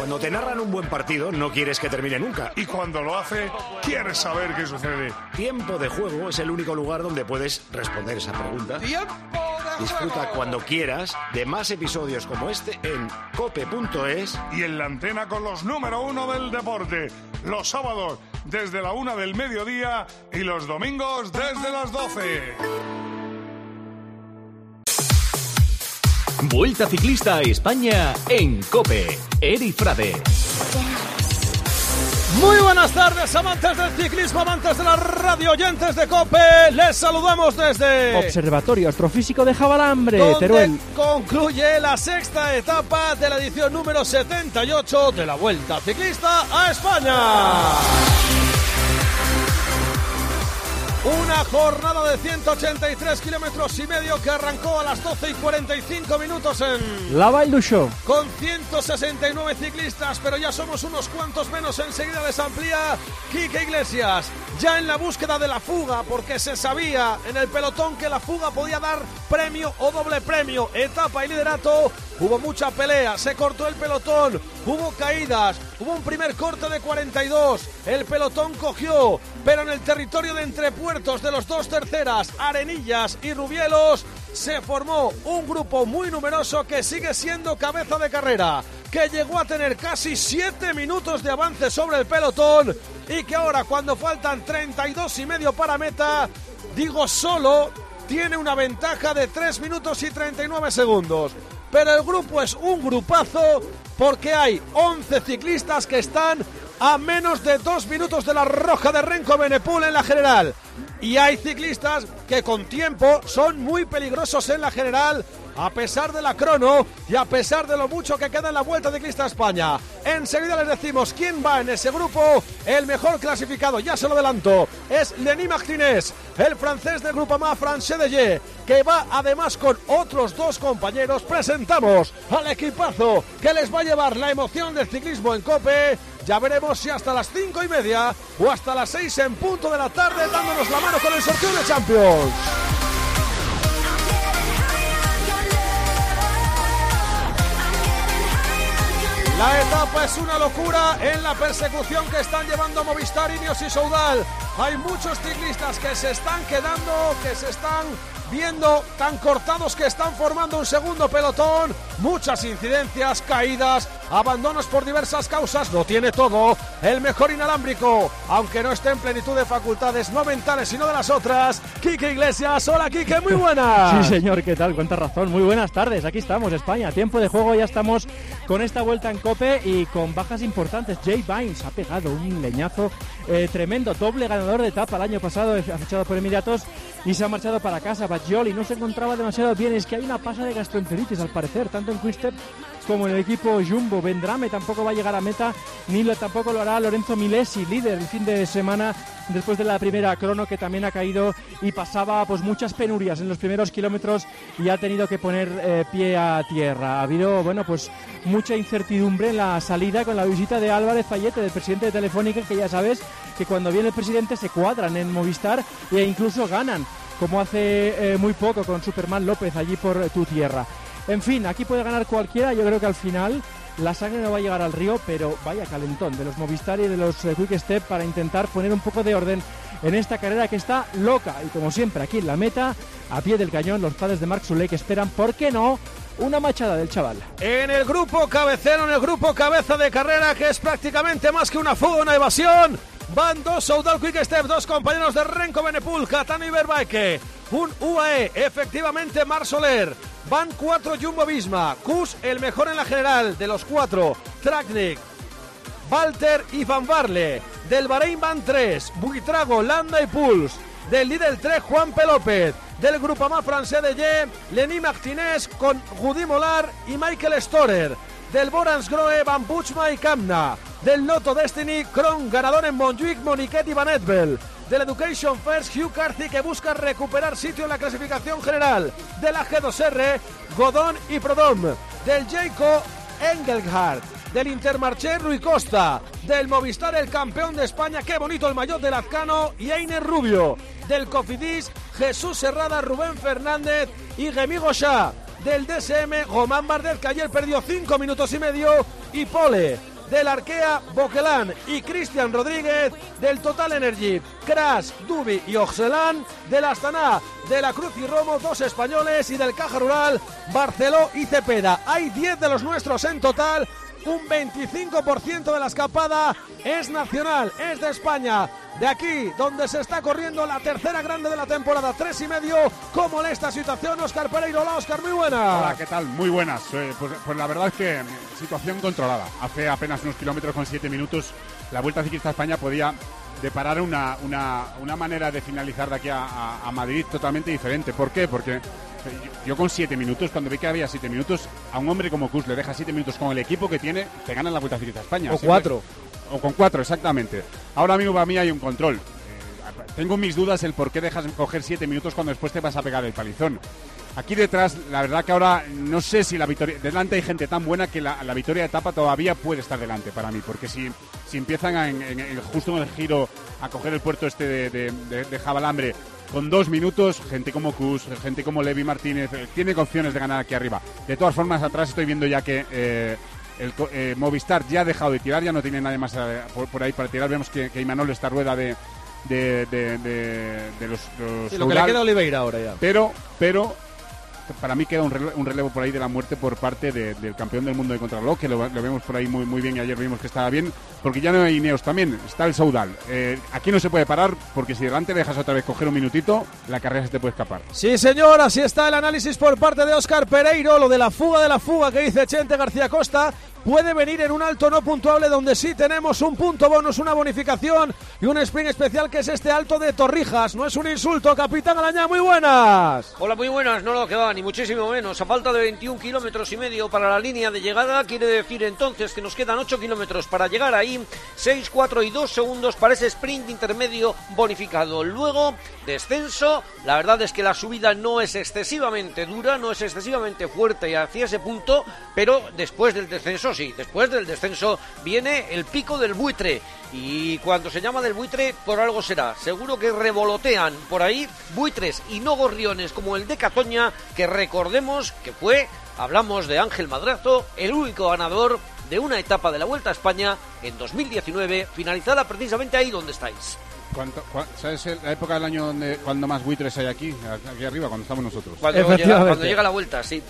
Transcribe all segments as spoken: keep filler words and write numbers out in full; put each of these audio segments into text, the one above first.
Cuando te narran un buen partido, no quieres que termine nunca. Y cuando lo hace, quieres saber qué sucede. Tiempo de Juego es el único lugar donde puedes responder esa pregunta. ¡Tiempo de Disfruta juego! cuando quieras de más episodios como este en cope punto es. Y en la antena con los número uno del deporte. Los sábados desde la una del mediodía y los domingos desde las doce. Vuelta Ciclista a España en COPE. Eri Frade. Muy buenas tardes, amantes del ciclismo, amantes de la radio, oyentes de COPE. Les saludamos desde Observatorio Astrofísico de Javalambre, donde Teruel. concluye la sexta etapa de la edición número setenta y ocho de la Vuelta Ciclista a España. Una jornada de ciento ochenta y tres kilómetros y medio que arrancó a las doce y cuarenta y cinco minutos en La Vall d'Uixó. Con ciento sesenta y nueve ciclistas, pero ya somos unos cuantos menos. Enseguida les amplía Quique Iglesias, ya en la búsqueda de la fuga, porque se sabía en el pelotón que la fuga podía dar premio o doble premio, etapa y liderato. Hubo mucha pelea, se cortó el pelotón, hubo caídas, hubo un primer corte de cuarenta y dos, el pelotón cogió, pero en el territorio de entrepuertos de los dos terceras, Arenillas y Rubielos, se formó un grupo muy numeroso que sigue siendo cabeza de carrera, que llegó a tener casi siete minutos de avance sobre el pelotón y que ahora, cuando faltan treinta y dos y medio para meta, digo solo, tiene una ventaja de tres minutos y treinta y nueve segundos. Pero el grupo es un grupazo porque hay once ciclistas que están a menos de dos minutos de la Roja de Renko Benepul en la general. Y hay ciclistas que con tiempo son muy peligrosos en la general, a pesar de la crono y a pesar de lo mucho que queda en la Vuelta Ciclista a España. Enseguida les decimos quién va en ese grupo. El mejor clasificado, ya se lo adelanto, es Lenny Martinez, el francés del Groupama Francés de Ye, que va además con otros dos compañeros. Presentamos al equipazo que les va a llevar la emoción del ciclismo en COPE. Ya veremos si hasta las cinco y media o hasta las seis en punto de la tarde, dándonos la mano con el sorteo de Champions. La etapa es una locura en la persecución que están llevando Movistar, Ineos y Soudal. Hay muchos ciclistas que se están quedando, que se están viendo tan cortados que están formando un segundo pelotón. Muchas incidencias, caídas, abandonos por diversas causas. Lo tiene todo el mejor inalámbrico, aunque no esté en plenitud de facultades, no mentales sino de las otras. Quique Iglesias, hola Quique, muy buenas. Sí señor, ¿qué tal? Cuánta razón, muy buenas tardes. Aquí estamos, España, tiempo de juego. Ya estamos con esta vuelta en COPE y con bajas importantes. Jay Vines ha pegado un leñazo eh, tremendo, doble ganador de etapa el año pasado, ha fichado por Emiratos y se ha marchado para casa. Baggioli no se encontraba demasiado bien, es que hay una pasa de gastroenteritis al parecer, tanto en Quickstep como en el equipo Jumbo. Vendrame tampoco va a llegar a meta, ni lo, tampoco lo hará Lorenzo Milesi, líder el fin de semana después de la primera crono, que también ha caído y pasaba pues muchas penurias en los primeros kilómetros y ha tenido que poner eh, pie a tierra. Ha habido bueno pues mucha incertidumbre en la salida con la visita de Álvarez Fayete, del presidente de Telefónica, que ya sabes que cuando viene el presidente se cuadran en Movistar e incluso ganan, como hace eh, muy poco con Superman López allí por eh, tu tierra. En fin, aquí puede ganar cualquiera. Yo creo que al final la sangre no va a llegar al río, pero vaya calentón de los Movistar y de los eh, Quick Step para intentar poner un poco de orden en esta carrera que está loca. Y como siempre, aquí en la meta, a pie del cañón, los padres de Marc Soler, que esperan, ¿por qué no?, una machada del chaval. En el grupo cabecero, en el grupo cabeza de carrera, que es prácticamente más que una fuga, una evasión, van dos Soudal Quick Step, dos compañeros de Renko Benepul, Catano y Verbaeke, un U A E, efectivamente Marc Soler. Van cuatro Jumbo Visma, Kuss el mejor en la general de los cuatro, Traknik, Walter y Van Barle. Del Bahrein van tres, Buitrago, Landa y Puls. Del líder tres, Juan P. López. Del Groupama Francés de Ye, Lenny Martinez con Rudy Mollard y Michael Storer. Del Borans Grohe, Van Buchma y Kamna. Del Lotto Destiny, Kron, ganador en Montjuic, Moniquet y Van Etvel. Del Education First, Hugh Carthy, que busca recuperar sitio en la clasificación general. De la G dos R, Godón y Prodom. Del Jayco, Engelhardt. Del Intermarché, Rui Costa. Del Movistar, el campeón de España, qué bonito el maillot de Lazcano, y Einer Rubio. Del Cofidis, Jesús Serrada, Rubén Fernández y Remy Gauchat. Del D S M, Romain Bardet, que ayer perdió cinco minutos y medio, y Pole. del Arkea Boquelán y Cristian Rodríguez del Total Energy. Crash, Dubi y Oxelán del Astana, de la Cruz y Romo, dos españoles, y del Caja Rural, Barceló y Cepeda. Hay diez de los nuestros en total. Un veinticinco por ciento de la escapada es nacional, es de España. De aquí, donde se está corriendo la tercera grande de la temporada, tres y medio. ¿Cómo lee esta situación Óscar Pereiro? Hola, Óscar, muy buenas. Hola, ¿qué tal? Muy buenas. Eh, pues, pues la verdad es que situación controlada. Hace apenas unos kilómetros con siete minutos, la Vuelta Ciclista a España podía deparar una, una, una manera de finalizar de aquí a, a, a Madrid totalmente diferente. ¿Por qué? Porque yo con siete minutos, cuando vi que había siete minutos, a un hombre como Kuss le deja siete minutos con el equipo que tiene, te ganan la Vuelta Ciclista a España. O Siempre, cuatro. O con cuatro, exactamente. Ahora mismo para mí hay un control. Eh, tengo mis dudas el por qué dejas coger siete minutos cuando después te vas a pegar el palizón. Aquí detrás, la verdad que ahora no sé si la victoria... Delante hay gente tan buena que la, la victoria de etapa todavía puede estar delante para mí, porque si, si empiezan a, en, en, en, justo en el giro a coger el puerto este de, de, de, de Javalambre con dos minutos, gente como Kuss, gente como Levi Martínez, eh, tiene opciones de ganar aquí arriba. De todas formas, atrás estoy viendo ya que eh, el eh, Movistar ya ha dejado de tirar, ya no tiene nadie más eh, por, por ahí para tirar. Vemos que, que Imanol está rueda de... de, de, de, de los, los sí, lo que le queda a Oliveira ahora ya. Pero, pero... para mí queda un relevo, un relevo por ahí de la muerte por parte de, del campeón del mundo de contrarreloj, que lo, lo vemos por ahí muy, muy bien, y ayer vimos que estaba bien, porque ya no hay Ineos también, está el Soudal. Eh, aquí no se puede parar, porque si delante dejas otra vez coger un minutito, la carrera se te puede escapar. Sí, señor, así está el análisis por parte de Óscar Pereiro, lo de la fuga de la fuga que dice Chente García Costa. Puede venir en un alto no puntuable donde sí tenemos un punto bonus, una bonificación y un sprint especial, que es este Alto de Torrijas. No es un insulto, capitán Alañá, muy buenas. Hola, muy buenas, no lo que va, ni muchísimo menos. A falta de veintiún kilómetros y medio para la línea de llegada, quiere decir entonces que nos quedan ocho kilómetros para llegar ahí. seis, cuatro y dos segundos para ese sprint intermedio bonificado. Luego, descenso. La verdad es que la subida no es excesivamente dura, no es excesivamente fuerte hacia ese punto, pero después del descenso, sí, después del descenso viene el pico del buitre, y cuando se llama del buitre por algo será. Seguro que revolotean por ahí buitres y no gorriones como el de Catoña, que recordemos que fue, hablamos de Ángel Madrazo, el único ganador de una etapa de la Vuelta a España en dos mil diecinueve, finalizada precisamente ahí donde estáis. ¿Cuánto, cu- ¿Sabes la época del año donde cuando más buitres hay aquí? Aquí arriba, cuando estamos nosotros. Cuando llega, cuando llega la Vuelta, sí.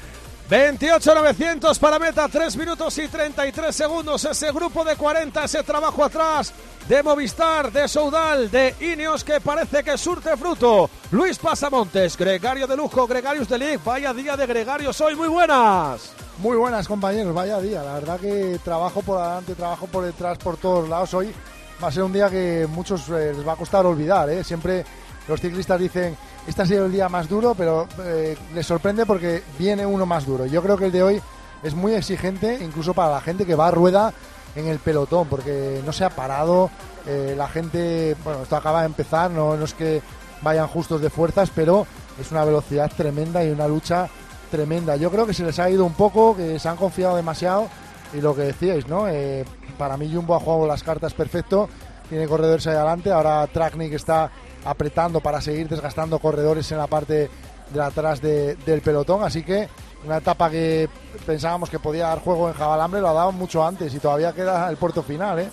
veintiocho novecientos para meta, tres minutos y treinta y tres segundos. Ese grupo de cuarenta, ese trabajo atrás de Movistar, de Soudal, de Ineos, que parece que surte fruto. Luis Pasamontes, Gregario de Lujo, Gregarius de Lig. Vaya día de Gregarios hoy, muy buenas. Muy buenas, compañeros, vaya día. La verdad que trabajo por adelante, trabajo por detrás, por todos lados. Hoy va a ser un día que muchos eh, les va a costar olvidar, ¿eh? Siempre los ciclistas dicen, este ha sido el día más duro, pero eh, les sorprende porque viene uno más duro. Yo creo que el de hoy es muy exigente, incluso para la gente que va a rueda en el pelotón, porque no se ha parado, eh, la gente, bueno, esto acaba de empezar, no, no es que vayan justos de fuerzas, pero es una velocidad tremenda y una lucha tremenda. Yo creo que se les ha ido un poco, que se han confiado demasiado, y lo que decíais, ¿no? Eh, para mí Jumbo ha jugado las cartas perfecto, tiene corredores ahí adelante, ahora Traknik está apretando para seguir desgastando corredores en la parte de atrás de, del pelotón, así que una etapa que pensábamos que podía dar juego en Javalambre lo ha dado mucho antes, y todavía queda el puerto final, ¿eh?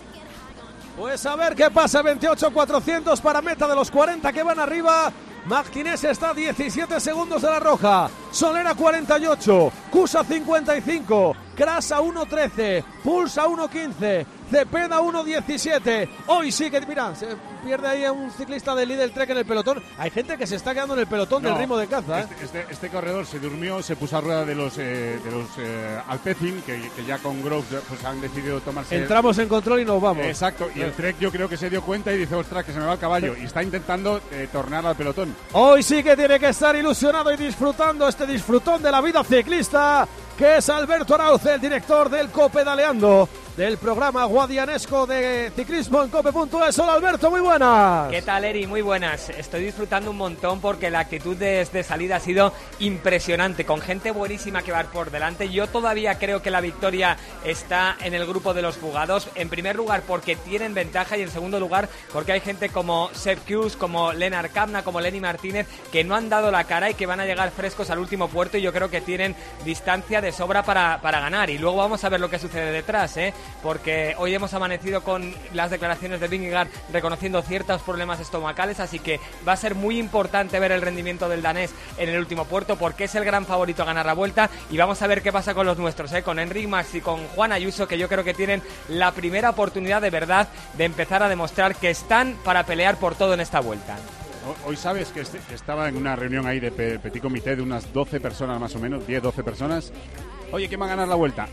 Pues a ver qué pasa. Veintiocho cuatrocientos para meta de los cuarenta que van arriba. Martínez está a diecisiete segundos de la roja, Solera cuarenta y ocho, Kuss cincuenta y cinco, Crash a uno trece, Puls a uno quince, Cepeda uno diecisiete. Hoy sí que, mira, se pierde ahí a un ciclista del Lidl Trek en el pelotón. Hay gente que se está quedando en el pelotón no, del ritmo de caza, ¿eh? Este, este, este corredor se durmió, se puso a rueda de los eh, de los eh, Alpecin, que, que ya con Groves pues han decidido tomarse... Entramos en control y nos vamos. Exacto, y el Trek yo creo que se dio cuenta y dice, ostras, que se me va el caballo, y está intentando eh, tornar al pelotón. Hoy sí que tiene que estar ilusionado y disfrutando este disfrutón de la vida ciclista, que es Alberto Arauz, el director del Copedaleando, del programa guadianesco de ciclismo en cope punto es. Hola Alberto, muy buenas. ¿Qué tal, Eri? Muy buenas. Estoy disfrutando un montón porque la actitud desde salida ha sido impresionante, con gente buenísima que va por delante. Yo todavía creo que la victoria está en el grupo de los fugados, en primer lugar porque tienen ventaja y en segundo lugar porque hay gente como Sepp Kuss, como Lennart Kämna, como Lenny Martínez, que no han dado la cara y que van a llegar frescos al último puerto, y yo creo que tienen distancia de sobra para, para ganar. Y luego vamos a ver lo que sucede detrás, ¿eh? porque hoy hemos amanecido con las declaraciones de Vingegaard reconociendo ciertos problemas estomacales, así que va a ser muy importante ver el rendimiento del danés en el último puerto, porque es el gran favorito a ganar la Vuelta, y vamos a ver qué pasa con los nuestros, ¿eh? Con Enric Mas y con Juan Ayuso, que yo creo que tienen la primera oportunidad de verdad de empezar a demostrar que están para pelear por todo en esta Vuelta. Hoy sabes que este, estaba en una reunión ahí de pe, petit comité de unas doce personas más o menos, diez, doce personas. Oye, ¿quién va a ganar la Vuelta?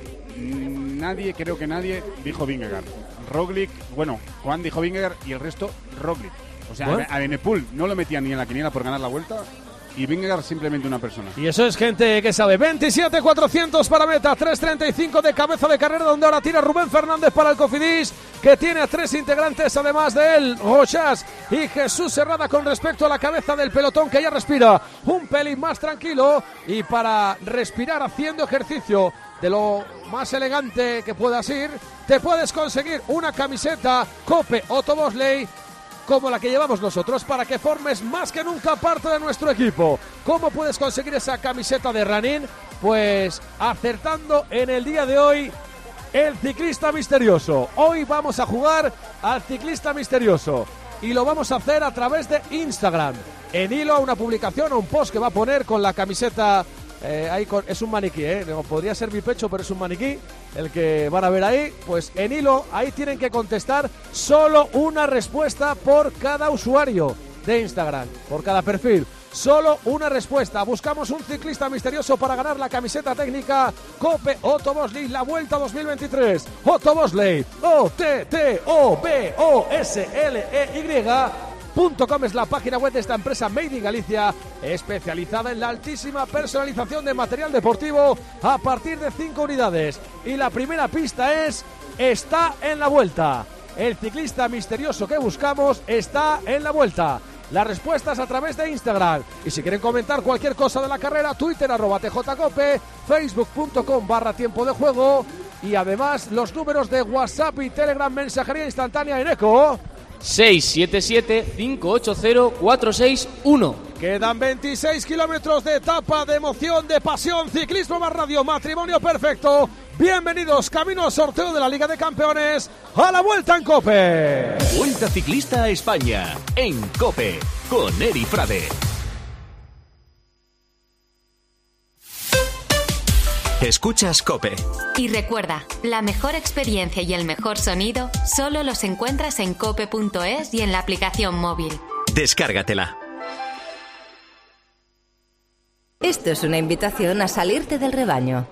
Nadie, creo que nadie, dijo Vingegaard. Roglic, bueno, Juan dijo Vingegaard y el resto Roglic. O sea, ¿What? a Evenepoel no lo metían ni en la quiniela por ganar la Vuelta. Y Vingegaard simplemente una persona. Y eso es gente que sabe. veintisiete cuatrocientos para meta, tres treinta y cinco de cabeza de carrera, donde ahora tira Rubén Fernández para el Cofidis, que tiene a tres integrantes además de él, Rochas y Jesús Herrada, con respecto a la cabeza del pelotón, que ya respira un pelín más tranquilo, y para respirar haciendo ejercicio de lo más elegante que puedas ir, te puedes conseguir una camiseta Cope Otto Bosley como la que llevamos nosotros, para que formes más que nunca parte de nuestro equipo. ¿Cómo puedes conseguir esa camiseta de running? Pues acertando en el día de hoy el ciclista misterioso. Hoy vamos a jugar al ciclista misterioso y lo vamos a hacer a través de Instagram. En hilo a una publicación o un post que va a poner con la camiseta. Eh, ahí con, es un maniquí, ¿eh? No, podría ser mi pecho, pero es un maniquí el que van a ver ahí. Pues en hilo, ahí tienen que contestar solo una respuesta por cada usuario de Instagram, por cada perfil. Solo una respuesta. Buscamos un ciclista misterioso para ganar la camiseta técnica Cope Otto Bosley, la Vuelta dos mil veintitrés. Otto Bosley, O T T O B O S L E Y. .com es la página web de esta empresa Made in Galicia, especializada en la altísima personalización de material deportivo a partir de cinco unidades. Y la primera pista es: está en la Vuelta. El ciclista misterioso que buscamos está en la Vuelta. Las respuestas a través de Instagram. Y si quieren comentar cualquier cosa de la carrera, Twitter arroba tjcope, facebook.com barra tiempo de juego. Y además los números de WhatsApp y Telegram, mensajería instantánea en eco. seis siete siete, cinco ocho cero, cuatro seis uno. Quedan veintiséis kilómetros de etapa, de emoción, de pasión. Ciclismo más radio, matrimonio perfecto. Bienvenidos, camino al sorteo de la Liga de Campeones, a la Vuelta en COPE. Vuelta Ciclista a España en COPE con Eri Frade. Escuchas COPE. Y recuerda, la mejor experiencia y el mejor sonido solo los encuentras en cope punto es y en la aplicación móvil. Descárgatela. Esto es una invitación a salirte del rebaño.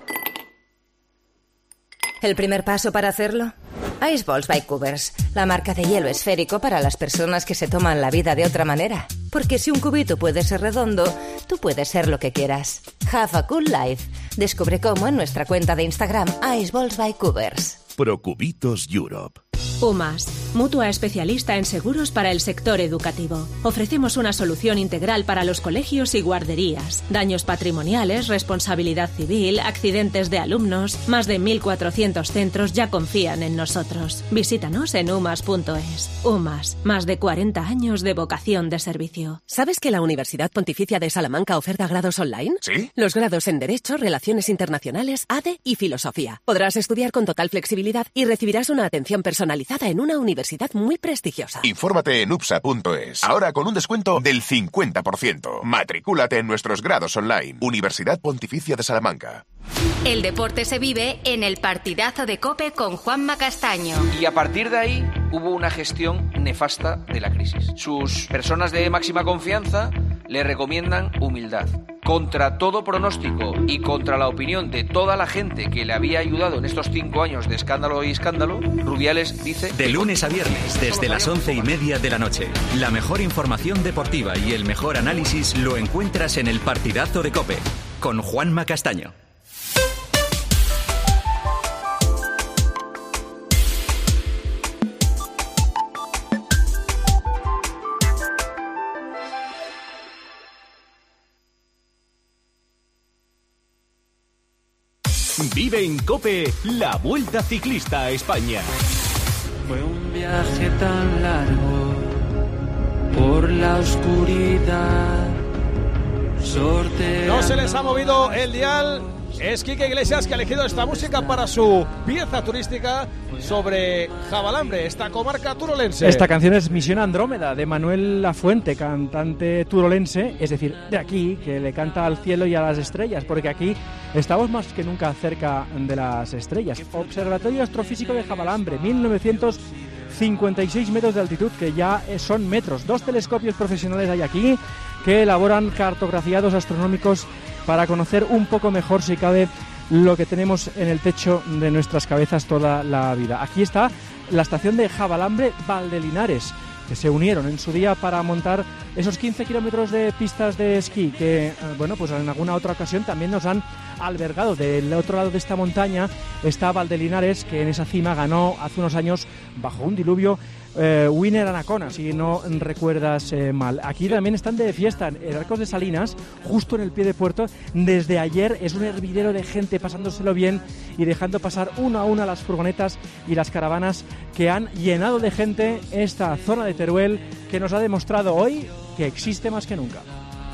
¿El primer paso para hacerlo? Ice Balls by Cubers, la marca de hielo esférico para las personas que se toman la vida de otra manera. Porque si un cubito puede ser redondo, tú puedes ser lo que quieras. Have a cool life. Descubre cómo en nuestra cuenta de Instagram Ice Balls by Cubers. Procubitos Europe. UMAS, mutua especialista en seguros para el sector educativo. Ofrecemos una solución integral para los colegios y guarderías. Daños patrimoniales, responsabilidad civil, accidentes de alumnos. Más de mil cuatrocientos centros ya confían en nosotros. Visítanos en umas punto es. UMAS, más de cuarenta años de vocación de servicio. ¿Sabes que la Universidad Pontificia de Salamanca oferta grados online? ¿Sí? Los grados en Derecho, Relaciones Internacionales, A D E y Filosofía. Podrás estudiar con total flexibilidad y recibirás una atención personalizada en una universidad muy prestigiosa. Infórmate en upsa punto es. Ahora con un descuento del cincuenta por ciento. Matricúlate en nuestros grados online. Universidad Pontificia de Salamanca. El deporte se vive en el partidazo de COPE con Juanma Castaño. Y a partir de ahí hubo una gestión nefasta de la crisis. Sus personas de máxima confianza le recomiendan humildad. Contra todo pronóstico y contra la opinión de toda la gente que le había ayudado en estos cinco años de escándalo y escándalo, Rubiales dice... De lunes a viernes, desde las once y media de la noche. La mejor información deportiva y el mejor análisis lo encuentras en el partidazo de COPE, con Juanma Castaño. Vive en COPE la Vuelta Ciclista a España. Fue un viaje tan largo por la oscuridad. Sorteando... No se les ha movido el dial. Es Quique Iglesias, que ha elegido esta música para su pieza turística sobre Javalambre, esta comarca turolense. Esta canción es Misión Andrómeda, de Manuel Lafuente, cantante turolense, es decir, de aquí, que le canta al cielo y a las estrellas, porque aquí estamos más que nunca cerca de las estrellas. Observatorio Astrofísico de Javalambre, mil novecientos cincuenta y seis metros de altitud, que ya son metros. Dos telescopios profesionales hay aquí que elaboran cartografiados astronómicos para conocer un poco mejor, si cabe, lo que tenemos en el techo de nuestras cabezas toda la vida. Aquí está la estación de Javalambre Valdelinares, que se unieron en su día para montar esos quince kilómetros de pistas de esquí que, bueno, pues en alguna otra ocasión también nos han albergado. Del otro lado de esta montaña está Valdelinares, que en esa cima ganó hace unos años, bajo un diluvio, eh, Winner Anacona, si no recuerdas eh, mal. Aquí también están de fiesta en Arcos de Salinas, justo en el pie de puerto. Desde ayer es un hervidero de gente pasándoselo bien y dejando pasar una a una las furgonetas y las caravanas que han llenado de gente esta zona de Teruel, que nos ha demostrado hoy que existe más que nunca.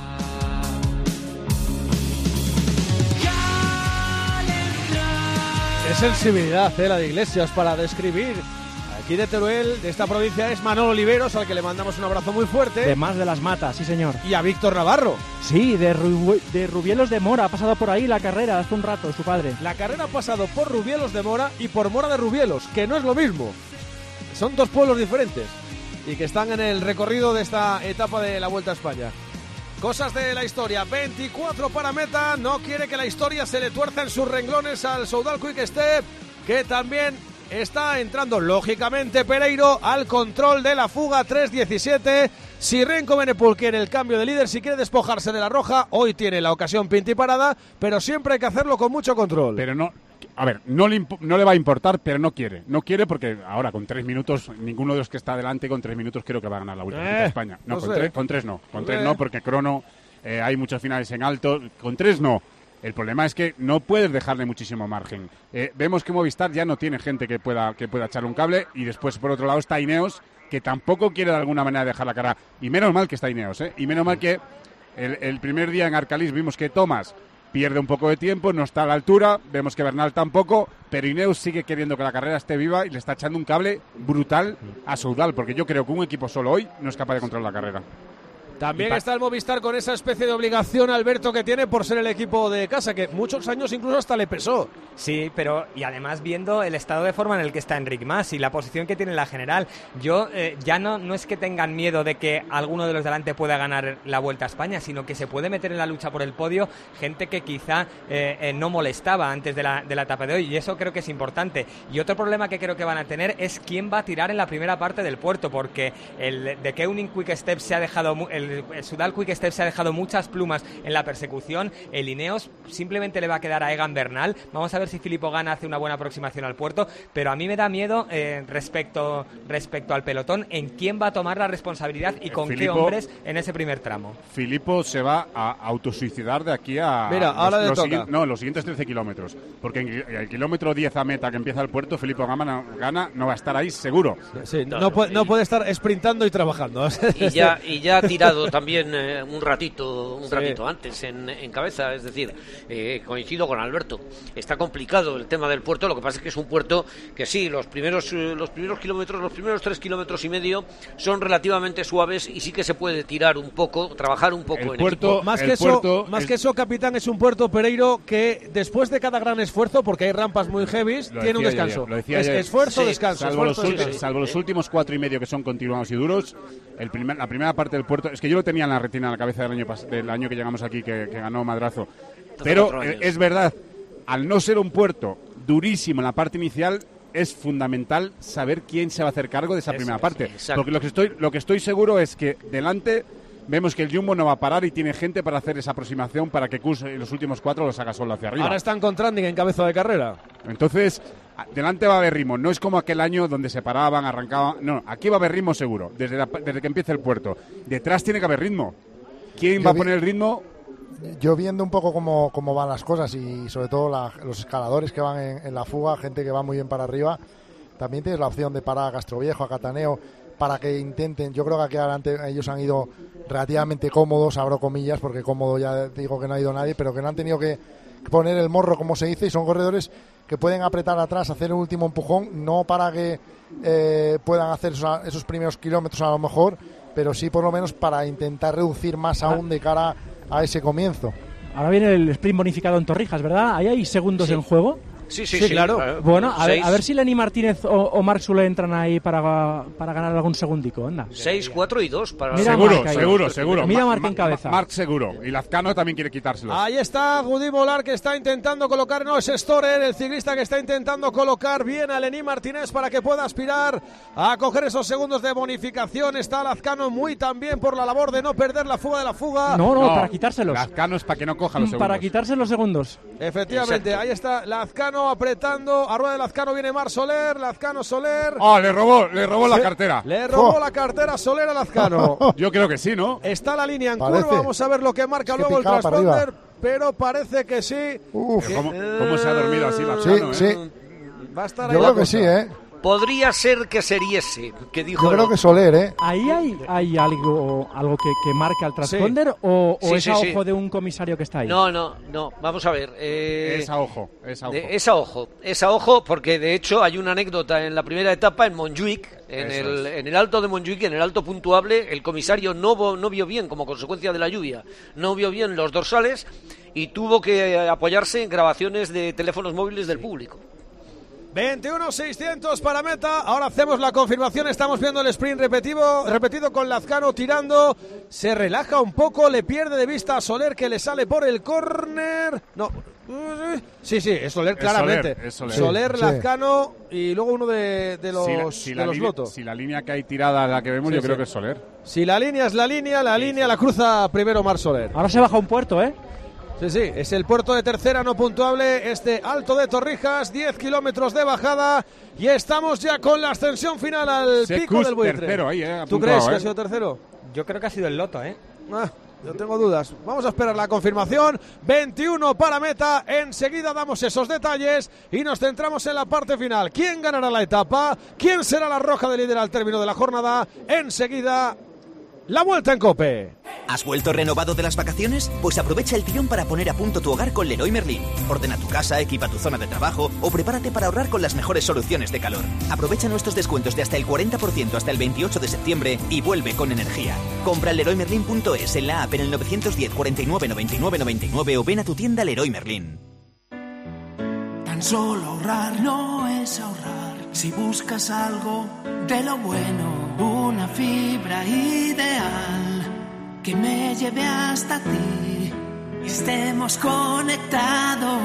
Qué sensibilidad, eh, la de Iglesias para describir. Aquí de Teruel, de esta provincia, es Manolo Oliveros, al que le mandamos un abrazo muy fuerte. De Más de las Matas, sí señor. Y a Víctor Navarro. Sí, de, Ru- de Rubielos de Mora, ha pasado por ahí la carrera hace un rato, su padre. La carrera ha pasado por Rubielos de Mora y por Mora de Rubielos, que no es lo mismo. Son dos pueblos diferentes y que están en el recorrido de esta etapa de la Vuelta a España. Cosas de la historia, veinticuatro para meta, no quiere que la historia se le tuerza en sus renglones al Soudal Quick Step, que también está entrando, lógicamente, Pereiro al control de la fuga, tres diecisiete. Si Renko Benepul quiere el cambio de líder, si quiere despojarse de la roja, hoy tiene la ocasión pinta y parada, pero siempre hay que hacerlo con mucho control. Pero no, a ver, no le, imp- no le va a importar, pero no quiere. No quiere porque ahora con tres minutos, ninguno de los que está delante con tres minutos creo que va a ganar la Vuelta Eh, a España. No, no con, sé. tres, con tres no. Con Eh. tres no, porque crono, eh, hay muchos finales en alto. Con tres no. El problema es que no puedes dejarle muchísimo margen. Eh, vemos que Movistar ya no tiene gente que pueda, que pueda echarle un cable, y después por otro lado está Ineos, que tampoco quiere de alguna manera dejar la cara. Y menos mal que está Ineos, ¿eh? Y menos mal que el, el primer día en Arcalís vimos que Thomas pierde un poco de tiempo, no está a la altura, vemos que Bernal tampoco, pero Ineos sigue queriendo que la carrera esté viva y le está echando un cable brutal a Soudal, porque yo creo que un equipo solo hoy no es capaz de controlar la carrera. También está el Movistar con esa especie de obligación, Alberto, que tiene por ser el equipo de casa, que muchos años incluso hasta le pesó. Sí, pero y además viendo el estado de forma en el que está Enric Mas y la posición que tiene en la general, yo eh, ya no, no es que tengan miedo de que alguno de los delante pueda ganar la Vuelta a España, sino que se puede meter en la lucha por el podio gente que quizá eh, eh, no molestaba antes de la, de la etapa de hoy, y eso creo que es importante. Y otro problema que creo que van a tener es quién va a tirar en la primera parte del puerto, porque el de Keuning Quick Step se ha dejado mu- el El, el Soudal Quick Step se ha dejado muchas plumas en la persecución. El Ineos simplemente le va a quedar a Egan Bernal. Vamos a ver si Filippo Ganna hace una buena aproximación al puerto, pero a mí me da miedo eh, respecto, respecto al pelotón en quién va a tomar la responsabilidad y con Filippo, qué hombres en ese primer tramo. Filippo se va a autosuicidar de aquí a Mira, ahora le los, toca. sigui- no, los siguientes trece kilómetros, porque en el kilómetro diez a meta que empieza el puerto, Filippo Ganna, Ganna no va a estar ahí seguro. Sí, no, puede, no puede estar sprintando y trabajando. Y ya, y ya ha tirado también eh, un ratito un Sí. ratito antes en, en cabeza, es decir, eh, coincido con Alberto, está complicado el tema del puerto. Lo que pasa es que es un puerto que sí, los primeros eh, los primeros kilómetros, los primeros tres kilómetros y medio son relativamente suaves y sí que se puede tirar un poco, trabajar un poco El en puerto- equipo. Más, El que eso, puerto más es- que eso, capitán, es un puerto, Pereiro, que después de cada gran esfuerzo, porque hay rampas muy heavies, Lo tiene un decía descanso. ayer, lo decía Es- ayer. esfuerzo, Sí, descanso. Salvo los, esfuerzo, ulti- descanso. salvo los últimos cuatro y medio que son continuados y duros, el primer, la primera parte del puerto, es que yo lo tenía en la retina en la cabeza del año, pas- del año que llegamos aquí, que, que ganó Madrazo. Pero cuatro años. eh, es verdad, al no ser un puerto durísimo en la parte inicial, es fundamental saber quién se va a hacer cargo de esa Eso primera es, parte. exacto. Porque lo que estoy, lo que estoy seguro es que delante vemos que el Jumbo no va a parar y tiene gente para hacer esa aproximación para que Kuss en los últimos cuatro los haga solo hacia arriba. Ahora están con Tranding en cabeza de carrera. Entonces, a- delante va a haber ritmo. No es como aquel año donde se paraban, arrancaban. No, aquí va a haber ritmo seguro, desde, la- desde que empiece el puerto. Detrás tiene que haber ritmo. ¿Quién Yo va a vi- poner el ritmo? Yo viendo un poco cómo, cómo van las cosas y sobre todo la- los escaladores que van en, en la fuga, gente que va muy bien para arriba, también tienes la opción de parar a Castroviejo, a Cataneo, para que intenten. Yo creo que aquí adelante ellos han ido relativamente cómodos, abro comillas, porque cómodo ya digo que no ha ido nadie, pero que no han tenido que poner el morro, como se dice, y son corredores que pueden apretar atrás, hacer un último empujón, no para que eh, puedan hacer esos, esos primeros kilómetros a lo mejor, pero sí por lo menos para intentar reducir más aún de cara a ese comienzo. Ahora viene el sprint bonificado en Torrijas, ¿verdad? ¿Ahí hay segundos Sí. en juego? Sí, sí, sí, sí, claro. claro. Bueno, a ver, Seis. a ver si Lenny Martínez o, o Marc Soler entran ahí para, para ganar algún segundico, anda. seis, cuatro y dos para Mira Seguro, Marc ahí. seguro, seguro. Mira Ma- Martín Ma- Cabeza. Marc seguro. Y Lazcano también quiere quitárselos. Ahí está Gudí Molar, que está intentando colocar, no es Storer, el ciclista que está intentando colocar bien a Lenny Martínez para que pueda aspirar a coger esos segundos de bonificación. Está Lazcano muy también por la labor de no perder la fuga de la fuga. No, no, para quitárselos. Lazcano es para que no coja los segundos. Para quitarse los segundos. Efectivamente, Exacto. ahí está Lazcano apretando, a rueda de Lazcano viene Marc Soler, Lazcano Soler. Oh, le robó, le robó la Sí, cartera. Le robó Oh. la cartera Soler a Lazcano. Yo creo que sí, ¿no? Está la línea en Parece. curva, vamos a ver lo que marca Es que luego el picaba para transponder, arriba. pero parece que sí. Uf. Pero ¿Cómo, cómo se ha dormido así Sí, Lazcano, eh? sí. Va a estar ahí Yo la creo que cosa. sí, ¿eh? Podría ser que seriese, que dijo. Yo creo el que Soler, ¿eh? ¿Ahí hay, hay algo, algo que, que marca el transponder o, o Sí, es sí, a sí. ojo de un comisario que está ahí? No, no, no, vamos a ver. Eh, Es a ojo, es a ojo. de- es a ojo, es a ojo, porque de hecho hay una anécdota en la primera etapa en Montjuic, en Eso el, es. en el alto de Montjuic, en el alto puntuable, el comisario no, vo- no vio bien, como consecuencia de la lluvia, no vio bien los dorsales y tuvo que eh, apoyarse en grabaciones de teléfonos móviles del público. veintiuno seiscientos para meta. Ahora hacemos la confirmación. Estamos viendo el sprint repetido, repetido con Lazcano tirando. Se relaja un poco, le pierde de vista a Soler, que le sale por el córner. No. Sí, sí, es Soler Es claramente. Soler, es Soler. Soler, Sí. Lazcano y luego uno de, de los, si la, si de la los línea, Lotto. si la línea que hay tirada, la que vemos, Sí, yo sí. creo que es Soler. Si la línea es la línea, la línea la cruza primero Marc Soler. Ahora se baja un puerto, ¿eh? Sí, sí, es el puerto de tercera no puntuable, este Alto de Torrijas, diez kilómetros de bajada y estamos ya con la ascensión final al Secus pico del buitre. tercero ahí, eh, ¿Tú apuntado, crees que eh. ha sido tercero? Yo creo que ha sido el Loto, ¿eh? Ah, yo tengo dudas. Vamos a esperar la confirmación. veintiuno para meta. Enseguida damos esos detalles y nos centramos en la parte final. ¿Quién ganará la etapa? ¿Quién será la roja de líder al término de la jornada? Enseguida, la vuelta en COPE. ¿Has vuelto renovado de las vacaciones? Pues aprovecha el tirón para poner a punto tu hogar con Leroy Merlin. Ordena tu casa, equipa tu zona de trabajo o prepárate para ahorrar con las mejores soluciones de calor. Aprovecha nuestros descuentos de hasta el cuarenta por ciento hasta el veintiocho de septiembre y vuelve con energía. Compra en leroy merlin punto es en la app en el nueve uno cero, cuarenta y nueve, noventa y nueve, noventa y nueve o ven a tu tienda Leroy Merlin. Tan solo ahorrar no es ahorrar. Si buscas algo de lo bueno, una fibra ideal que me lleve hasta ti, estemos conectados.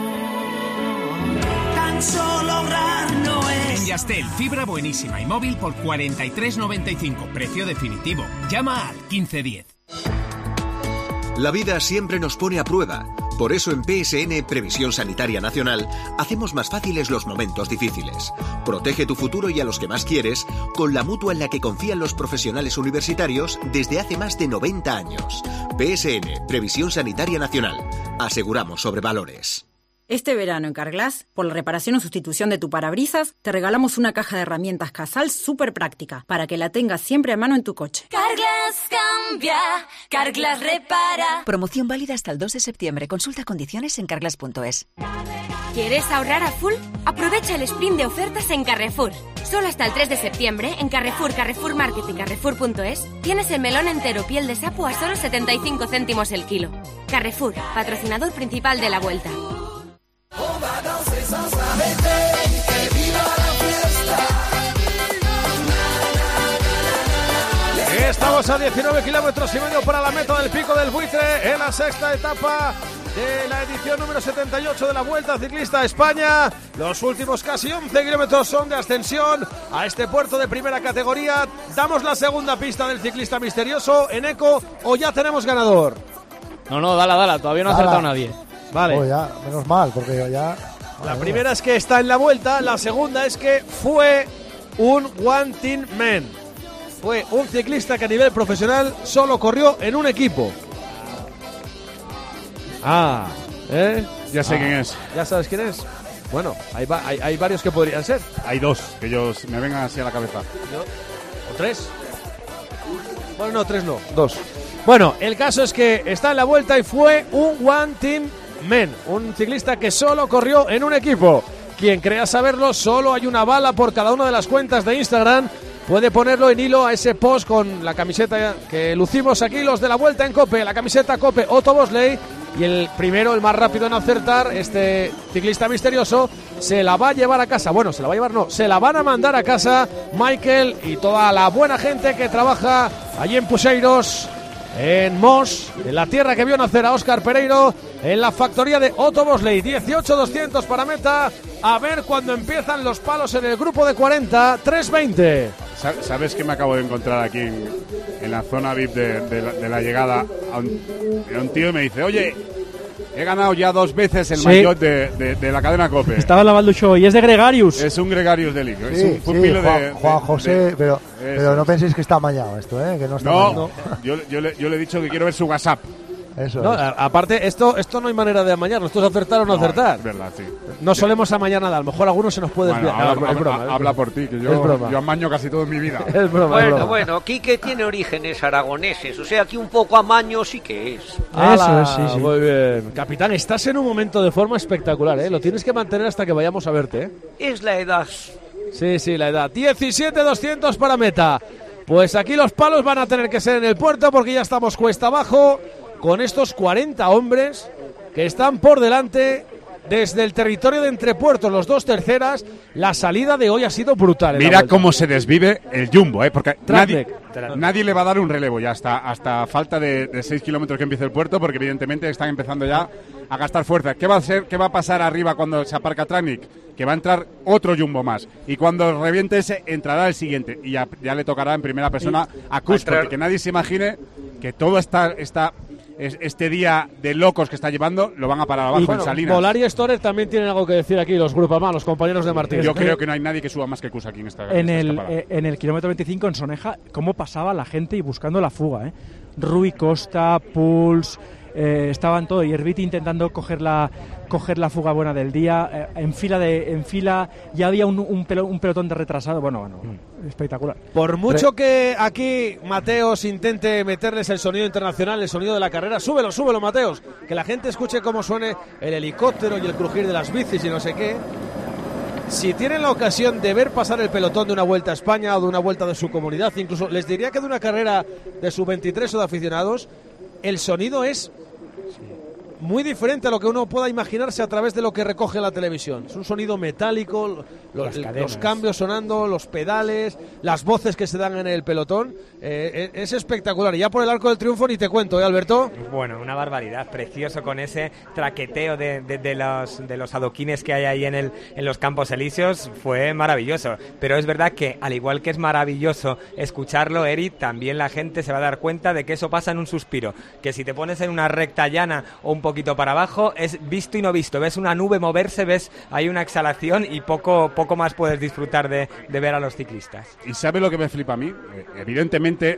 Tan solo ahorrar no es. En Yastel, fibra buenísima y móvil por cuarenta y tres noventa y cinco, precio definitivo. Llama al quince diez. La vida siempre nos pone a prueba. Por eso en P S N Previsión Sanitaria Nacional hacemos más fáciles los momentos difíciles. Protege tu futuro y a los que más quieres con la mutua en la que confían los profesionales universitarios desde hace más de noventa años. P S N Previsión Sanitaria Nacional. Aseguramos sobre valores. Este verano en Carglass, por la reparación o sustitución de tu parabrisas, te regalamos una caja de herramientas Casal súper práctica para que la tengas siempre a mano en tu coche. Carglass cambia, Carglass repara. Promoción válida hasta el dos de septiembre. Consulta condiciones en carglass punto es. ¿Quieres ahorrar a full? Aprovecha el sprint de ofertas en Carrefour. Solo hasta el tres de septiembre, en Carrefour, Carrefour Market y Carrefour punto es, tienes el melón entero piel de sapo a solo setenta y cinco céntimos el kilo. Carrefour, patrocinador principal de la Vuelta. Estamos a diecinueve kilómetros y medio para la meta del Pico del Buitre en la sexta etapa de la edición número setenta y ocho de la Vuelta Ciclista a España. Los últimos casi once kilómetros son de ascensión a este puerto de primera categoría. Damos la segunda pista del ciclista misterioso en Eco o ya tenemos ganador. No, no, dala, dala, todavía no ha Dala. acertado nadie. Vale. Oh, ya, menos mal, porque ya... La primera es que está en la Vuelta, la segunda es que fue un One Team Man. Fue un ciclista que a nivel profesional solo corrió en un equipo. Ah, ¿eh? Ya sé Ah, quién es. ¿Ya sabes quién es? Bueno, hay, va- hay, hay varios que podrían ser. Hay dos que ellos me vengan así a la cabeza. ¿O tres? Bueno, no, tres no, dos. Bueno, el caso es que está en la Vuelta y fue un One Team Men, un ciclista que solo corrió en un equipo. Quien crea saberlo, solo hay una bala por cada una de las cuentas de Instagram. Puede ponerlo en hilo a ese post con la camiseta que lucimos aquí los de la Vuelta en COPE, la camiseta COPE Otto Bosley. Y el primero, el más rápido en acertar, este ciclista misterioso, se la va a llevar a casa. Bueno, se la va a llevar, no, se la van a mandar a casa Michael y toda la buena gente que trabaja allí en Puseiros, en Mos, en la tierra que vio nacer a Óscar Pereiro, en la factoría de Otto Bosley. dieciocho doscientos para meta. A ver cuando empiezan los palos en el grupo de cuarenta. tres veinte. ¿Sabes qué me acabo de encontrar aquí en, en la zona V I P de, de, la, de la llegada? A un, a un tío y me dice, oye, he ganado ya dos veces el sí. maillot de, de, de la cadena COPE. Estaba en la Balducho y es de Gregarius. Es un Gregarius de Liga. Sí, es un sí, pupilo Juan, de, Juan José, de, pero, pero no penséis que está amañado esto, ¿eh? Que no está no, amañado. yo, yo, le, yo le he dicho que quiero ver su WhatsApp. Eso no, es. a, aparte, esto, esto no hay manera de amañarlo. Esto es acertar o no, no acertar. Es verdad, sí. No solemos amañar nada. A lo mejor algunos se nos puede bueno, desviar. Habla, no, es broma, habla, es habla broma. por ti, que yo, yo amaño casi todo en mi vida. Es broma, bueno, es broma. bueno, Quique tiene orígenes aragoneses. O sea, que un poco amaño sí que es. Eso es, sí, sí. Muy bien. Capitán, estás en un momento de forma espectacular, ¿eh? Lo tienes que mantener hasta que vayamos a verte, ¿eh? Es la edad. Sí, sí, la edad. diecisiete doscientos para meta. Pues aquí los palos van a tener que ser en el puerto porque ya estamos cuesta abajo con estos cuarenta hombres que están por delante desde el territorio de Entrepuertos, los dos terceras. La salida de hoy ha sido brutal. Mira cómo se desvive el Jumbo, ¿eh? Porque nadie, nadie le va a dar un relevo ya hasta, hasta falta de, de seis kilómetros que empiece el puerto, porque evidentemente están empezando ya a gastar fuerza. ¿Qué va a hacer? ¿Qué va a pasar arriba cuando se aparca Tratnik? Que va a entrar otro Jumbo más. Y cuando reviente ese, entrará el siguiente. Y ya, ya le tocará en primera persona a Kuss, porque que nadie se imagine que todo está... está este día de locos que está llevando lo van a parar abajo y, bueno, en Salinas. Molar y Storer también tienen algo que decir aquí, los Grupamá, los compañeros de Martín. Yo creo que no hay nadie que suba más que Kuss aquí en esta En, en esta el, escapada. eh, en el kilómetro veinticinco en Soneja, cómo pasaba la gente y buscando la fuga, ¿eh? Rui Costa, Puls, eh, estaban todos, y Herbiti intentando coger la, coger la fuga buena del día, eh, en fila de en fila ya había un, un, pelo, un pelotón de retrasado, bueno, bueno, mm. espectacular. Por mucho que aquí Mateos intente meterles el sonido internacional, el sonido de la carrera, súbelo, súbelo, Mateos, que la gente escuche cómo suene el helicóptero y el crujir de las bicis y no sé qué. Si tienen la ocasión de ver pasar el pelotón de una Vuelta a España o de una Vuelta de su comunidad, incluso les diría que de una carrera de sub veintitrés o de aficionados, el sonido es muy diferente a lo que uno pueda imaginarse a través de lo que recoge la televisión. Es un sonido metálico, los, los cambios sonando, los pedales, las voces que se dan en el pelotón. Eh, es espectacular. Y ya por el Arco del Triunfo ni te cuento, ¿eh, Alberto? Bueno, una barbaridad. Precioso con ese traqueteo de, de, de, los, de los adoquines que hay ahí en, el, en los Campos Elíseos. Fue maravilloso. Pero es verdad que, al igual que es maravilloso escucharlo, Eric, también la gente se va a dar cuenta de que eso pasa en un suspiro. Que si te pones en una recta llana o un poquito para abajo, es visto y no visto. Ves una nube moverse, ves hay una exhalación y poco, poco más puedes disfrutar de, de ver a los ciclistas. ¿Y sabe lo que me flipa a mí? Eh, evidentemente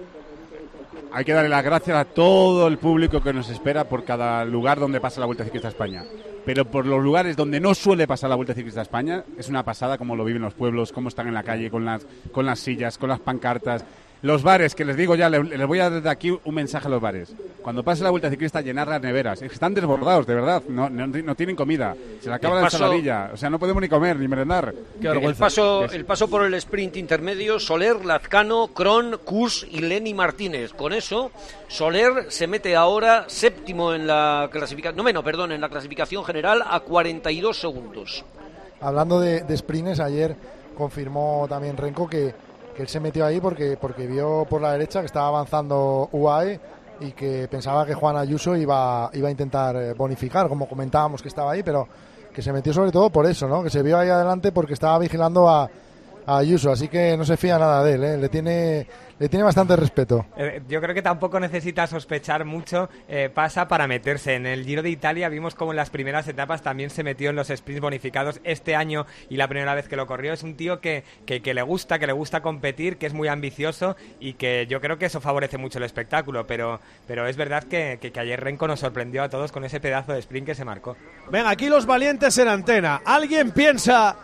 hay que darle las gracias a todo el público que nos espera por cada lugar donde pasa la Vuelta Ciclista a España. Pero por los lugares donde no suele pasar la Vuelta Ciclista a España, es una pasada como lo viven los pueblos, cómo están en la calle con las, con las sillas, con las pancartas. Los bares, que les digo ya, les, les voy a dar de aquí un mensaje a los bares. Cuando pase la Vuelta Ciclista, llenar las neveras. Están desbordados, de verdad. No, no, no tienen comida. Se le acaba la ensaladilla. O sea, no podemos ni comer, ni merendar. Qué el, paso, el paso por el sprint intermedio, Soler, Lazcano, Kron, Kuss y Lenny Martínez. Con eso, Soler se mete ahora séptimo en la clasificación, no menos, perdón, en la clasificación general a cuarenta y dos segundos. Hablando de, de sprints, ayer confirmó también Renko que que él se metió ahí porque porque vio por la derecha que estaba avanzando U A E y que pensaba que Juan Ayuso iba, iba a intentar bonificar, como comentábamos que estaba ahí, pero que se metió sobre todo por eso, ¿no? Que se vio ahí adelante porque estaba vigilando a, a Ayuso, así que no se fía nada de él, ¿eh? Le tiene, le tiene bastante respeto. Eh, yo creo que tampoco necesita sospechar mucho, eh, pasa para meterse. En el Giro de Italia vimos como en las primeras etapas también se metió en los sprints bonificados este año y la primera vez que lo corrió. Es un tío que, que, que le gusta, que le gusta competir, que es muy ambicioso y que yo creo que eso favorece mucho el espectáculo, pero, pero es verdad que, que, que ayer Renko nos sorprendió a todos con ese pedazo de sprint que se marcó. Venga, aquí los valientes en antena. ¿Alguien piensa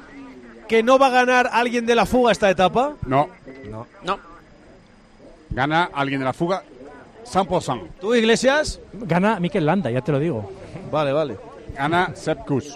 que no va a ganar alguien de la fuga esta etapa? No. No. No. Gana alguien de la fuga cien por ciento. ¿Tú, Iglesias? Gana Mikel Landa, ya te lo digo. Vale, vale. Gana Sepp Kuss.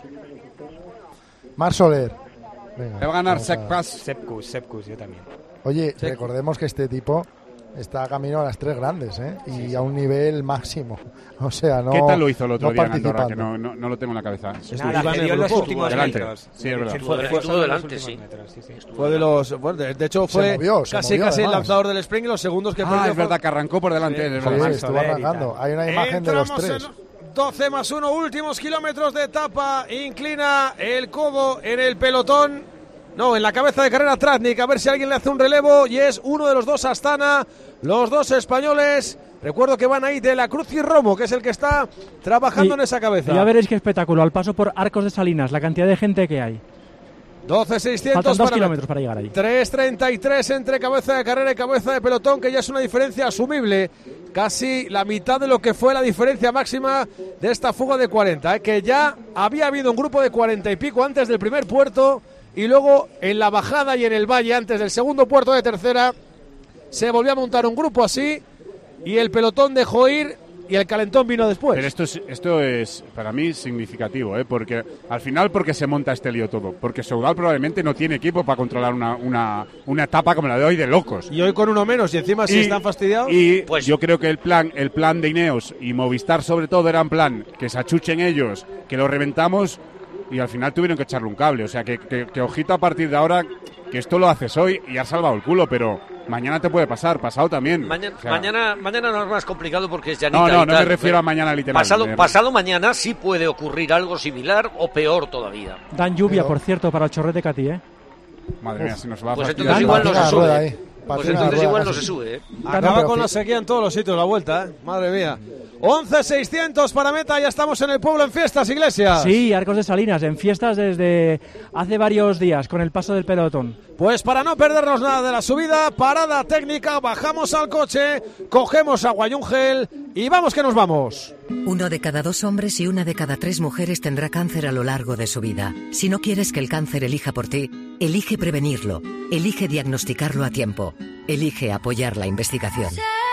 Mar Soler. Venga, Le va a ganar vamos a- Sepp Kuss. Sepp Kuss, Sepp Kuss, yo también. Oye, recordemos que este tipo está camino a las tres grandes, ¿eh? Y a un nivel máximo. O sea, no. ¿Qué tal lo hizo el otro no día en Andorra? Que participando. no, no, no lo tengo en la cabeza. Nada, iba en cedió el en los grupo, últimos delante. metros. Sí, es verdad. Estuvo- Fue- estuvo fue delante, los sí. últimos metros, sí, sí, estuvo Fue de los. Bueno, de, de hecho, fue Se movió, se casi movió, casi el además. lanzador del sprint y los segundos que Ah, perdió. es verdad que arrancó por delante. Sí. él, es Sí, verdad. estuvo Soler y arrancando. tal. Hay una imagen de los Entramos tres. en doce más uno, últimos kilómetros de etapa. Inclina el codo en el pelotón. No, en la cabeza de carrera Tratnik. A ver si alguien le hace un relevo. Y es uno de los dos Astana. Los dos españoles. Recuerdo que van ahí de la Cruz y Romo, que es el que está trabajando Y- en esa cabeza. Ya veréis qué espectáculo, al paso por Arcos de Salinas, la cantidad de gente que hay. doce seiscientos Faltan dos para kilómetros para llegar ahí. tres treinta y tres entre cabeza de carrera y cabeza de pelotón, que ya es una diferencia asumible. Casi la mitad de lo que fue la diferencia máxima de esta fuga de cuarenta, ¿eh? Que ya había habido un grupo de cuarenta y pico antes del primer puerto y luego en la bajada y en el valle antes del segundo puerto de tercera se volvió a montar un grupo así y el pelotón dejó ir y el calentón vino después. Pero esto es, esto es para mí significativo, ¿eh? Porque al final, porque se monta este lío todo? Porque Soudal probablemente no tiene equipo para controlar una, una, una etapa como la de hoy de locos. Y hoy con uno menos y encima si Y- están fastidiados. Y Pues- yo creo que el plan, el plan de Ineos y Movistar sobre todo era en plan que se achuchen ellos, que lo reventamos y al final tuvieron que echarle un cable. O sea que, que, que ojito a partir de ahora, que esto lo haces hoy y has salvado el culo, pero mañana te puede pasar, pasado también. Mañana, O sea, mañana, mañana no es más complicado porque es Janita No, no, y no me tal, refiero pero a mañana literal. Pasado, Me- pasado mañana sí puede ocurrir algo similar o peor todavía. Dan lluvia, Pero- por cierto, para el chorrete Catí, ¿eh? Madre mía, si nos va a Pues fastidiar. entonces igual no Patina se la rueda sube. ahí. Pues Patina la entonces rueda igual no casi. se sube, ¿eh? Acaba pero con fi- la sequía en todos los sitios la vuelta, ¿eh? Madre mía. once seiscientos para meta, ya estamos en el pueblo en fiestas, Iglesias. Sí, Arcos de Salinas, en fiestas desde hace varios días, con el paso del pelotón. Pues para no perdernos nada de la subida, parada técnica, bajamos al coche, cogemos agua y un gel y vamos que nos vamos. Uno de cada dos hombres y una de cada tres mujeres tendrá cáncer a lo largo de su vida. Si no quieres que el cáncer elija por ti, elige prevenirlo, elige diagnosticarlo a tiempo, elige apoyar la investigación.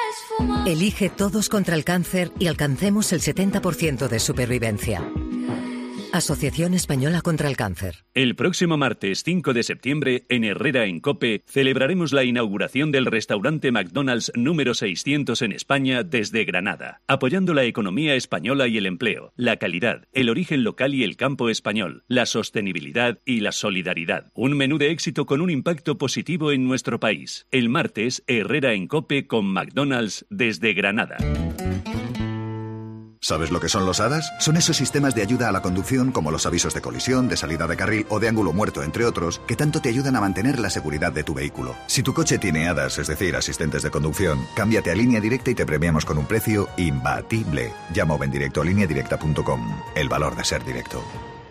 Elige Todos contra el Cáncer y alcancemos el setenta por ciento de supervivencia. Asociación Española contra el Cáncer. El próximo martes cinco de septiembre, en Herrera en Cope, celebraremos la inauguración del restaurante McDonald's número seiscientos en España desde Granada, apoyando la economía española y el empleo, la calidad, el origen local y el campo español, la sostenibilidad y la solidaridad. Un menú de éxito con un impacto positivo en nuestro país. El martes, Herrera en Cope con McDonald's desde Granada. ¿Sabes lo que son los A D A S? Son esos sistemas de ayuda a la conducción como los avisos de colisión, de salida de carril o de ángulo muerto, entre otros, que tanto te ayudan a mantener la seguridad de tu vehículo. Si tu coche tiene A D A S, es decir, asistentes de conducción, cámbiate a Línea Directa y te premiamos con un precio imbatible. Llama o ven directo a línea directa punto com. El valor de ser directo.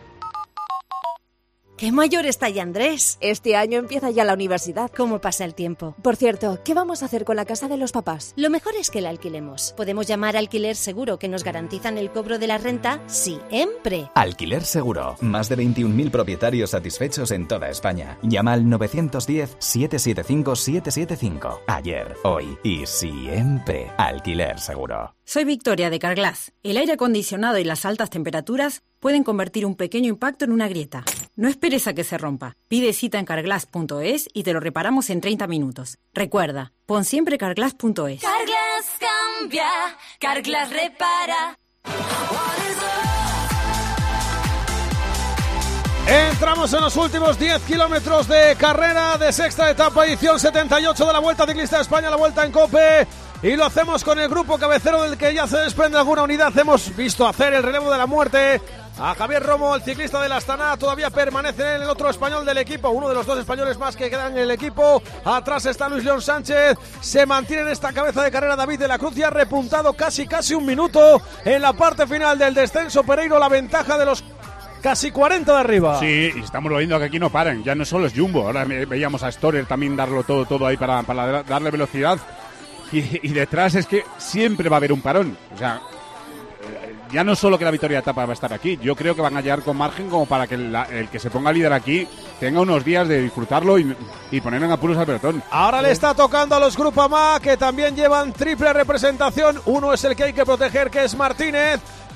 ¡Qué mayor está ya Andrés! Este año empieza ya la universidad. ¿Cómo pasa el tiempo? Por cierto, ¿qué vamos a hacer con la casa de los papás? Lo mejor es que la alquilemos. Podemos llamar a Alquiler Seguro, que nos garantizan el cobro de la renta siempre. Alquiler Seguro. Más de veintiún mil propietarios satisfechos en toda España. Llama al nueve uno cero, siete siete cinco, siete siete cinco. Ayer, hoy y siempre. Alquiler Seguro. Soy Victoria de Carglass. El aire acondicionado y las altas temperaturas pueden convertir un pequeño impacto en una grieta. No esperes a que se rompa. Pide cita en carglass punto es y te lo reparamos en treinta minutos. Recuerda, pon siempre carglass punto es. Carglass cambia, Carglass repara. Entramos en los últimos diez kilómetros de carrera de sexta etapa, edición setenta y ocho de la Vuelta Ciclista de España, la Vuelta en Cope. Y lo hacemos con el grupo cabecero del que ya se desprende alguna unidad. Hemos visto hacer el relevo de la muerte a Javier Romo, el ciclista del Astana. Todavía permanece en el otro español del equipo, uno de los dos españoles más que quedan en el equipo. Atrás está Luis León Sánchez. Se mantiene en esta cabeza de carrera David de la Cruz y ha repuntado casi casi un minuto en la parte final del descenso. Pereiro, la ventaja de los casi cuarenta de arriba. Sí, y estamos viendo que aquí no paran. Ya no solo es Jumbo. Ahora veíamos a Storer también darlo todo, todo ahí para, para darle velocidad. Y, y detrás es que siempre va a haber un parón. O sea, ya no solo que la victoria de etapa va a estar aquí, yo creo que van a llegar con margen como para que la, el que se ponga líder aquí tenga unos días de disfrutarlo y, y poner en apuros al pelotón. Ahora le está tocando a los Grupama, que también llevan triple representación. Uno es el que hay que proteger, que es Martínez.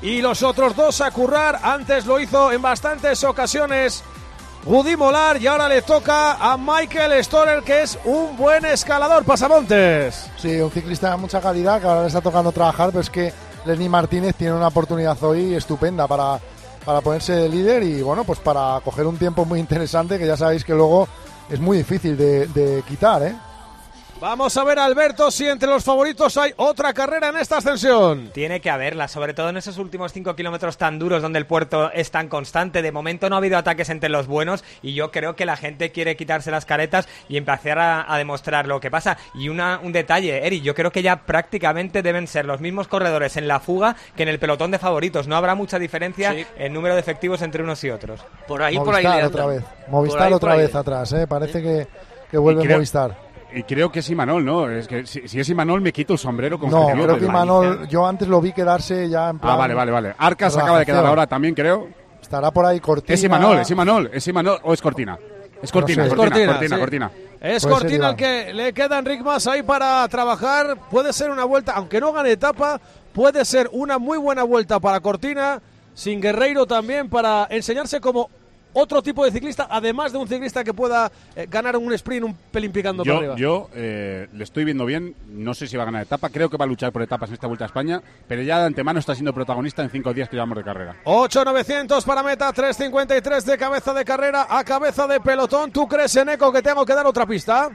y los otros dos a currar. Antes lo hizo en bastantes ocasiones Gudí Molar y ahora le toca a Michael Storer, que es un buen escalador. Pasamontes. Sí, un ciclista de mucha calidad que ahora le está tocando trabajar, pero es que Lenny Martínez tiene una oportunidad hoy estupenda para, para ponerse de líder y bueno, pues para coger un tiempo muy interesante que ya sabéis que luego es muy difícil de, de quitar, ¿eh? Vamos a ver, Alberto, si entre los favoritos hay otra carrera en esta ascensión. Tiene que haberla, sobre todo en esos últimos cinco kilómetros tan duros donde el puerto es tan constante. De momento no ha habido ataques entre los buenos y yo creo que la gente quiere quitarse las caretas y empezar a, a demostrar lo que pasa. Y una, un detalle, Eri, yo creo que ya prácticamente deben ser los mismos corredores en la fuga que en el pelotón de favoritos. No habrá mucha diferencia sí. en número de efectivos entre unos y otros. Por ahí, Movistar, por ahí. Otra vez. Movistar ahí, otra vez atrás, ¿eh? Parece ¿Eh? que, que vuelve creo... Movistar. Y creo que es Imanol, ¿no? Es que si, si es Imanol me quito el sombrero con No, creo que Imanol, yo antes lo vi quedarse ya en plan... Ah, vale, vale, vale. Arcas acaba de quedar ahora también, creo. Estará por ahí Cortina. Es Imanol, es Imanol, es Imanol o es Cortina. Es Cortina, no sé. es Cortina, Cortina, Cortina, sí. Cortina. Es Puede Cortina el que le queda a Enric Mas ahí para trabajar. Puede ser una vuelta, aunque no gane etapa, puede ser una muy buena vuelta para Cortina, sin Guerreiro también, para enseñarse como otro tipo de ciclista, además de un ciclista que pueda eh, ganar un sprint un pelín picando yo, por arriba. Yo eh, le estoy viendo bien, no sé si va a ganar etapa, creo que va a luchar por etapas en esta Vuelta a España, pero ya de antemano está siendo protagonista en cinco días que llevamos de carrera. ocho novecientos para meta, tres cincuenta y tres de cabeza de carrera a cabeza de pelotón. ¿Tú crees, Eneco, que tengo que dar otra pista?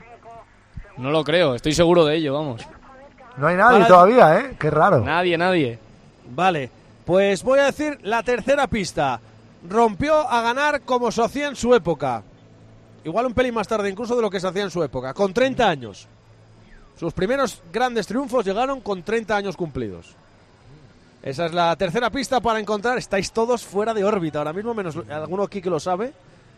No lo creo, estoy seguro de ello, vamos. No hay nadie Para... todavía, ¿eh? Qué raro. Nadie, nadie. Vale, pues voy a decir la tercera pista. Rompió a ganar como se hacía en su época. Igual un pelín más tarde incluso de lo que se hacía en su época. Con treinta años. Sus primeros grandes triunfos llegaron con treinta años cumplidos. Esa es la tercera pista para encontrar. Estáis todos fuera de órbita ahora mismo, menos alguno aquí que lo sabe.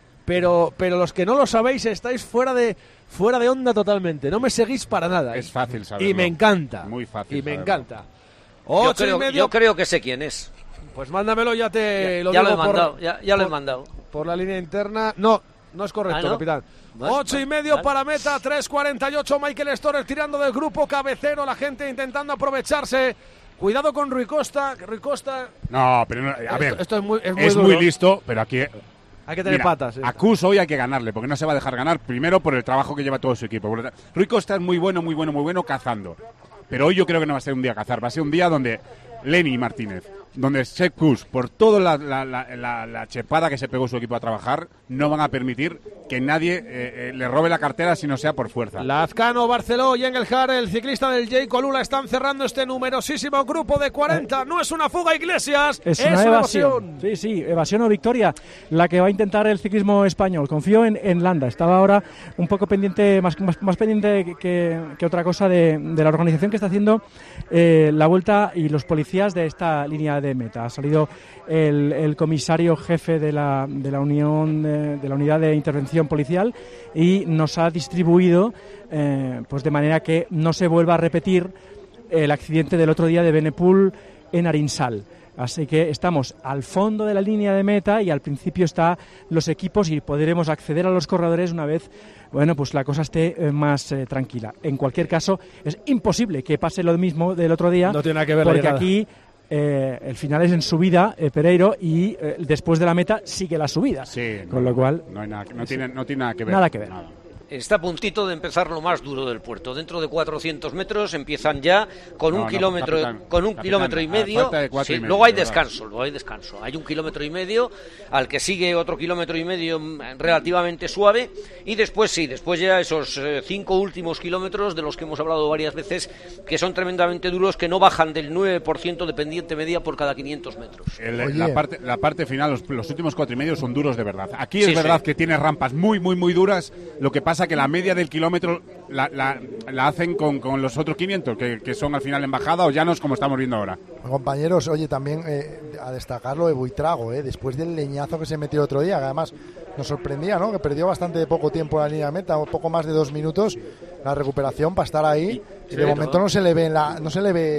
Pero, pero los que no lo sabéis estáis fuera de fuera de onda totalmente. No me seguís para nada. Es fácil saberlo. Y me encanta. Muy fácil Y me saberlo. encanta. Yo creo, medio... yo creo que sé quién es. Pues mándamelo, ya te ya, lo ya digo. Lo he por, mandado, ya, ya lo he por, mandado. Por la línea interna. No, no es correcto, ¿Ah, no? capitán. Vale, Ocho vale, y medio vale. para meta, tres cuarenta y ocho. Michael Storer tirando del grupo cabecero. La gente intentando aprovecharse. Cuidado con Rui Costa. Rui Costa. No, pero no, a esto, ver. Esto es muy, es muy, es duro. muy listo, pero aquí. Hay que tener Mira, patas. Sí. A Kus hoy hay que ganarle, porque no se va a dejar ganar. Primero por el trabajo que lleva todo su equipo. Rui Costa es muy bueno, muy bueno, muy bueno cazando. Pero hoy yo creo que no va a ser un día a cazar. Va a ser un día donde Lenny Martínez, donde Sepp Kuss, por toda la, la, la, la, la chepada que se pegó su equipo a trabajar, no van a permitir que nadie eh, eh, le robe la cartera si no sea por fuerza. Lazcano, Barceló y Engelhard, el ciclista del J. Colula, están cerrando este numerosísimo grupo de cuarenta. No es una fuga, Iglesias, es, es una, una evasión. evasión. Sí, sí, evasión o victoria, la que va a intentar el ciclismo español. Confío en, en Landa. Estaba ahora un poco pendiente, más, más, más pendiente que, que otra cosa de, de la organización que está haciendo eh, la Vuelta y los policías de esta línea de meta. Ha salido el, el comisario jefe de la, de la Unión de, de la Unidad de Intervención Policial y nos ha distribuido eh, pues de manera que no se vuelva a repetir el accidente del otro día de Benepul en Arinsal. Así que estamos al fondo de la línea de meta y al principio están los equipos y podremos acceder a los corredores una vez, bueno, pues la cosa esté eh, más eh, tranquila. En cualquier caso, es imposible que pase lo mismo del otro día, no tiene nada que ver porque la aquí eh, el final es en subida, eh, Pereiro, y eh, después de la meta sigue la subida. Sí, con no, lo cual no, hay nada, no, tiene, no tiene nada que ver. Nada que ver. Nada. Está a puntito de empezar lo más duro del puerto. Dentro de cuatrocientos metros empiezan ya con No, un no, kilómetro, capitán, con un capitán, kilómetro y a medio. falta de cuatro Sí, y medio, luego hay ¿verdad? descanso, luego hay descanso. Hay un kilómetro y medio, al que sigue otro kilómetro y medio mm, relativamente suave, y después sí, después ya esos eh, cinco últimos kilómetros de los que hemos hablado varias veces, que son tremendamente duros, que no bajan del nueve por ciento de pendiente media por cada quinientos metros. El, la, parte, la parte final, los, los últimos cuatro y medio son duros de verdad. Aquí es Sí, verdad sí. que tiene rampas muy, muy, muy duras. Lo que pasa que la media del kilómetro la, la, la hacen con, con los otros quinientos, que, que son al final en bajada o llanos, como estamos viendo ahora. Compañeros, oye, también eh, a destacar lo de Buitrago, eh, después del leñazo que se metió el otro día, que además nos sorprendía, ¿no? Que perdió bastante de poco tiempo en la línea de meta, un poco más de dos minutos, la recuperación para estar ahí. Y Sí, de momento ¿no? no se le ve en la, no se le ve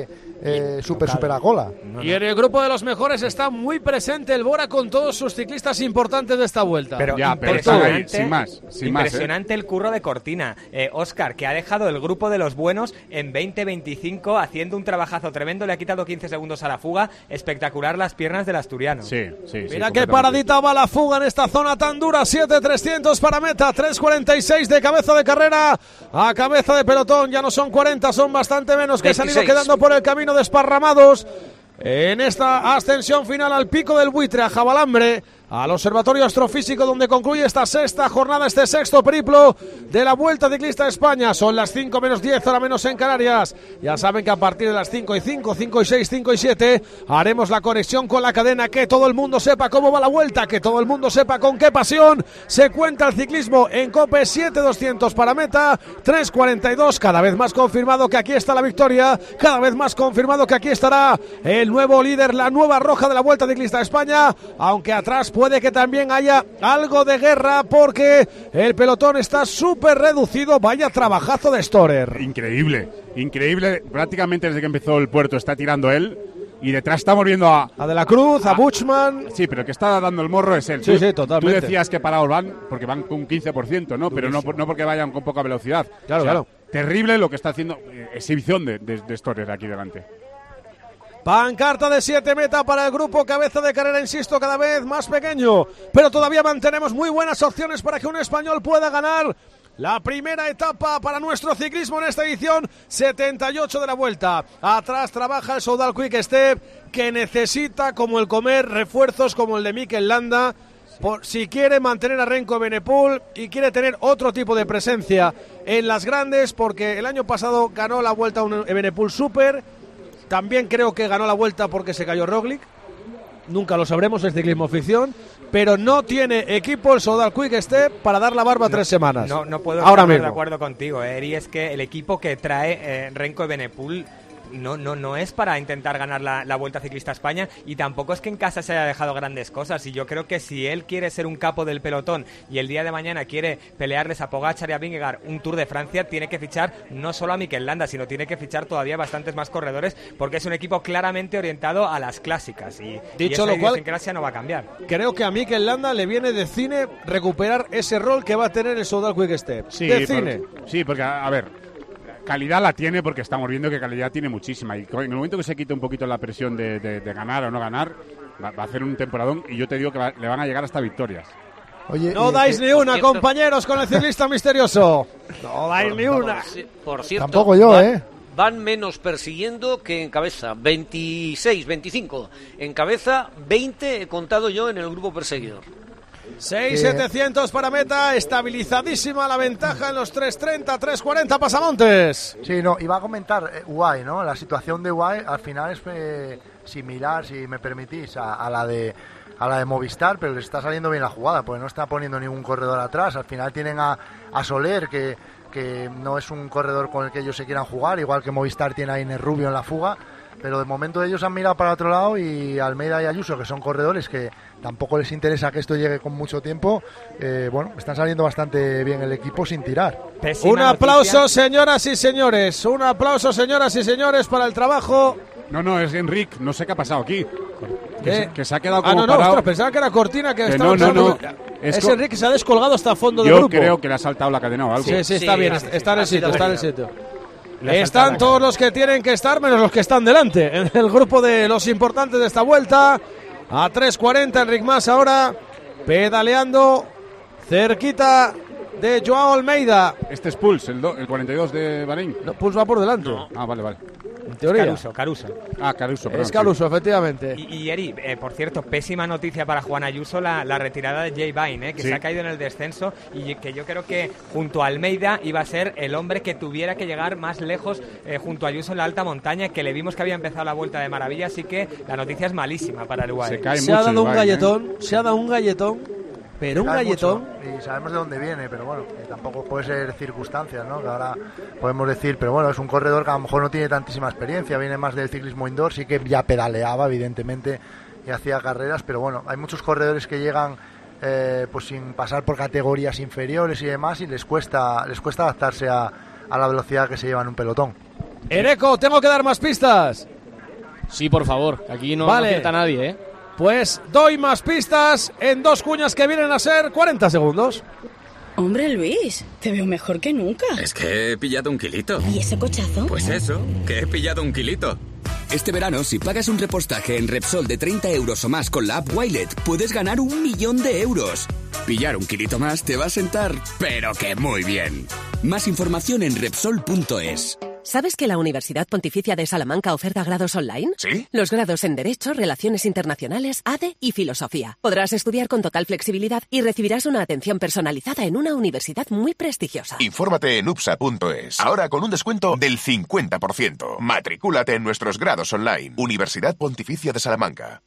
eh, super, super a cola. Y en el grupo de los mejores está muy presente el Bora con todos sus ciclistas importantes de esta vuelta. Pero ya, pero impresionante, ahí, sin más, sin impresionante más, ¿eh? el curro de Cortina. Eh, Óscar, que ha dejado el grupo de los buenos en veinte veinticinco, haciendo un trabajazo tremendo, le ha quitado quince segundos a la fuga. Espectacular las piernas del asturiano. Sí, sí, Mira sí, qué paradita va la fuga en esta zona tan dura. siete trescientos para meta, tres cuarenta y seis de cabeza de carrera a cabeza de pelotón. Ya no son cuarenta, son bastante menos que se han ido quedando por el camino desparramados en esta ascensión final al Pico del Buitre, a Jabalambre, al Observatorio Astrofísico, donde concluye esta sexta jornada, este sexto periplo de la Vuelta Ciclista a España. Son las cinco menos diez, hora menos en Canarias. Ya saben que a partir de las cinco y cinco, cinco y seis, cinco y siete haremos la conexión con la cadena, que todo el mundo sepa cómo va la Vuelta, que todo el mundo sepa con qué pasión se cuenta el ciclismo en COPE. Siete doscientos para meta, tres cuarenta y dos, cada vez más confirmado que aquí está la victoria, cada vez más confirmado que aquí estará el nuevo líder, la nueva roja de la Vuelta Ciclista a España, aunque atrás puede que también haya algo de guerra, porque el pelotón está súper reducido. Vaya trabajazo de Storer. Increíble, increíble. Prácticamente desde que empezó el puerto está tirando él. Y detrás estamos viendo a... A De la Cruz, a, a Buchmann. Sí, pero el que está dando el morro es él. Sí, tú, sí, totalmente. Tú decías que parados van, porque van con un quince por ciento, ¿no? Pero no, no porque vayan con poca velocidad. Claro, o sea, claro. Terrible lo que está haciendo, eh, exhibición de, de, de Storer aquí delante. Pancarta de siete meta para el grupo, cabeza de carrera, insisto, cada vez más pequeño, pero todavía mantenemos muy buenas opciones para que un español pueda ganar la primera etapa para nuestro ciclismo en esta edición setenta y ocho de la Vuelta. Atrás trabaja el Soudal Quick Step, que necesita, como el Comer, refuerzos como el de Mikel Landa, por si quiere mantener a Renko Evenepoel y quiere tener otro tipo de presencia en las grandes, porque el año pasado ganó la Vuelta a un Evenepoel Super. También creo que ganó la Vuelta porque se cayó Roglic. Nunca lo sabremos, es ciclismo ficción. Pero no tiene equipo el Soudal Quick Step para dar la barba no, tres semanas. No, no puedo Ahora estar mismo. de acuerdo contigo, Eri. Es que el equipo que trae eh, Renko Evenepoel no, no, no es para intentar ganar la, la Vuelta Ciclista a España, y tampoco es que en casa se haya dejado grandes cosas. Y yo creo que si él quiere ser un capo del pelotón y el día de mañana quiere pelearles a Pogačar y a Vingegaard un Tour de Francia, tiene que fichar no solo a Mikel Landa, sino tiene que fichar todavía bastantes más corredores, porque es un equipo claramente orientado a las clásicas, y, Dicho y esa lo cual, idiosincrasia no va a cambiar. Creo que a Mikel Landa le viene de cine recuperar ese rol que va a tener el Soudal Quick Step. Sí, de por, cine. Sí, porque, a ver, calidad la tiene, porque estamos viendo que calidad tiene muchísima, y en el momento que se quite un poquito la presión de, de, de ganar o no ganar, va, va a hacer un temporadón, y yo te digo que va, le van a llegar hasta victorias. Oye, no eh, dais eh, ni una, cierto, compañeros, con el ciclista misterioso. No dais por, ni una. Por, por cierto, tampoco yo, van, ¿eh? Van menos persiguiendo que en cabeza. veintiséis, veinticinco. En cabeza, veinte he contado yo en el grupo perseguidor. seis setecientos para meta, estabilizadísima la ventaja en los tres treinta, tres cuarenta pasamontes. Sí, no, iba a comentar eh, U A E, ¿no? La situación de U A E al final es eh, similar, si me permitís, a, a la de a la de Movistar, pero les está saliendo bien la jugada, porque no está poniendo ningún corredor atrás. Al final tienen a, a Soler, que, que no es un corredor con el que ellos se quieran jugar, igual que Movistar tiene a Inés Rubio en la fuga, pero de momento ellos han mirado para otro lado, y Almeida y Ayuso, que son corredores que tampoco les interesa que esto llegue con mucho tiempo, eh, bueno, están saliendo bastante bien el equipo sin tirar. Pésima un aplauso, noticia. Señoras y señores, un aplauso, señoras y señores, para el trabajo. No, no, es Enric, no sé qué ha pasado aquí. Que se, que se ha quedado como ah, no, no, parado. Ostras, pensaba que era Cortina, que, que estaba no, no, no. Es, es Enrique que se ha descolgado hasta fondo del Yo grupo. Yo creo que le ha saltado la cadena o algo. Sí, sí, está sí, bien, sí, está, está sí, en el sitio, está en el venido. sitio. Están todos los que tienen que estar, menos los que están delante, en el grupo de los importantes de esta vuelta. A tres cuarenta, Enric Mas ahora pedaleando cerquita de Joao Almeida. Este es Pulse, el, do, el cuarenta y dos de Bahrein. No, Pulse va por delante. No. Ah, vale, vale. En teoría. Caruso, Caruso. Ah, Caruso, perdón, Es Caruso, sí. efectivamente. Y, y Eri, eh, por cierto, pésima noticia para Juan Ayuso la, la retirada de Jay Vine, eh, que sí. se ha caído en el descenso, y que yo creo que junto a Almeida iba a ser el hombre que tuviera que llegar más lejos eh, junto a Ayuso en la alta montaña, que le vimos que había empezado la vuelta de maravilla, así que la noticia es malísima para el U A E. Se, cae se mucho ha dado un Vine, galletón, ¿eh? se ha dado un galletón, pero un Cae galletón. mucho, y sabemos de dónde viene, pero bueno, que tampoco puede ser circunstancias, ¿no? Que ahora podemos decir, pero bueno, es un corredor que a lo mejor no tiene tantísima experiencia, viene más del ciclismo indoor, sí que ya pedaleaba, evidentemente, y hacía carreras, pero bueno, hay muchos corredores que llegan eh, pues sin pasar por categorías inferiores y demás, y les cuesta, les cuesta adaptarse a, a la velocidad que se lleva en un pelotón. Ereco, tengo que dar más pistas. Sí, por favor, aquí no, Vale. no acierta nadie, ¿eh? Pues doy más pistas en dos cuñas que vienen a ser cuarenta segundos. Hombre, Luis, te veo mejor que nunca. Es que he pillado un kilito. ¿Y ese cochazo? Pues eso, que he pillado un kilito. Este verano, si pagas un repostaje en Repsol de treinta euros o más con la app Wilet, puedes ganar un millón de euros. Pillar un kilito más te va a sentar, pero que muy bien. Más información en Repsol punto es. ¿Sabes que la Universidad Pontificia de Salamanca oferta grados online? ¿Sí? Los grados en Derecho, Relaciones Internacionales, A D E y Filosofía. Podrás estudiar con total flexibilidad y recibirás una atención personalizada en una universidad muy prestigiosa. Infórmate en U P S A punto es. Ahora con un descuento del cincuenta por ciento. Matricúlate en nuestros grados online. Universidad Pontificia de Salamanca.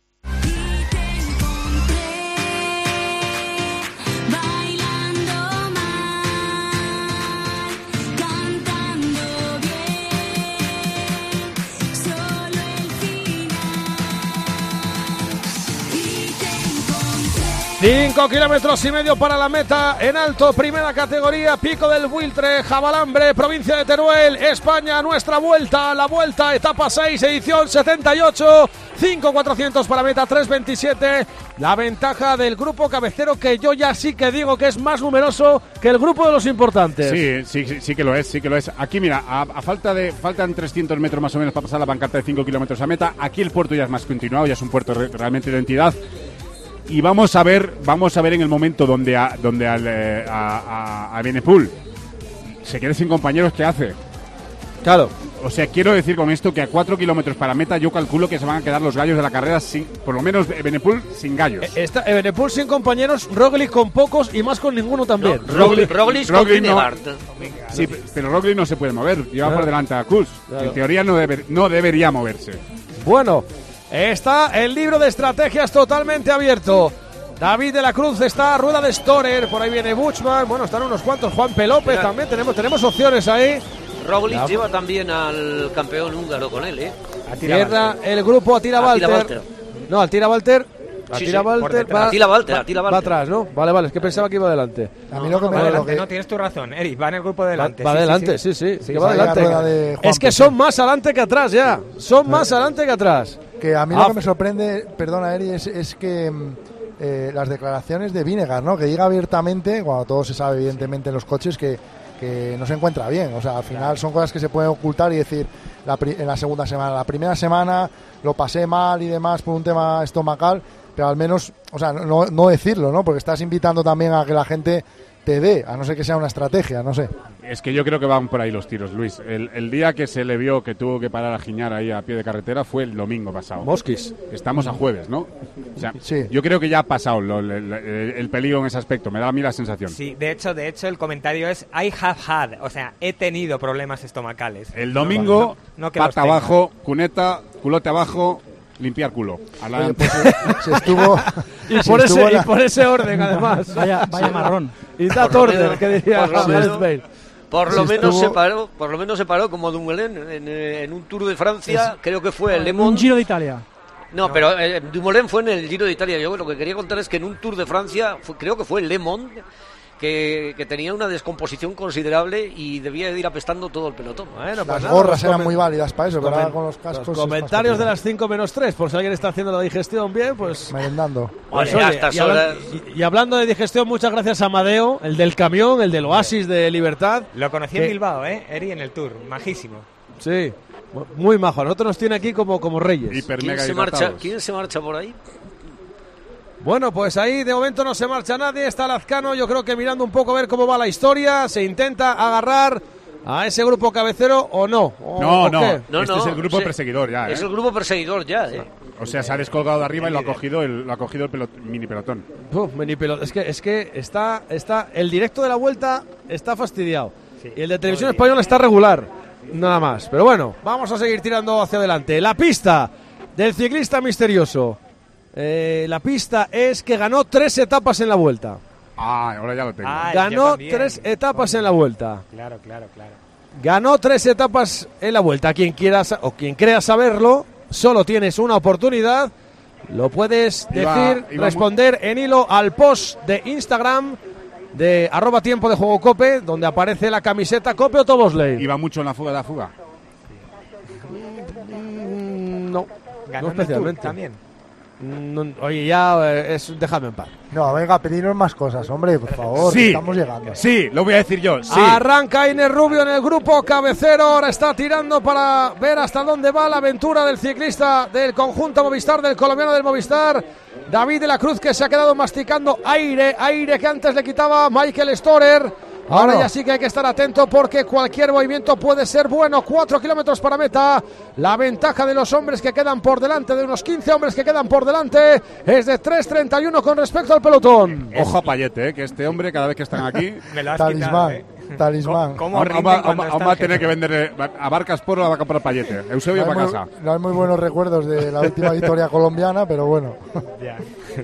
Cinco kilómetros y medio para la meta en alto, primera categoría, Pico del Buitre, Jabalambre, provincia de Teruel, España, nuestra vuelta, la vuelta, etapa seis, edición setenta y ocho, cinco cuatrocientos para meta, tres veintisiete, la ventaja del grupo cabecero, que yo ya sí que digo que es más numeroso que el grupo de los importantes. Sí, sí, sí, sí que lo es, sí que lo es. Aquí mira, a, a falta de, faltan trescientos metros más o menos para pasar la pancarta de cinco kilómetros a meta, aquí el puerto ya es más continuado, ya es un puerto re, realmente de entidad. Y vamos a ver, vamos a ver en el momento donde a, donde al, eh, a, a, a Benepul se quede sin compañeros, ¿qué hace? Claro. O sea, quiero decir con esto que a cuatro kilómetros para meta yo calculo que se van a quedar los gallos de la carrera, sin, por lo menos Benepul sin gallos. Está Benepul sin compañeros, Roglic con pocos y más con ninguno también. No, Roglic, Roglic con Vingegaard. Sí, pero Roglic no se puede mover, lleva Claro. por delante a Kuls. Claro. En teoría no, debe, no debería moverse. Bueno, está el libro de estrategias totalmente abierto. David de la Cruz está a rueda de Storer, por ahí viene Buchmann, bueno, están unos cuantos, Juan P. López también, tenemos, tenemos opciones ahí. Roglic La- lleva también al campeón húngaro con él, ¿eh? Cierra el grupo Attila Attila Walter. Walter. No, Attila Walter. Sí, Attila sí, por Walter detrás. va, Attila Walter, va- Attila va Walter. atrás, ¿no? Vale, vale, es que pensaba que iba adelante. A mí lo que me Va lo adelante, que- no, tienes tu razón, Eric, va en el grupo de Va, delante. va sí, adelante, sí, sí, Sí, que va sí, la rueda de adelante. Juan Es que P. son más adelante que atrás ya. Son más adelante que atrás. Que a mí Ah, lo que me sorprende, perdona Eri, es, es que mm, eh, las declaraciones de Vingegaard, ¿no? Que diga abiertamente, cuando todo se sabe evidentemente en los coches, que, que no se encuentra bien. O sea, al final son cosas que se pueden ocultar y decir la pri- en la segunda semana. La primera semana lo pasé mal y demás por un tema estomacal, pero al menos, o sea, no, no decirlo, ¿no? Porque estás invitando también a que la gente te dé, a no ser que sea una estrategia, no sé. Es que yo creo que van por ahí los tiros, Luis. El, el día que se le vio que tuvo que parar a Giñar ahí a pie de carretera fue el domingo pasado. Mosquis. Estamos a jueves, ¿no? O sea, Sí. yo creo que ya ha pasado lo- el, el- el peligro en ese aspecto. Me da a mí la sensación. Sí, de hecho, de hecho el comentario es I have had, o sea, he tenido problemas estomacales. El domingo, No, no que los pata tenga. abajo, cuneta, culote abajo, limpiar culo. Oye, pues, se, se estuvo... Y se por, estuvo ese, en la- y por ese orden, además. Vaya, vaya marrón. Y that Por lo order, menos- que diría por lo Gareth menos- Bale. Por Sí, lo menos estuvo- se paró, por lo menos se paró como Dumoulin en, eh, en un Tour de Francia, creo que fue el Le Un Mans. Giro de Italia. No, pero eh, Dumoulin fue en el Giro de Italia. Yo lo que quería contar es que en un Tour de Francia, fue- creo que fue el Le Mans, que, que tenía una descomposición considerable y debía de ir apestando todo el pelotón. Bueno, pues Las nada, gorras los eran comen- muy válidas para eso, pero comen- ahora con los cascos... los es más comentarios de complicado. las cinco menos tres, por si alguien está haciendo la digestión bien, pues... Merendando. Pues, Oye, a oye, estas y, hablan- horas- y- y hablando de digestión, muchas gracias a Amadeo, el del camión, el del Oasis de Libertad. Lo conocí que- en Bilbao, ¿eh? Eri en el Tour, majísimo. Sí, mu- muy majo. A nosotros nos tiene aquí como, como reyes. Hiper ¿Quién mega se, marcha, hidratados. ¿Quién se marcha por ahí? Bueno, pues ahí de momento no se marcha nadie. Está Lazcano, yo creo que mirando un poco a ver cómo va la historia. Se intenta agarrar a ese grupo cabecero o no. ¿O- No, o no. qué? No, este no, es el grupo sí. perseguidor ya, ¿eh? Es el grupo perseguidor ya, ¿eh? O sea, se ha descolgado de arriba y lo ha cogido el, lo ha cogido el pelot- mini pelotón. Uf, mini pelota. Es que, es que está, está, el directo de la vuelta está fastidiado. Y el de televisión española está regular. Nada más. Pero bueno, vamos a seguir tirando hacia adelante. La pista del ciclista misterioso. Eh, la pista es que ganó tres etapas en la vuelta. Ah, ahora ya lo tengo. Ah, yo Ganó también. tres etapas en la vuelta. Claro, claro, claro. Ganó tres etapas en la vuelta. Quien quiera sa- o quien crea saberlo, solo tienes una oportunidad. Lo puedes Iba- decir, iba responder en hilo al post de Instagram de arroba tiempo de juego Cope, donde aparece la camiseta Cope o Tobosley. Iba mucho en la fuga de la fuga. Mm, No, Ganó no especialmente. también. No, oye, ya eh, es, déjame en paz. No, venga, pediros más cosas, hombre, por favor. Sí, estamos llegando. Sí, lo voy a decir yo. Sí. Arranca Iner Rubio en el grupo cabecero. Ahora está tirando para ver hasta dónde va la aventura del ciclista del conjunto Movistar, del colombiano del Movistar, David de la Cruz, que se ha quedado masticando aire, aire que antes le quitaba Michael Storer. Ahora Bueno. ya sí que hay que estar atento porque cualquier movimiento puede ser bueno. Cuatro kilómetros para meta. La ventaja de los hombres que quedan por delante, de unos quince hombres que quedan por delante, es de tres treinta y uno con respecto al pelotón. Ojo a Payete, eh, que este hombre, cada vez que están aquí. Me lo has Talismán, quitado, ¿eh? talismán. ¿Cómo Aún rinden va, cuando aún están va a tener quietos? que vender a Barcas por la va a comprar Payete. Eusebio No hay, para muy, casa. no hay muy buenos recuerdos de la última victoria colombiana, pero bueno. Ya.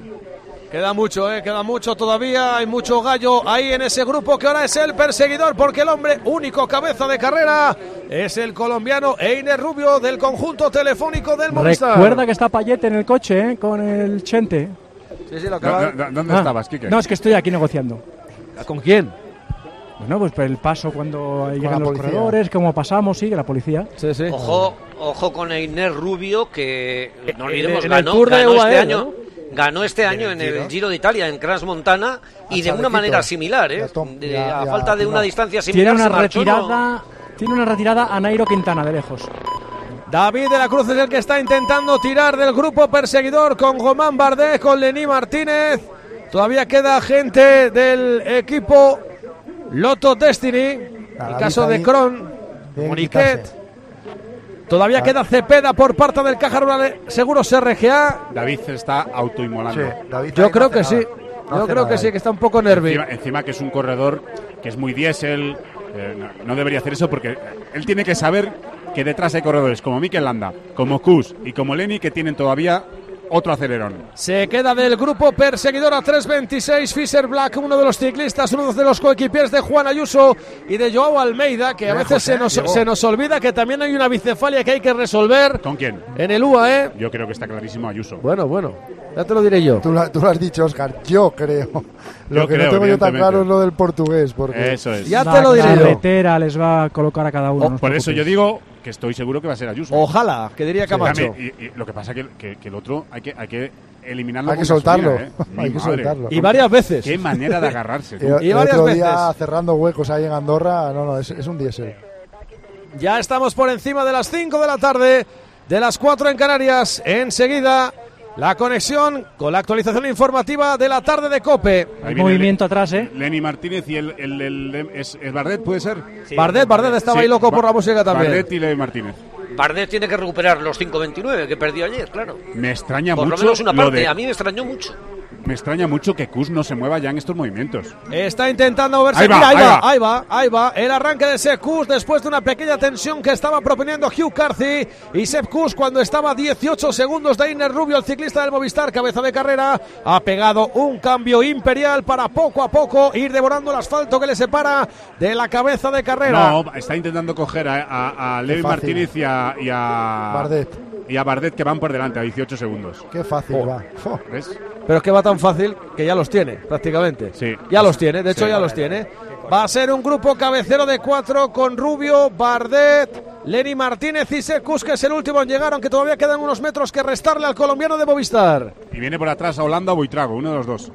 Queda mucho, eh, queda mucho todavía. Hay mucho gallo ahí en ese grupo que ahora es el perseguidor, porque el hombre único cabeza de carrera es el colombiano Einer Rubio del conjunto telefónico del Movistar. Recuerda que está Payet en el coche, ¿eh? Con el Chente. Sí, sí, lo No, acaba. no, no, ¿Dónde Ah, estabas, Quique? No, es que estoy aquí negociando. ¿Con quién? Bueno, pues por el paso cuando llegan la los policía. corredores, cómo pasamos, sí, que la policía. Sí, sí. Ojo, ojo con Einer Rubio, que no En- olvidemos, en el ganó, Tour de ganó U A E, este año. ¿no? Ganó este año en el Giro de Italia, en Crans Montana, y de una chalequito. manera similar, ¿eh? Ya tom- De- ya- a ya falta de timó. una distancia Tiene similar. una se marchó, ¿no? retirada, tiene una retirada a Nairo Quintana de lejos. David de la Cruz es el que está intentando tirar del grupo perseguidor con Román Bardet, con Lenny Martínez. Todavía queda gente del equipo Lotto Destiny. El David caso de ahí. Kron, Bien Moniquet. quitarse. Todavía Ah. queda Cepeda por parte del Caja Rural Seguros R G A. David se está autoinmolando. Sí, David Yo ahí creo no que hace sí. nada. No Yo hace creo nada que sí, ahí. que está un poco nervioso. Encima, encima que es un corredor que es muy diésel, eh, no, no debería hacer eso porque él tiene que saber que detrás hay corredores como Mikel Landa, como Kuss y como Lenny que tienen todavía otro acelerón. Se queda del grupo perseguidor a tres veintiséis Fisher Black, uno de los ciclistas, uno de los coequipiers de Juan Ayuso y de Joao Almeida, que a Lejos, veces se eh, nos, llegó. se nos olvida que también hay una bicefalia que hay que resolver ¿Con quién? en el U A E. Yo creo que está clarísimo Ayuso. Bueno, bueno, ya te lo diré yo. Tú, lo- tú lo has dicho, Oscar. Yo creo. Lo Yo que creo, no tengo yo tan evidentemente. claro es lo del portugués. Porque Eso es. Ya La te lo diré yo. carretera les va a colocar a cada uno. Oh, no os por eso yo preocupéis. digo que estoy seguro que va a ser Ayuso. Ojalá, que diría Camacho. También, y, y lo que pasa que, que, que el otro hay que, hay que eliminarlo. Hay que con gasolina, soltarlo. ¿eh? Mi Hay que madre. soltarlo. Y varias veces. Qué manera de agarrarse. tú. el, Y el varias otro veces. día cerrando huecos ahí en Andorra, no, no, es, es un diésel. Ya estamos por encima de las cinco de la tarde, de las cuatro en Canarias. Enseguida, la conexión con la actualización informativa de la tarde de COPE. Ahí El viene movimiento Le- atrás, ¿eh? Lenny Martínez y el, el, el- el- es, ¿es Bardet, puede ser? Bardet, Bardet estaba Sí, ahí loco por Ba- la música también. Bardet y Lenny Martínez. Bardet tiene que recuperar los cinco veintinueve que perdió ayer, claro. Me extraña Por lo mucho menos una lo parte, de- a mí me extrañó mucho. me extraña mucho que Kuss no se mueva ya en estos movimientos. Está intentando moverse. Ahí va, Mira, ahí, ahí va, va. ahí va, ahí va. El arranque de Sepp Kuss después de una pequeña tensión que estaba proponiendo Hugh Carthy. Y Sepp Kuss, cuando estaba a dieciocho segundos de Einer Rubio, el ciclista del Movistar, cabeza de carrera, ha pegado un cambio imperial para poco a poco ir devorando el asfalto que le separa de la cabeza de carrera. No, está intentando coger a, a, a Levi fácil. Martínez y a, y a Bardet. y a Bardet que van por delante a dieciocho segundos. Qué fácil Oh. va. Fo. ¿Ves? Pero es que va tan fácil que ya los tiene, prácticamente. Sí. Ya los tiene, de hecho Sí. ya los tiene. Va a ser un grupo cabecero de cuatro con Rubio, Bardet, Lenny Martínez y Sepp Kuss, que es el último en llegar, aunque todavía quedan unos metros que restarle al colombiano de Movistar. Y viene por atrás a Holanda o Buitrago, uno de los dos.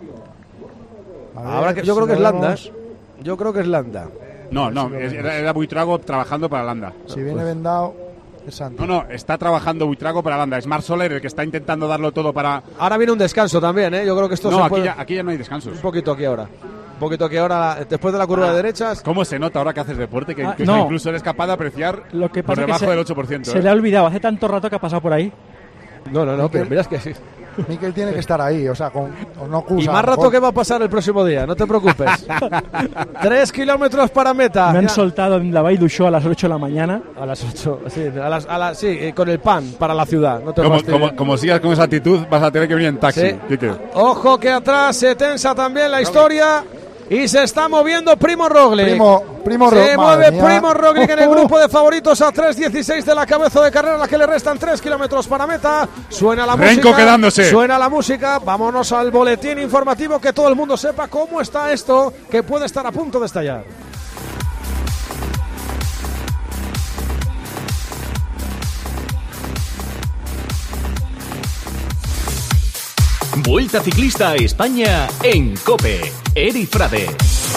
A ver, Ahora que, yo si creo que es lo Landa, vemos. ¿eh? Yo creo que es Landa. No, no, es- era, era Buitrago trabajando para Landa. Si viene vendado, es Santi. No, no, está trabajando Buitrago para Landa. Es Marc Soler el que está intentando darlo todo para... Ahora viene un descanso también, ¿eh? Yo creo que esto No, se aquí puede... ya, aquí ya no hay descansos. Un poquito aquí ahora. Un poquito aquí ahora, después de la curva Ah, de derechas. ¿Cómo se nota ahora que haces deporte? Que, Ah, que no. incluso eres capaz de apreciar Lo que por pasa es que debajo se, del ocho por ciento. se ¿eh? le ha olvidado. Hace tanto rato que ha pasado por ahí. No, no, no, pero Miquel- mira, es que sí. Miquel tiene que estar ahí, o sea, con o no Kuss, Y a más lo rato mejor. que va a pasar el próximo día, no te preocupes. Tres kilómetros para meta. Me han Ya. soltado en la Vall d'Uixó a las ocho de la mañana. A las ocho, sí, a las, a las, sí, eh, con el pan para la ciudad. No te Como, fastidies. como, como sigas con esa actitud, vas a tener que venir en taxi. Sí. Quique. Ojo que atrás se tensa también la historia. Y se está moviendo Primo Roglic. Primo, Primo Se Roglic, mueve madre mía. Primo Roglic en el Oh, oh. grupo de favoritos a tres dieciséis de la cabeza de carrera, a la que le restan tres kilómetros para meta. Suena la Renko música. quedándose. Suena la música. Vámonos al boletín informativo, que todo el mundo sepa cómo está esto, que puede estar a punto de estallar. Vuelta Ciclista a España en COPE. Eri Frade.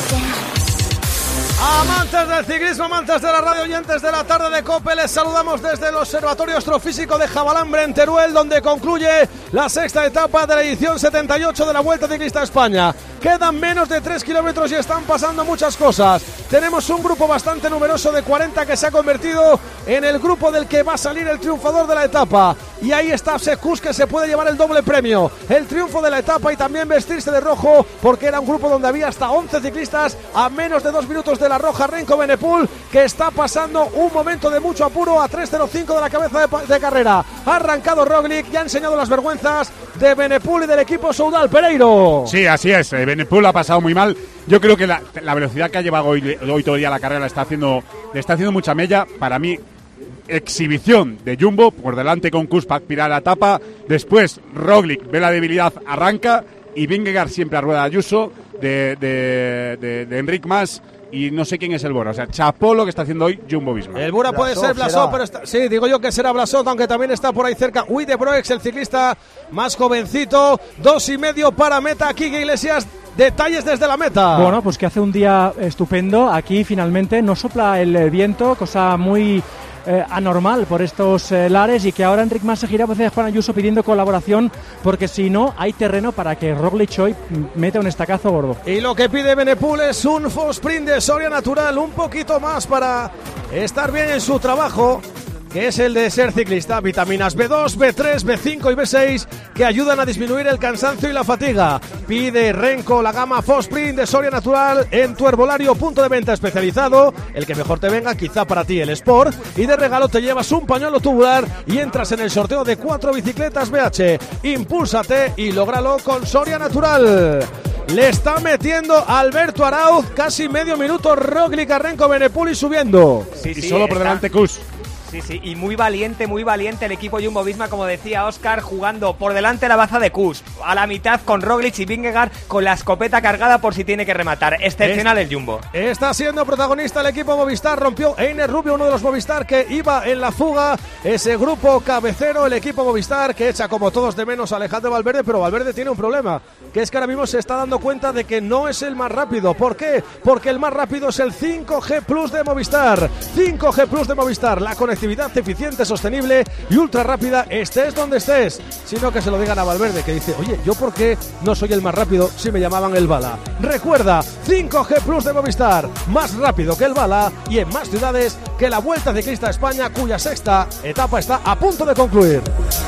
Amantes del ciclismo, amantes de la radio, oyentes de la tarde de COPE, les saludamos desde el Observatorio Astrofísico de Jabalambre en Teruel, donde concluye la sexta etapa de la edición setenta y ocho de la Vuelta Ciclista a España. Quedan menos de tres kilómetros y están pasando muchas cosas. Tenemos un grupo bastante numeroso de cuarenta que se ha convertido en el grupo del que va a salir el triunfador de la etapa. Y ahí está Sepp Kuss, que se puede llevar el doble premio, el triunfo de la etapa y también vestirse de rojo, porque era un grupo donde había hasta once ciclistas a menos de dos minutos de la roja. Renko Benepul, que está pasando un momento de mucho apuro a tres cero cinco de la cabeza de, de carrera. Ha arrancado Roglic y ha enseñado las vergüenzas de Benepul y del equipo Soudal. Pereiro. Sí, así es. Benepul ha pasado muy mal. Yo creo que la, la velocidad que ha llevado hoy, hoy todo el día la carrera le está haciendo, le está haciendo mucha mella. Para mí, exhibición de Jumbo, por delante con Kuss para aspirar a la etapa. Después Roglic ve la debilidad, arranca, y Vingegaard siempre a rueda de Ayuso, de, de, de, de Enric Mas. Y no sé quién es el Bora, o sea, chapó lo que está haciendo hoy Jumbo-Visma. El Bora puede ser Blasov, pero está, sí, digo yo que será Blasov, aunque también está por ahí cerca Uy de Broex, el ciclista más jovencito. Dos y medio para meta. Quique Iglesias, detalles desde la meta. Bueno, pues que hace un día estupendo. Aquí finalmente no sopla el viento, cosa muy Eh, anormal por estos eh, lares, y que ahora Enric Mas se gira hacia Juan Ayuso pidiendo colaboración, porque si no hay terreno para que Roglic hoy meta un estacazo gordo. Y lo que pide Benepul es un Fosprint de Soria Natural, un poquito más para estar bien en su trabajo, que es el de ser ciclista. Vitaminas B dos, B tres, B cinco y B seis que ayudan a disminuir el cansancio y la fatiga. Pide Renko la gama Fosprint de Soria Natural en tu herbolario, punto de venta especializado, el que mejor te venga, quizá para ti el Sport, y de regalo te llevas un pañuelo tubular y entras en el sorteo de cuatro bicicletas B H. Impúlsate y lógralo con Soria Natural. Le está metiendo Alberto Arauz casi medio minuto Roglic a Renko Benepul y subiendo. Sí, y sí, solo por está... delante Kuss. Sí, sí, y muy valiente, muy valiente el equipo Jumbo-Visma, como decía Óscar, jugando por delante la baza de Kuss, a la mitad con Roglic y Vingegaard con la escopeta cargada por si tiene que rematar. Excepcional el Jumbo. Está siendo protagonista el equipo Movistar, rompió Einer Rubio, uno de los Movistar que iba en la fuga, ese grupo cabecero, el equipo Movistar, que echa como todos de menos a Alejandro Valverde, pero Valverde tiene un problema, que es que ahora mismo se está dando cuenta de que no es el más rápido. ¿Por qué? Porque el más rápido es el cinco G Plus de Movistar. cinco G Plus de Movistar, la conexión actividad eficiente, sostenible y ultra rápida, estés donde estés. Sino que se lo digan a Valverde, que dice, oye, ¿yo por qué no soy el más rápido si me llamaban el Bala? Recuerda, cinco G Plus de Movistar, más rápido que el Bala y en más ciudades que la Vuelta Ciclista a España, cuya sexta etapa está a punto de concluir.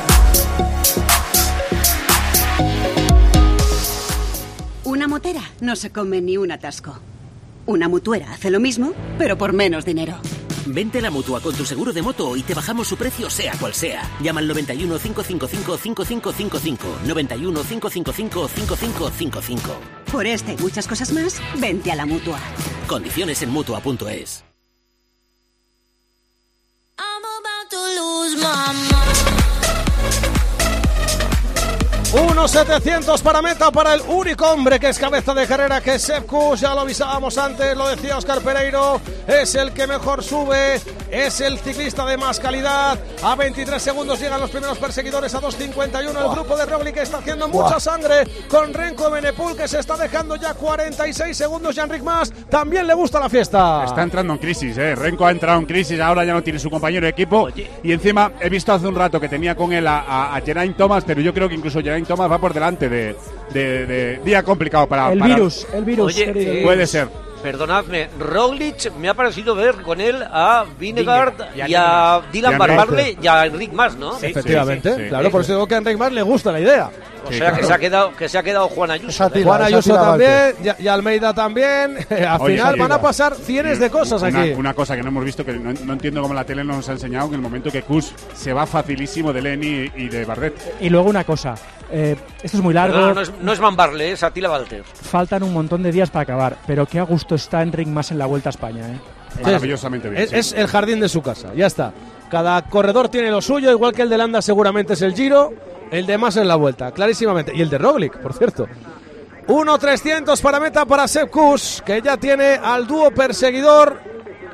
Una motera no se come ni un atasco. Una mutuera hace lo mismo, pero por menos dinero. Vente a la Mutua con tu seguro de moto y te bajamos su precio sea cual sea. Llama al noventa y uno, cinco cinco cinco, cinco cinco cinco cinco. noventa y uno, cinco cinco cinco, cinco cinco cinco cinco. Por esta y muchas cosas más, vente a la Mutua. Condiciones en Mutua punto es. uno setecientos para meta para el único hombre que es cabeza de carrera, que es Sepp Kuss. Ya lo avisábamos antes, lo decía Óscar Pereiro, es el que mejor sube, es el ciclista de más calidad. A veintitrés segundos llegan los primeros perseguidores, a dos cincuenta y uno el grupo de Roglic, que está haciendo mucha sangre con Renko Benepul, que se está dejando ya cuarenta y seis segundos. Ya Enric Mas también le gusta la fiesta. Está entrando en crisis, eh. Renko ha entrado en crisis, ahora ya no tiene su compañero de equipo. Oye. Y encima he visto hace un rato que tenía con él a, a, a Geraint Thomas, pero yo creo que incluso Geraint Thomas va por delante de, de, de día complicado para el para... virus, el virus. Oye, eh, puede ser. Perdonadme, Roglic me ha parecido ver con él a Vingegaard y, y a Dylan Van Baarle y a Enric Mas, ¿no? Sí, efectivamente, sí, sí, sí, claro, sí, por eso digo que a Enric Mas le gusta la idea. O sea, claro, que se ha quedado que se ha quedado Juan Ayuso. Tira, Juan Ayuso también, y, y Almeida también. Al Oye, final sí, van a pasar cienes de cosas una, aquí. Una cosa que no hemos visto, que no, no entiendo cómo la tele no nos ha enseñado, que en el momento que Kuss se va facilísimo de Leni y de Bardet. Y luego una cosa, eh, esto es muy largo. No, no, no es, no es Van Baarle, es Attila Valter. Faltan un montón de días para acabar, pero qué a gusto está Enric Mas en la Vuelta a España, ¿eh? Maravillosamente bien. Es, sí. es el jardín de su casa, ya está. Cada corredor tiene lo suyo, igual que el de Landa seguramente es el Giro, el de Mas en la Vuelta, clarísimamente. Y el de Roglic, por cierto. uno trescientos para meta para Sepp Kuss, que ya tiene al dúo perseguidor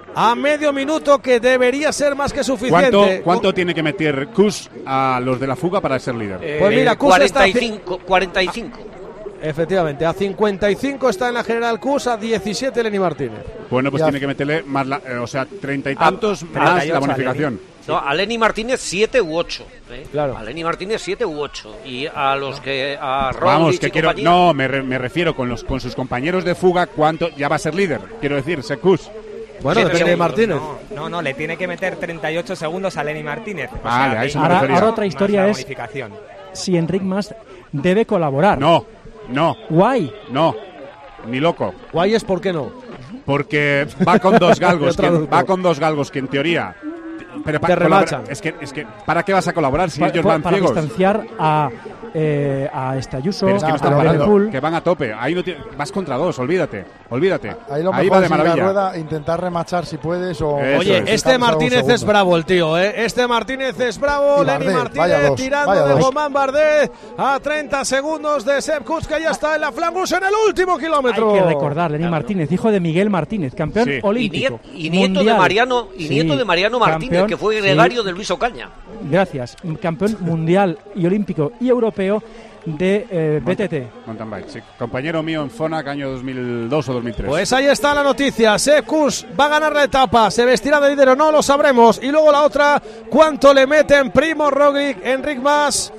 a medio minuto, que debería ser más que suficiente. ¿Cuánto, cuánto tiene que meter Kuss a los de la fuga para ser líder? Eh, pues mira, Kuss cuarenta y cinco, está... cuarenta y cinco. Efectivamente, a cincuenta y cinco está en la general Kuss, a diecisiete Lenny Martínez. Bueno, pues ya. tiene que meterle más, la, eh, o sea, treinta y tantos ah, más la bonificación. No, a Lenny Martínez siete u ocho. ¿eh? Claro. A Lenny Martínez siete u ocho. Y a los que. A Roglic Vamos, que quiero. compañía... No, me, re, me refiero con, los, con sus compañeros de fuga, ¿cuánto ya va a ser líder? Quiero decir, Kuss. Bueno, depende de Martínez. No, no, no, le tiene que meter treinta y ocho segundos a Lenny Martínez. O vale, sea, a eso ahora, me refería. ahora otra historia es bonificación. si Enric Mas debe colaborar. No, no. Guay. No, ni loco. Guay es por qué no. Porque va con dos galgos, que, va con dos galgos que en teoría pero te remachan. Es que, es que, ¿para qué vas a colaborar si pa, ellos pa, van para ciegos? Para distanciar a, eh, a este Ayuso, pero es que no están a parando, que van a tope. Ahí no tiene, vas contra dos, olvídate, olvídate. Ahí lo Ahí mejor va de es maravilla. La rueda, intentar remachar si puedes o... Oye, es. este Martínez es bravo, el tío, ¿eh? Este Martínez es bravo. Lenny Martínez dos, tirando de Romain Bardet a treinta segundos de Sepp Kuss, que ya está en la Flamus en el último kilómetro. Hay que recordar, Lenny Martínez, hijo de Miguel Martínez, campeón sí. olímpico. Y, nie y nieto mundial. de Mariano, y sí. nieto de Mariano Martínez, campeón, que fue gregario sí. de Luis Ocaña. Gracias. Campeón mundial y olímpico y europeo de eh, B T T. Mountain bike, sí. Compañero mío en Fonac, año dos mil dos o dos mil tres. Pues ahí está la noticia. Sepp Kuss va a ganar la etapa. ¿Se vestirá de líder o no? Lo sabremos. Y luego la otra, ¿cuánto le meten Primo Roglic, Enric Mas,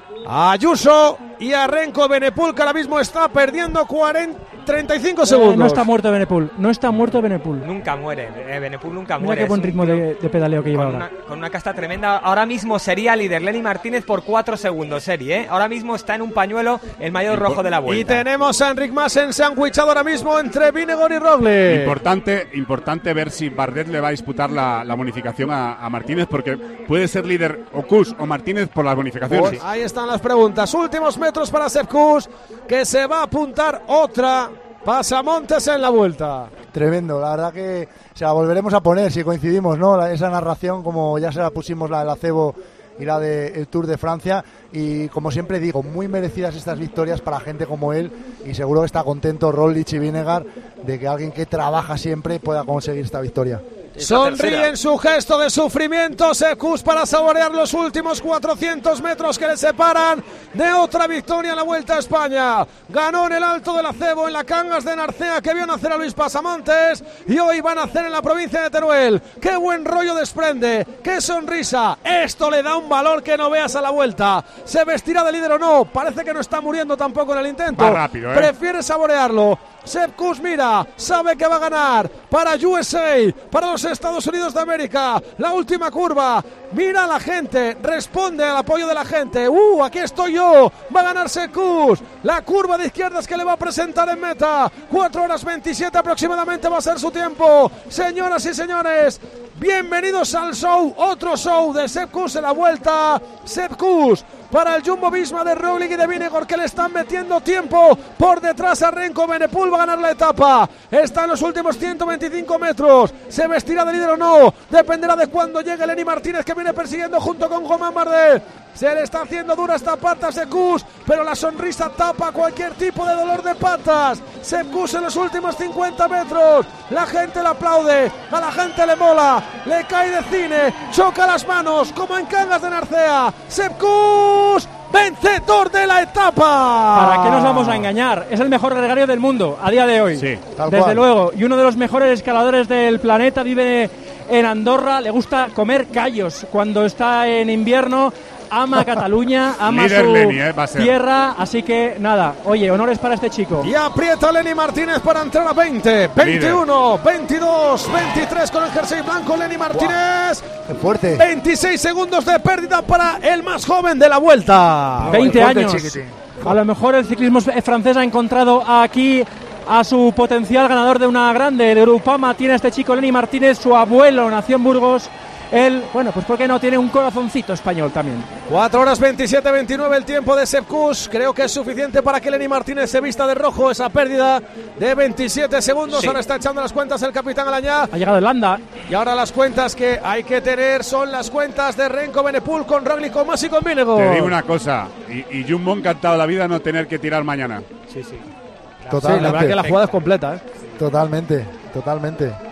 a Ayuso y a Renko Benepul, que ahora mismo está perdiendo cuarenta, treinta y cinco segundos? Eh, no está muerto Benepul. No está muerto Benepul. Nunca muere. Eh, Benepul nunca Mira muere. Qué buen ritmo de, de pedaleo que lleva con ahora. Una, con una casta tremenda. Ahora mismo sería líder Lenny Martínez por cuatro segundos, serie. ¿eh? Ahora mismo está en un pañuelo el mayor rojo de la vuelta. Y tenemos a Enric Mas ensanguichado ahora mismo entre Vingegaard y Roglic. Importante, importante ver si Bardet le va a disputar la, la bonificación a, a Martínez, porque puede ser líder o Kuss o Martínez por las bonificaciones. Pues ahí están las preguntas. Últimos metros para Sepp Kuss, que se va a apuntar otra pasamontes en la vuelta. Tremendo, la verdad que se la volveremos a poner si coincidimos, ¿no? La, esa narración, como ya se la pusimos la del Acebo y la del Tour de Francia, y como siempre digo, muy merecidas estas victorias para gente como él, y seguro que está contento Roglic y Vingegaard de que alguien que trabaja siempre pueda conseguir esta victoria. Sonríe en su gesto de sufrimiento Sepp Kuss para saborear los últimos cuatrocientos metros que le separan de otra victoria en la Vuelta a España. Ganó en el Alto del Acebo, en la Cangas de Narcea, que vio nacer a Luis Pasamontes, y hoy van a hacer en la provincia de Teruel. ¡Qué buen rollo desprende! ¡Qué sonrisa! Esto le da un valor que no veas a la Vuelta. ¿Se vestirá de líder o no? Parece que no está muriendo tampoco en el intento. Va rápido, ¿eh? Prefiere saborearlo. Sepp Kuss mira, sabe que va a ganar para U S A, para los Estados Unidos de América. La última curva, mira a la gente, responde al apoyo de la gente. ¡Uh, aquí estoy yo! Va a ganar Sepp Kuss. La curva de izquierdas que le va a presentar en meta. cuatro horas veintisiete aproximadamente va a ser su tiempo. Señoras y señores, bienvenidos al show, otro show de Sepp Kuss en la Vuelta. Sepp Kuss para el Jumbo Visma de Roglic y de Vingegaard, que le están metiendo tiempo por detrás a Renko Benepul. Va a ganar la etapa, está en los últimos ciento veinticinco metros. ¿Se vestirá de líder o no? Dependerá de cuándo llegue Lenny Martínez, que viene persiguiendo junto con Romain Bardet. Se le está haciendo dura esta pata a Sepp Kuss, pero la sonrisa tapa cualquier tipo de dolor de patas. Sepp Kuss en los últimos cincuenta metros, la gente le aplaude, a la gente le mola, le cae de cine, choca las manos como en Cangas de Narcea. Sepp Kuss, vencedor de la etapa. ¿Para qué nos vamos a engañar? Es el mejor gregario del mundo a día de hoy. Sí, tal Desde cual. luego, y uno de los mejores escaladores del planeta. Vive en Andorra, le gusta comer callos cuando está en invierno. Ama Cataluña, ama Líder su Lenny, eh, va a ser. tierra, así que nada, oye, honores para este chico. Y aprieta Lenny Martínez para entrar a veinte, veintiuno, veintidós, veintitrés con el jersey blanco. Lenny Martínez, wow, fuerte. veintiséis segundos de pérdida para el más joven de la Vuelta. veinte años. A lo mejor el ciclismo francés ha encontrado aquí a su potencial ganador de una grande, de Groupama. Tiene este chico Lenny Martínez, su abuelo nació en Burgos. Él, bueno, pues ¿por qué no? Tiene un corazoncito español también. cuatro horas veintisiete veintinueve el tiempo de Sepp Kuss. Creo que es suficiente para que Lenny Martínez se vista de rojo. Esa pérdida de veintisiete segundos. Sí. Ahora está echando las cuentas el capitán Alañá. Ha llegado el Landa. Y ahora las cuentas que hay que tener son las cuentas de Renko Benepul con Roglic, con Mas y con Vingegaard. Te digo una cosa, y, y Jumbo encantado la vida no tener que tirar mañana. Sí, sí. Totalmente. Sí, la verdad que la jugada es completa, ¿eh? Totalmente, totalmente.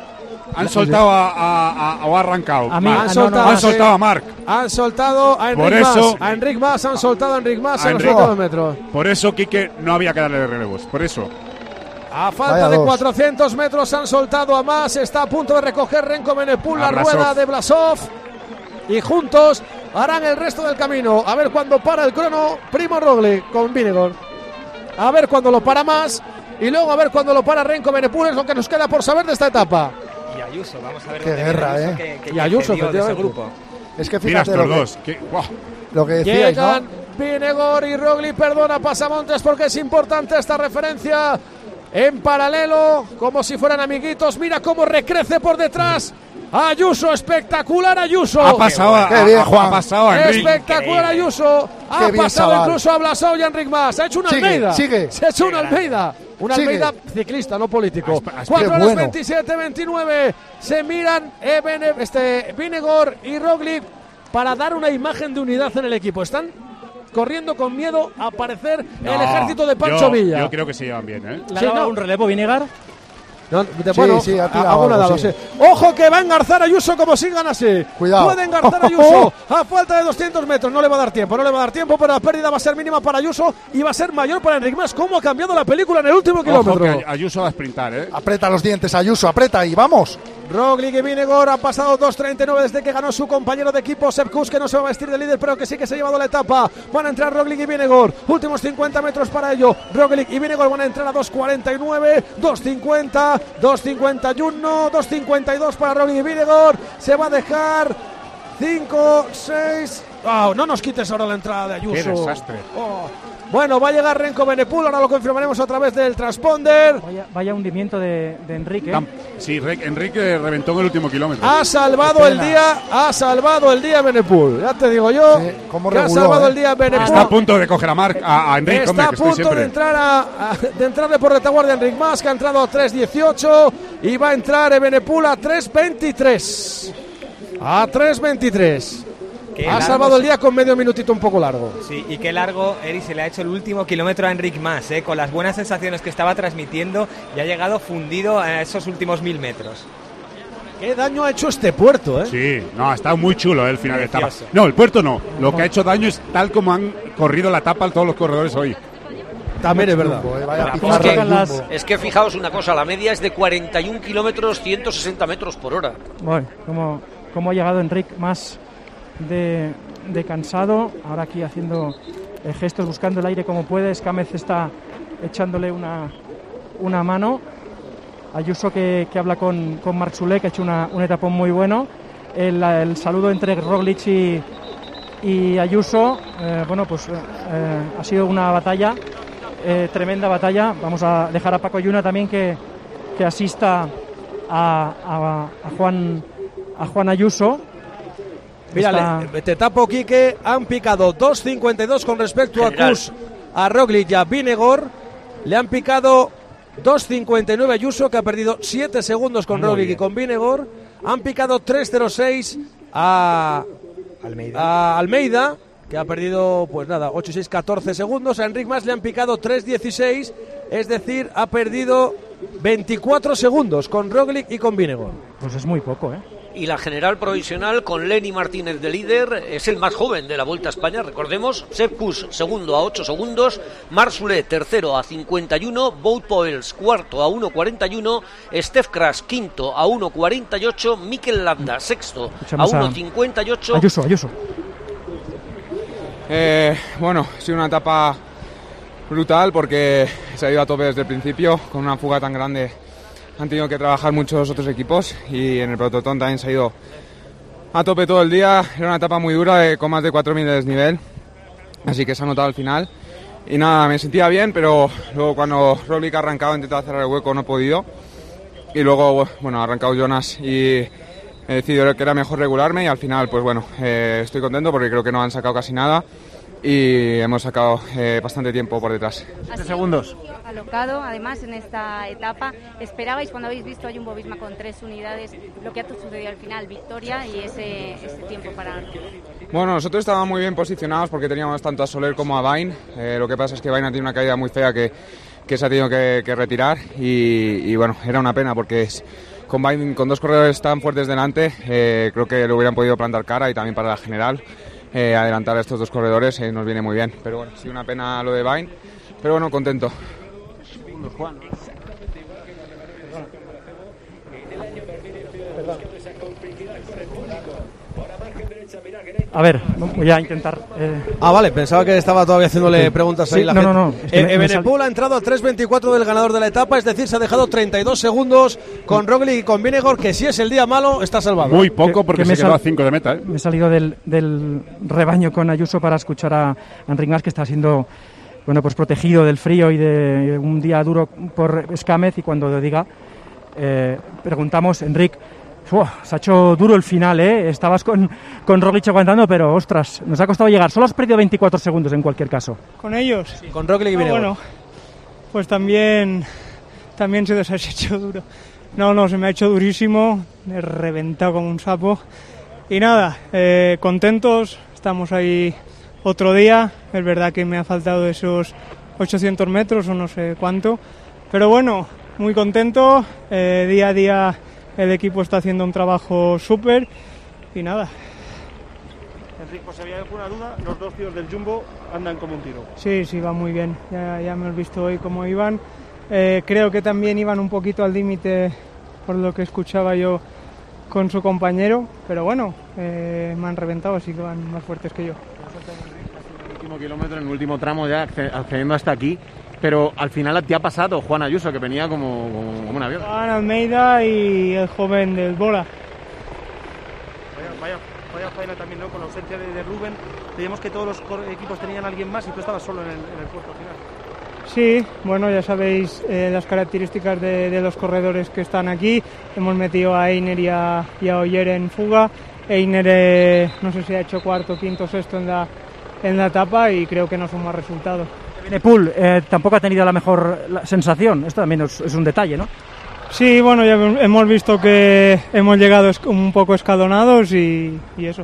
Han soltado a, a, a o ha arrancado. A mí, Marc. han soltado, han soltado a Marc. Han soltado a Enric Por eso- Mas. A Enric Mas han soltado a Enric Mas A en los Enric- últimos metros. Por eso, Quique, no había que darle relevos. Por eso. A falta Vaya de dos. cuatrocientos metros han soltado a Mas. Está a punto de recoger Renko Benepul la A Blasov. rueda de Blasov. Y juntos harán el resto del camino. A ver cuándo para el crono Primo Roglic con Vingegaard. A ver cuándo lo para Mas. Y luego a ver cuándo lo para Renko Benepul. Es lo que nos queda por saber de esta etapa. Y Ayuso, vamos a ver Qué dónde guerra, viene ¿eh? Ayuso, que- que Y ya Ayuso, cedió de ese efectivamente. grupo. Es que Mira fíjate estos lo que, dos. que- ¡guau! lo que decíais, ¿no? Llegan Vingegaard y Roglic, perdona Pasamontes porque es importante esta referencia en paralelo, como si fueran amiguitos. Mira cómo recrece por detrás Ayuso, espectacular Ayuso. Ha pasado a, Qué bien, a- Juan. ha pasado a Enric. Espectacular Ayuso. Ha Qué bien, pasado chaval. incluso a Blasov y a Enric Mas. Ha hecho una Sigue, Almeida. sigue. Se ha hecho una Almeida. Una Sigue. Almeida ciclista, no político. Aspa- aspa- cuatro Qué horas bueno. veintisiete veintinueve. Se miran eh, Bene- este, Vingegaard y Roglic para dar una imagen de unidad en el equipo. Están corriendo con miedo a aparecer No, el ejército de Pancho yo, Villa. Yo creo que se llevan bien, ¿eh? ¿Le ha Sí, dado no. un relevo Vingegaard? No, de- Sí, bueno, sí, ha tirado a- alguna algo, dado, sí. sí. Ojo que va a engarzar Ayuso como sigan así. Cuidado. Puede engarzar Ayuso a falta de doscientos metros. No le va a dar tiempo, no le va a dar tiempo, pero la pérdida va a ser mínima para Ayuso y va a ser mayor para Enric Mas. ¿Cómo ha cambiado la película en el último Ojo kilómetro? que Ayuso va a sprintar, ¿eh? Aprieta los dientes, Ayuso, aprieta y vamos. Roglic y Vingegaard ha pasado dos treinta y nueve desde que ganó su compañero de equipo Sepp Kuss, que no se va a vestir de líder, pero que sí que se ha llevado la etapa. Van a entrar Roglic y Vingegaard. Últimos cincuenta metros para ello. Roglic y Vingegaard van a entrar a dos cuarenta y nueve, dos cincuenta, dos cincuenta y uno, dos cincuenta y dos para Roglic y Vingegaard. Se va a dejar cinco, seis. Oh, no nos quites ahora la entrada de Ayuso. Qué desastre. Oh. Bueno, va a llegar Renko Benepul, ahora lo confirmaremos a través del transponder. Vaya, vaya hundimiento de, de Enrique. Tam- Sí, Re- Enrique reventó en el último kilómetro. Ha salvado Qué el pena. día, ha salvado el día Benepul. Ya te digo yo, Sí, cómo que ha reguló, salvado eh. el día Benepul. Está a punto de coger a Marc, a, a Enric, hombre, Está a que estoy punto de siempre. entrar a, a- de entrarle por retaguardia a Enric Mas, que ha entrado a tres dieciocho y va a entrar Benepul a tres veintitrés. A tres veintitrés. Qué Ha largo salvado el se- día con medio minutito un poco largo. Sí, y qué largo, Eri, se le ha hecho el último kilómetro a Enric Mas, ¿eh? Con las buenas sensaciones que estaba transmitiendo y ha llegado fundido a esos últimos mil metros. Qué daño ha hecho este puerto, ¿eh? Sí, no, ha estado muy chulo eh, el final de etapa. Precioso. No, el puerto no. Lo que ha hecho daño es tal como han corrido la etapa todos los corredores hoy. También es verdad. Jumbo, eh, vaya Pero pizarra es, que, del Jumbo. es que fijaos una cosa, la media es de cuarenta y un kilómetros, ciento sesenta metros por hora. Bueno, cómo, cómo ha llegado Enric más de, de cansado. Ahora aquí haciendo eh, gestos, buscando el aire como puede. Escámez está echándole una, una mano. Ayuso que, que habla con, con Marc Soler, que ha hecho una, un etapón muy bueno. El, el saludo entre Roglic y, y Ayuso, eh, bueno, pues eh, eh, ha sido una batalla, eh, tremenda batalla. Vamos a dejar a Paco Yuna también que, que asista a, a, a Juan a Juan Ayuso. Mírale, Está- te tapo, Quique. Han picado dos cincuenta y dos con respecto a General. Kuss, a Roglic y a Vingegaard. Le han picado dos cincuenta y nueve a Ayuso, que ha perdido siete segundos con Muy Roglic bien. y con Vingegaard. Han picado tres cero seis a Almeida. a Almeida, que ha perdido, pues nada, ocho seis, catorce segundos. A Enric Mas le han picado tres dieciséis, es decir, ha perdido veinticuatro segundos con Roglic y con Vingegaard. Pues es muy poco, ¿eh? Y la general provisional con Lenny Martínez de líder, es el más joven de la Vuelta a España, recordemos. Sepp Kuss segundo a ocho segundos, Marc Soler tercero a cincuenta y uno, Wout Poels cuarto a uno cuarenta y uno, Stef Kras quinto a uno cuarenta y ocho, Mikel Landa sexto a Escuchamos a- uno cincuenta y ocho. Ayuso, Ayuso. Eh, bueno, ha sido una etapa brutal porque se ha ido a tope desde el principio. Con una fuga tan grande han tenido que trabajar muchos otros equipos y en el pelotón también se ha ido a tope todo el día. Era una etapa muy dura, eh, con más de cuatro mil de desnivel, así que se ha notado al final. Y nada, me sentía bien, pero luego cuando Roglic ha arrancado he intentado cerrar el hueco, no he podido. Y luego, bueno, ha arrancado Jonas y he decidido que era mejor regularme y al final, pues bueno, eh, estoy contento porque creo que no han sacado casi nada y hemos sacado eh, bastante tiempo por detrás. Siete segundos. Alocado, además, en esta etapa. ¿Esperabais, cuando habéis visto a Jumbo Visma con tres unidades, lo que ha sucedido al final, victoria y ese, ese tiempo para...? Bueno, nosotros estábamos muy bien posicionados porque teníamos tanto a Soler como a Vain. Eh, lo que pasa es que Vain ha tenido una caída muy fea que, que se ha tenido que, que retirar y, y bueno, era una pena porque es, con, con dos corredores tan fuertes delante, eh, creo que le hubieran podido plantar cara y también para la general. Eh, adelantar a estos dos corredores eh, nos viene muy bien. Pero bueno, sí, una pena lo de Vine, pero bueno, contento. Juan. A ver, voy a intentar... Eh... Ah, vale, pensaba que estaba todavía haciéndole sí. preguntas sí, ahí la no, gente. No, no, es que eh, Evenepoel sal... ha entrado a tres veinticuatro del ganador de la etapa, es decir, se ha dejado treinta y dos segundos con Roglic y con Vingegaard, que si es el día malo, está salvado. Muy poco porque que se quedó a cinco de meta. ¿eh? Me he salido del, del rebaño con Ayuso para escuchar a Enric Mas, que está siendo... bueno, pues protegido del frío y de un día duro por Escámez, y cuando lo diga, eh, preguntamos, Enric, ¡oh, se ha hecho duro el final, ¿eh? Estabas con, con Roglic aguantando, pero ostras, nos ha costado llegar. Solo has perdido veinticuatro segundos en cualquier caso. ¿Con ellos? Sí, con Roglic y no, Vingegaard. Bueno, pues también, también se les ha hecho duro. No, no, se me ha hecho durísimo, me he reventado como un sapo. Y nada, eh, contentos, estamos ahí otro día. Es verdad que me ha faltado esos ochocientos metros o no sé cuánto, pero bueno, muy contento. Eh, día a día el equipo está haciendo un trabajo súper y nada. Enrique, pues si había alguna duda, los dos tíos del Jumbo andan como un tiro. Sí, sí, va muy bien, ya, ya me he visto hoy cómo iban. Eh, creo que también iban un poquito al límite por lo que escuchaba yo con su compañero, pero bueno, eh, me han reventado, así que van más fuertes que yo. Último kilómetro, en el último tramo ya accediendo hasta aquí, pero al final te ha pasado Juan Ayuso, que venía como, como, como un avión. Juan Almeida y el joven del Bora. Vaya, vaya, vaya faena también, ¿no? Con la ausencia de, de Rubén, veíamos que todos los equipos tenían a alguien más y tú estabas solo en el, en el puerto final. Sí, bueno, ya sabéis eh, las características de, de los corredores que están aquí. Hemos metido a Einer y a, y a Oyer en fuga. Einer, eh, no sé si ha hecho cuarto, quinto, sexto en la en la etapa y creo que no son más resultados. Evenepoel eh, tampoco ha tenido la mejor la sensación, esto también es, es un detalle, ¿no? Sí, bueno, ya hemos visto que hemos llegado un poco escalonados y, y eso.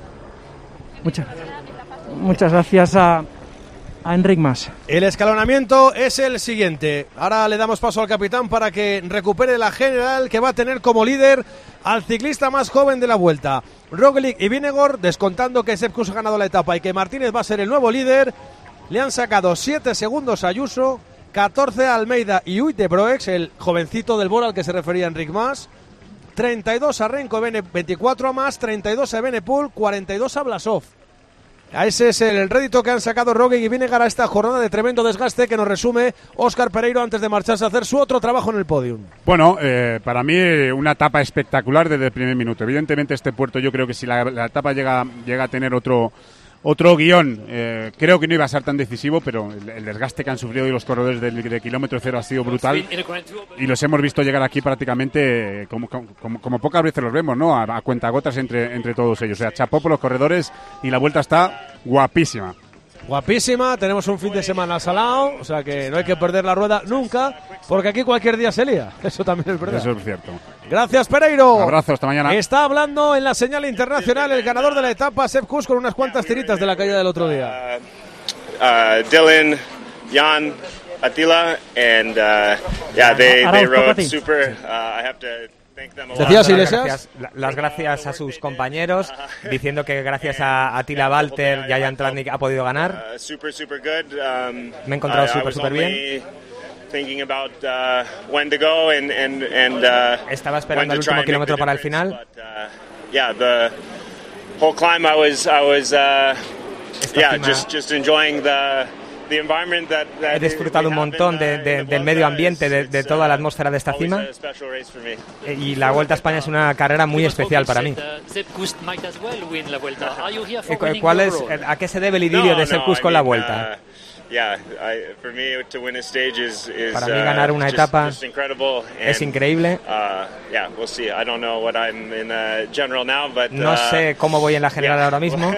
Muchas, muchas gracias a, a Enric Mas. El escalonamiento es el siguiente. Ahora le damos paso al capitán para que recupere la general, que va a tener como líder al ciclista más joven de la Vuelta, Roglic y Vingegaard, descontando que Sepp Kuss ha ganado la etapa y que Martínez va a ser el nuevo líder. Le han sacado siete segundos a Ayuso, catorce a Almeida y Uy de Broex, el jovencito del Bora al que se refería Enric Mas, treinta y dos a Renko, veinticuatro a Mas, treinta y dos a Evenepoel, cuarenta y dos a Blasov. A ese es el rédito que han sacado Roglic y Vingegaard a esta jornada de tremendo desgaste que nos resume Óscar Pereiro antes de marcharse a hacer su otro trabajo en el podium. Bueno, eh, para mí una etapa espectacular desde el primer minuto. Evidentemente este puerto, yo creo que si la, la etapa llega, llega a tener otro otro guión, eh, creo que no iba a ser tan decisivo, pero el, el desgaste que han sufrido y los corredores del de kilómetro cero ha sido brutal y los hemos visto llegar aquí prácticamente como, como, como pocas veces los vemos, ¿no? A, a cuentagotas entre, entre todos ellos. O sea, chapó por los corredores y la vuelta está guapísima. Guapísima, tenemos un fin de semana salado, o sea que no hay que perder la rueda nunca, porque aquí cualquier día se lía, eso también es verdad. Eso es cierto. Gracias, Pereiro. Un abrazo, hasta mañana. Está hablando en la señal internacional el ganador de la etapa, Sepp Kuss, con unas cuantas tiritas de la caída del otro día. Uh, uh, Dylan, Jan, Attila, and uh, yeah, they, they rode super. Uh, I have to... ¿Decías, Iglesias? Gracias, las gracias a sus compañeros, diciendo que gracias a Attila Walter y a Jan Tratnik ha podido ganar. Me he encontrado súper, súper bien. Estaba esperando el último kilómetro para el final. He disfrutado un montón de, de, del medio ambiente, de, de toda la atmósfera de esta cima. Y la Vuelta a España es una carrera muy especial para mí. ¿Cuál es, ¿A qué se debe el idilio de Sepp Kuss con la Vuelta? Para mí ganar una etapa es increíble. No sé cómo voy en la general ahora mismo,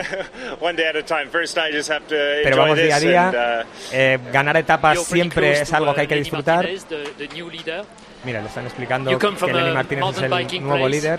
pero vamos día a día. Eh, ganar etapas siempre es algo que hay que disfrutar. Mira, le están explicando que Lenny Martínez es el nuevo líder.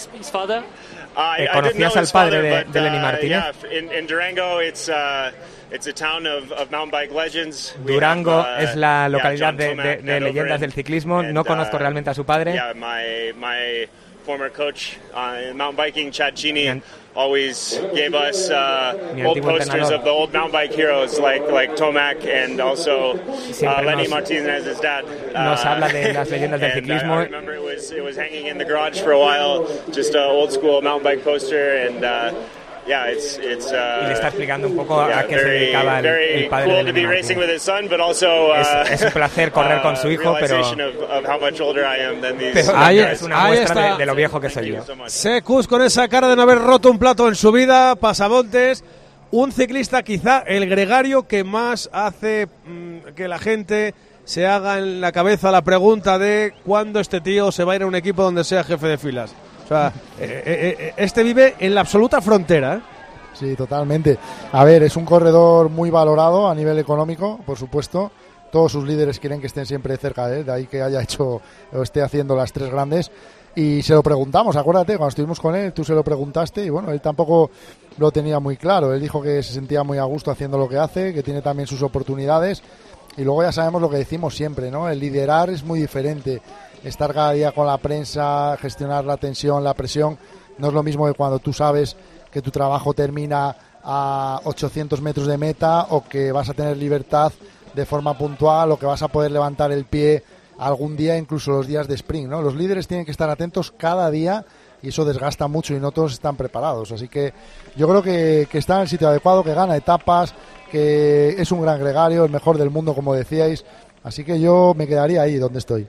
Eh, ¿Conocías al padre de, de Lenny Martínez? it's a town of, of mountain bike legends. Durango have, uh, es la localidad yeah, de, de, de leyendas del ciclismo. and, no conozco uh, realmente a su padre. Yeah, my, my former coach uh, in mountain biking, Chad Cheney, always gave us uh, old posters of the old mountain bike heroes like like Tomac and also uh, Lenny Martinez's dad. Nos uh, habla de las leyendas del and, ciclismo. Uh, I remember it was it was hanging in the garage for a while, just an old school mountain bike poster, and uh, yeah, it's it's. Uh, y le está explicando un poco yeah, a qué very, se dedicaba el, el padre cool de to be Lenny racing Martinez. with his son, but also, uh, es, es un placer correr con su hijo, pero, realization of, of how much older I am than these pero Ahí- es una ahí muestra está. de, de lo viejo que soy yo. Secus con esa cara de no haber roto un plato en su vida, pasamontes, un ciclista quizá el gregario que más hace mmm, que la gente se haga en la cabeza la pregunta de cuándo este tío se va a ir a un equipo donde sea jefe de filas. O sea, eh, eh, eh, este vive en la absoluta frontera, ¿eh? Sí, totalmente. A ver, es un corredor muy valorado a nivel económico, por supuesto. Todos sus líderes quieren que estén siempre cerca de él, de ahí que haya hecho o esté haciendo las tres grandes. Y se lo preguntamos, acuérdate, cuando estuvimos con él, tú se lo preguntaste y bueno, él tampoco lo tenía muy claro. Él dijo que se sentía muy a gusto haciendo lo que hace, que tiene también sus oportunidades. Y luego ya sabemos lo que decimos siempre, ¿no? El liderar es muy diferente. Estar cada día con la prensa, gestionar la tensión, la presión, no es lo mismo que cuando tú sabes que tu trabajo termina a ochocientos metros de meta o que vas a tener libertad de forma puntual o que vas a poder levantar el pie algún día, incluso los días de sprint, ¿no? Los líderes tienen que estar atentos cada día y eso desgasta mucho y no todos están preparados. Así que yo creo que, que está en el sitio adecuado, que gana etapas, que es un gran gregario, el mejor del mundo, como decíais. Así que yo me quedaría ahí donde estoy.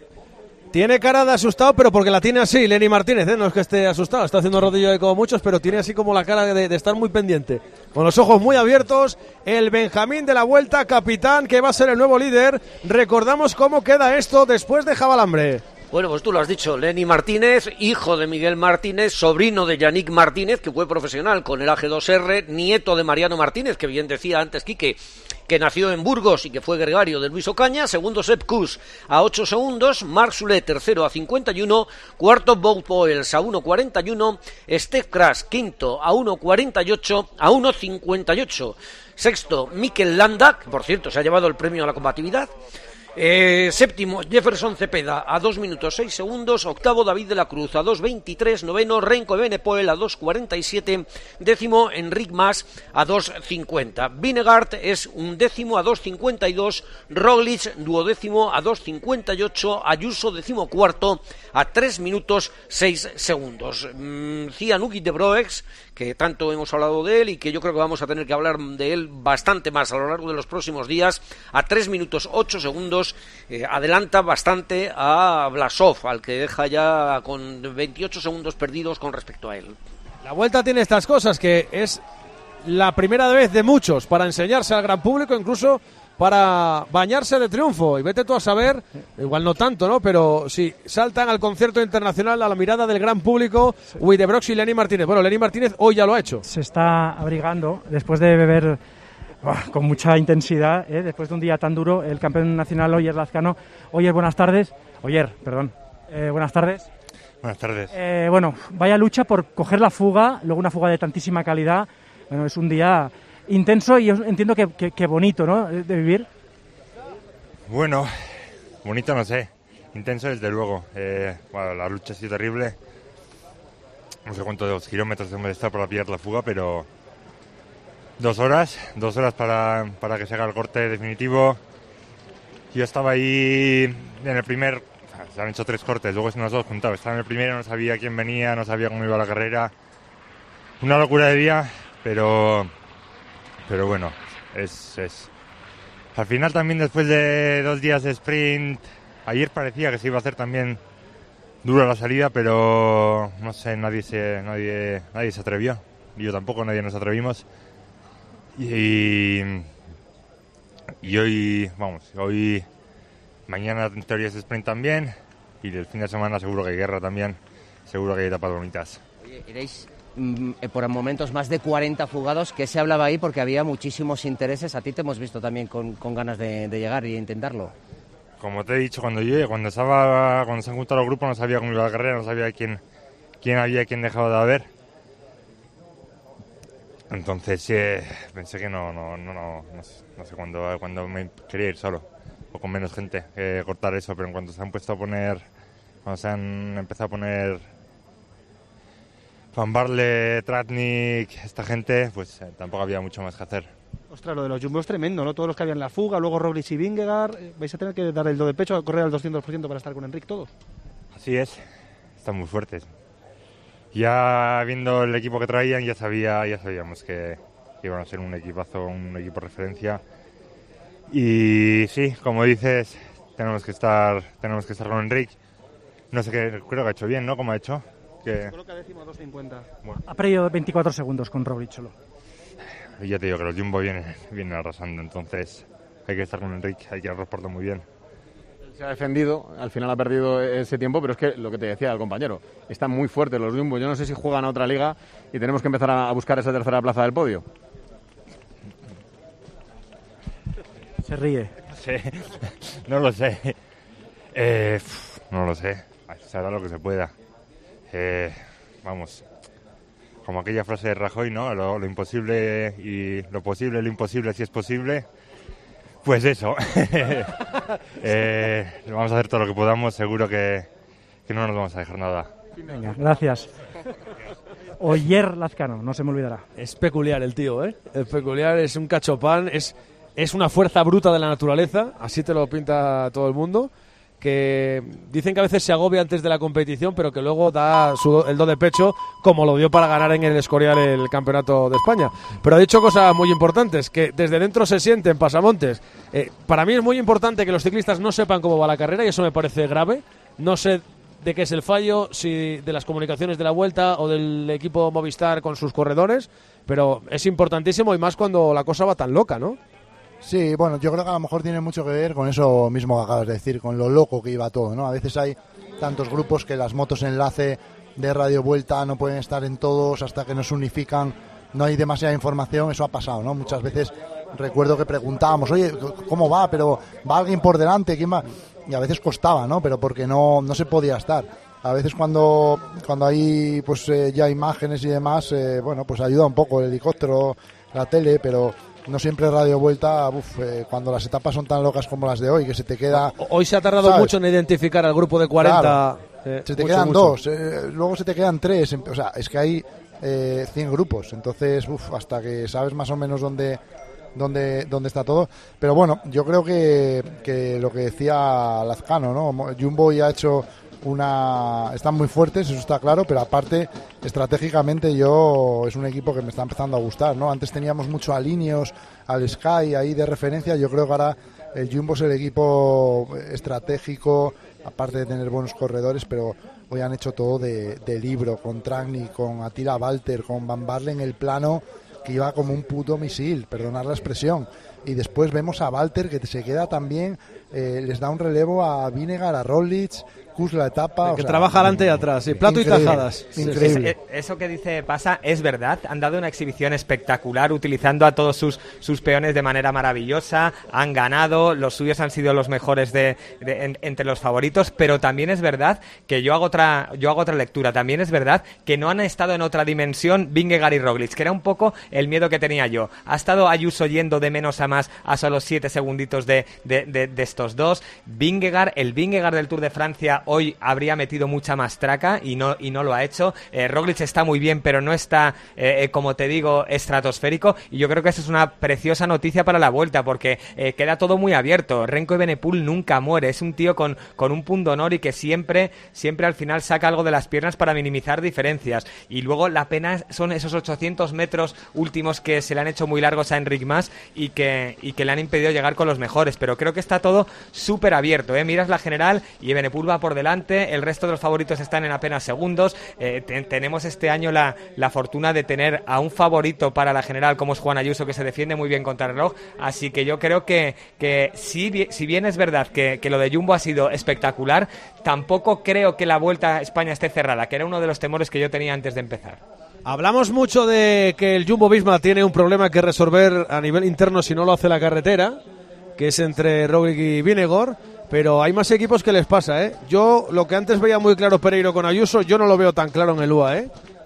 Tiene cara de asustado, pero porque la tiene así, Lenny Martínez, ¿eh? No es que esté asustado, está haciendo rodillo de como muchos, pero tiene así como la cara de, de estar muy pendiente. Con los ojos muy abiertos, el Benjamín de la Vuelta, capitán, que va a ser el nuevo líder. Recordamos cómo queda esto después de Jabalambre. Bueno, pues tú lo has dicho, Lenny Martínez, hijo de Miguel Martínez, sobrino de Yannick Martínez, que fue profesional con el A G dos R, nieto de Mariano Martínez, que bien decía antes Quique, que nació en Burgos y que fue gregario de Luis Ocaña, segundo Sepp Kuss a ocho segundos, Marc Soler tercero a cincuenta y uno, cuarto Bob Poels a uno cuarenta y uno, Stef Kras quinto a uno cuarenta y ocho, a uno cincuenta y ocho, sexto Mikel Landa, que por cierto se ha llevado el premio a la combatividad, Eh, séptimo Jefferson Cepeda a dos minutos seis segundos, octavo David de la Cruz a dos veintitrés, noveno Renko Evenepoel a dos cuarenta y siete, décimo Enric Mas a dos cincuenta. Vingegaard es un décimo a dos cincuenta y dos, Roglic duodécimo a dos cincuenta y ocho, Ayuso decimocuarto a tres minutos seis segundos. mm, Cian Ugi de Broex, que tanto hemos hablado de él y que yo creo que vamos a tener que hablar de él bastante más a lo largo de los próximos días, a tres minutos ocho segundos, eh, adelanta bastante a Vlasov, al que deja ya con veintiocho segundos perdidos con respecto a él. La Vuelta tiene estas cosas, que es la primera vez de muchos para enseñarse al gran público, incluso para bañarse de triunfo, y vete tú a saber, igual no tanto, ¿no? Pero sí, saltan al concierto internacional a la mirada del gran público, Widebrox y Lenny Martínez. Bueno, Lenny Martínez hoy ya lo ha hecho. Se está abrigando después de beber oh, con mucha intensidad, ¿eh? Después de un día tan duro, el campeón nacional Oyer Lazcano. Oyer, buenas tardes. Oyer, perdón. Eh, buenas tardes. Buenas tardes. Eh, bueno, vaya lucha por coger la fuga, luego una fuga de tantísima calidad. Bueno, es un día intenso y yo entiendo que, que, que bonito, ¿no?, de, de vivir. Bueno, bonito no sé, intenso desde luego. Eh, bueno, la lucha ha sido terrible. No sé cuántos kilómetros hemos de estar para pillar la fuga, pero dos horas, dos horas para, para que se haga el corte definitivo. Yo estaba ahí en el primer, se han hecho tres cortes, luego se nos dos juntados. Estaba en el primero, no sabía quién venía, no sabía cómo iba la carrera. Una locura de día, pero... Pero bueno, es, es... Al final también, después de dos días de sprint, ayer parecía que se iba a hacer también dura la salida, pero no sé, nadie se, nadie, nadie se atrevió. Yo tampoco, nadie nos atrevimos. Y, y hoy, vamos, hoy, mañana en teoría es sprint también, y el fin de semana seguro que hay guerra también, seguro que hay etapas bonitas. Oye, erais por momentos más de cuarenta fugados. ¿Qué se hablaba ahí? Porque había muchísimos intereses. A ti te hemos visto también con, con ganas de, de llegar y intentarlo. Como te he dicho, cuando llegué, cuando estaba, cuando se han juntado los grupos, no sabía cómo iba la carrera, no sabía quién, quién había, quién dejaba de haber. Entonces eh, pensé que no, no, no, no, no sé, no sé cuándo, cuándo me quería ir solo o con menos gente, eh, cortar eso, pero en cuanto se han puesto a poner, cuando se han empezado a poner Van Barle, Tratnik, esta gente, pues eh, tampoco había mucho más que hacer. Ostras, lo de los Jumbo es tremendo, ¿no? Todos los que habían en la fuga, luego Roglic y Vingegaard, eh, vais a tener que dar el do de pecho a correr al doscientos por ciento para estar con Enric todos. Así es, están muy fuertes. Ya viendo el equipo que traían, ya sabía, ya sabíamos que, que iban a ser un equipazo, un equipo referencia. Y sí, como dices, tenemos que estar, tenemos que estar con Enric. No sé qué, creo que ha hecho bien, ¿no? Como ha hecho. Que... Se coloca décimo a dos cincuenta. Bueno. Ha perdido veinticuatro segundos con Roglic solo. Y ya te digo que los Jumbo vienen, vienen arrasando, entonces hay que estar con Enric, hay que transportar muy bien. Se ha defendido, al final ha perdido ese tiempo, pero es que lo que te decía el compañero, están muy fuertes los Jumbo. Yo no sé si juegan a otra liga y tenemos que empezar a buscar esa tercera plaza del podio. Se ríe. Sí, no lo sé. Eh, no lo sé. Se hará lo que se pueda. Eh, vamos, como aquella frase de Rajoy, ¿no? Lo, lo imposible y lo posible, lo imposible si es posible. Pues eso. eh, vamos a hacer todo lo que podamos. Seguro que, que no nos vamos a dejar nada. Venga, gracias. Oyer Lazcano, no se me olvidará. Es peculiar el tío, ¿eh? Es peculiar, es un cachopán, es, es una fuerza bruta de la naturaleza, así te lo pinta todo el mundo, que dicen que a veces se agobia antes de la competición, pero que luego da su, el do de pecho, como lo dio para ganar en el Escorial el Campeonato de España. Pero ha dicho cosas muy importantes, que desde dentro se sienten pasamontes. Eh, para mí es muy importante que los ciclistas no sepan cómo va la carrera, y eso me parece grave. No sé de qué es el fallo, si de las comunicaciones de la Vuelta o del equipo Movistar con sus corredores, pero es importantísimo, y más cuando la cosa va tan loca, ¿no? Sí, bueno, yo creo que a lo mejor tiene mucho que ver con eso mismo que acabas de decir, con lo loco que iba todo, ¿no? A veces hay tantos grupos que las motos enlace de Radio Vuelta no pueden estar en todos hasta que no se unifican, no hay demasiada información, eso ha pasado, ¿no? Muchas veces recuerdo que preguntábamos, oye, ¿cómo va? Pero ¿va alguien por delante? ¿Quién va? Y a veces costaba, ¿no? Pero porque no, no se podía estar. A veces cuando, cuando hay pues eh, ya imágenes y demás, eh, bueno, pues ayuda un poco el helicóptero, la tele, pero no siempre Radio Vuelta, uf, eh, cuando las etapas son tan locas como las de hoy, que se te queda... Hoy se ha tardado ¿sabes? mucho en identificar al grupo de cuarenta. Claro, eh, se te mucho, quedan mucho. dos, eh, luego se te quedan tres, o sea, es que hay eh, cien grupos, entonces, uf, hasta que sabes más o menos dónde, dónde, dónde está todo. Pero bueno, yo creo que, que lo que decía Lazcano, ¿no? Jumbo ya ha hecho una... Están muy fuertes, eso está claro, pero aparte, estratégicamente yo es un equipo que me está empezando a gustar, ¿no? Antes teníamos mucho a Ineos, al Sky ahí de referencia, yo creo que ahora el Jumbo es el equipo estratégico, aparte de tener buenos corredores, pero hoy han hecho todo de, de libro, con Tratnik, con Attila Valter, con Van Barle en el plano, que iba como un puto misil, perdonad la expresión. Y después vemos a Valter que se queda también, eh, les da un relevo a Vingegaard, a Roglic, Kuss la etapa. El que o sea, trabaja adelante y atrás, sí, plato increíble, y tajadas. Increíble. Es, es, eso que dice Pasa es verdad. Han dado una exhibición espectacular utilizando a todos sus, sus peones de manera maravillosa. Han ganado, los suyos han sido los mejores de, de en, entre los favoritos, pero también es verdad que yo hago otra yo hago otra lectura. También es verdad que no han estado en otra dimensión Vingegaard y Roglic, que era un poco el miedo que tenía yo. Ha estado Ayuso yendo de menos a más a solo siete segunditos de, de, de, de estos dos. Vingegaard, el Vingegaard del Tour de Francia hoy habría metido mucha más traca y no, y no lo ha hecho. Eh, Roglic está muy bien, pero no está, eh, como te digo, estratosférico, y yo creo que esa es una preciosa noticia para la Vuelta, porque eh, queda todo muy abierto. Remco Evenepoel nunca muere, es un tío con, con un punto honor y que siempre, siempre al final saca algo de las piernas para minimizar diferencias. Y luego la pena son esos ochocientos metros últimos que se le han hecho muy largos a Enric Mas y que, y que le han impedido llegar con los mejores, pero creo que está todo súper abierto, ¿eh? Miras la general y Evenepoel va por delante, el resto de los favoritos están en apenas segundos. Eh, te, tenemos este año la, la fortuna de tener a un favorito para la general como es Juan Ayuso, que se defiende muy bien contra el reloj, así que yo creo que, que si, si bien es verdad que, que lo de Jumbo ha sido espectacular, tampoco creo que la Vuelta a España esté cerrada, que era uno de los temores que yo tenía antes de empezar. Hablamos mucho de que el Jumbo-Visma tiene un problema que resolver a nivel interno si no lo hace la carretera, que es entre Roglic y Vingegaard, pero hay más equipos que les pasa, ¿eh? Yo, lo que antes veía muy claro Pereiro con Ayuso, yo no lo veo tan claro en el U A E, ¿eh?